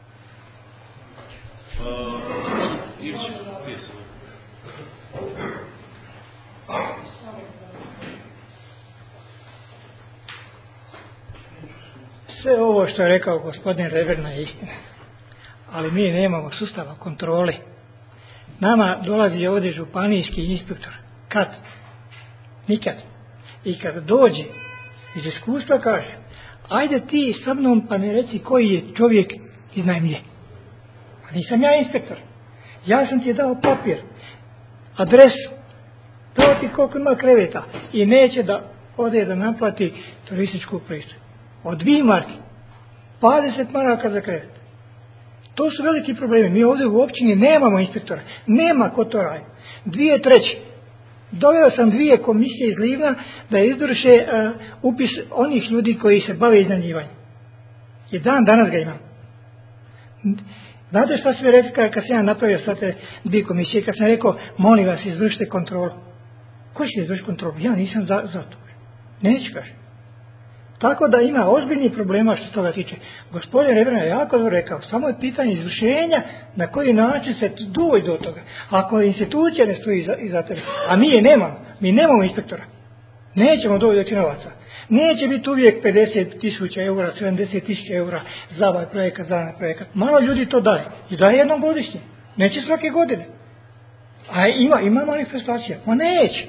Sve ovo što je rekao gospodin Reverna je istina, ali mi nemamo sustava kontrole. Nama dolazi ovdje županijski inspektor. Kad? Nikad. I kad dođe, iz iskustva kaže, ajde ti sa mnom pa mi reci koji je čovjek iznajmlje. A nisam ja inspektor. Ja sam ti dao papir, adresu, dao ti koliko ima kreveta i neće da ode da naplati turističku pristojbu. Od dvije marke, dvadeset maraka za krevet. To su veliki problemi. Mi ovdje u općini nemamo inspektora. Nema ko to radi. Dvije treće. Doveo sam dvije komisije iz Livna da izvrše uh, upis onih ljudi koji se bave iznajmljivanjem. I dan danas ga imam. Znate šta sam rekao kad sam ja napravio sad te dvije komisije, kad sam rekao, molim vas, izvršite kontrolu. Ko će izvršiti kontrolu? Ja nisam za, za to. Neću, kaže. Tako da ima ozbiljnih problema što se toga tiče. Gospodin Reverna je jako dobro rekao, samo je pitanje izvršenja na koji način se dođe do toga. Ako institucija ne stoji iza, iza tebe, a mi je nemamo, mi nemamo inspektora, nećemo doći do tih novaca. Neće biti uvijek pedeset tisuća eura, sedamdeset tisuća eura za ovaj projekat, za ovaj projekat. Malo ljudi to daje i daje jednom godišnje, neće svake godine. A ima, ima manifestacija, ma neće.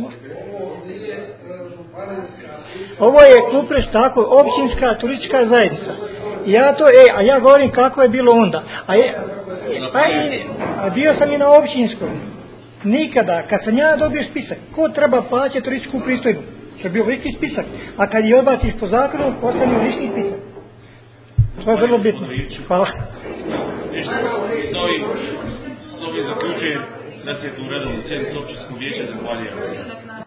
Ovo je Kupreš, tako, općinska turistička zajednica. Ja to, e, a ja govorim kako je bilo onda. A, je, a, i, a bio sam i na općinskom. Nikada, kad sam ja dobio spisak, ko treba plaćati turističku pristojbu? To je bio veliki spisak. A kad je odbaciš po zakonu, ostane lični spisak. To je vrlo bitno. Hvala. S ovim zaključujem desetu redovnu sjednicu općinskog vijeća. Zahvaljujem se.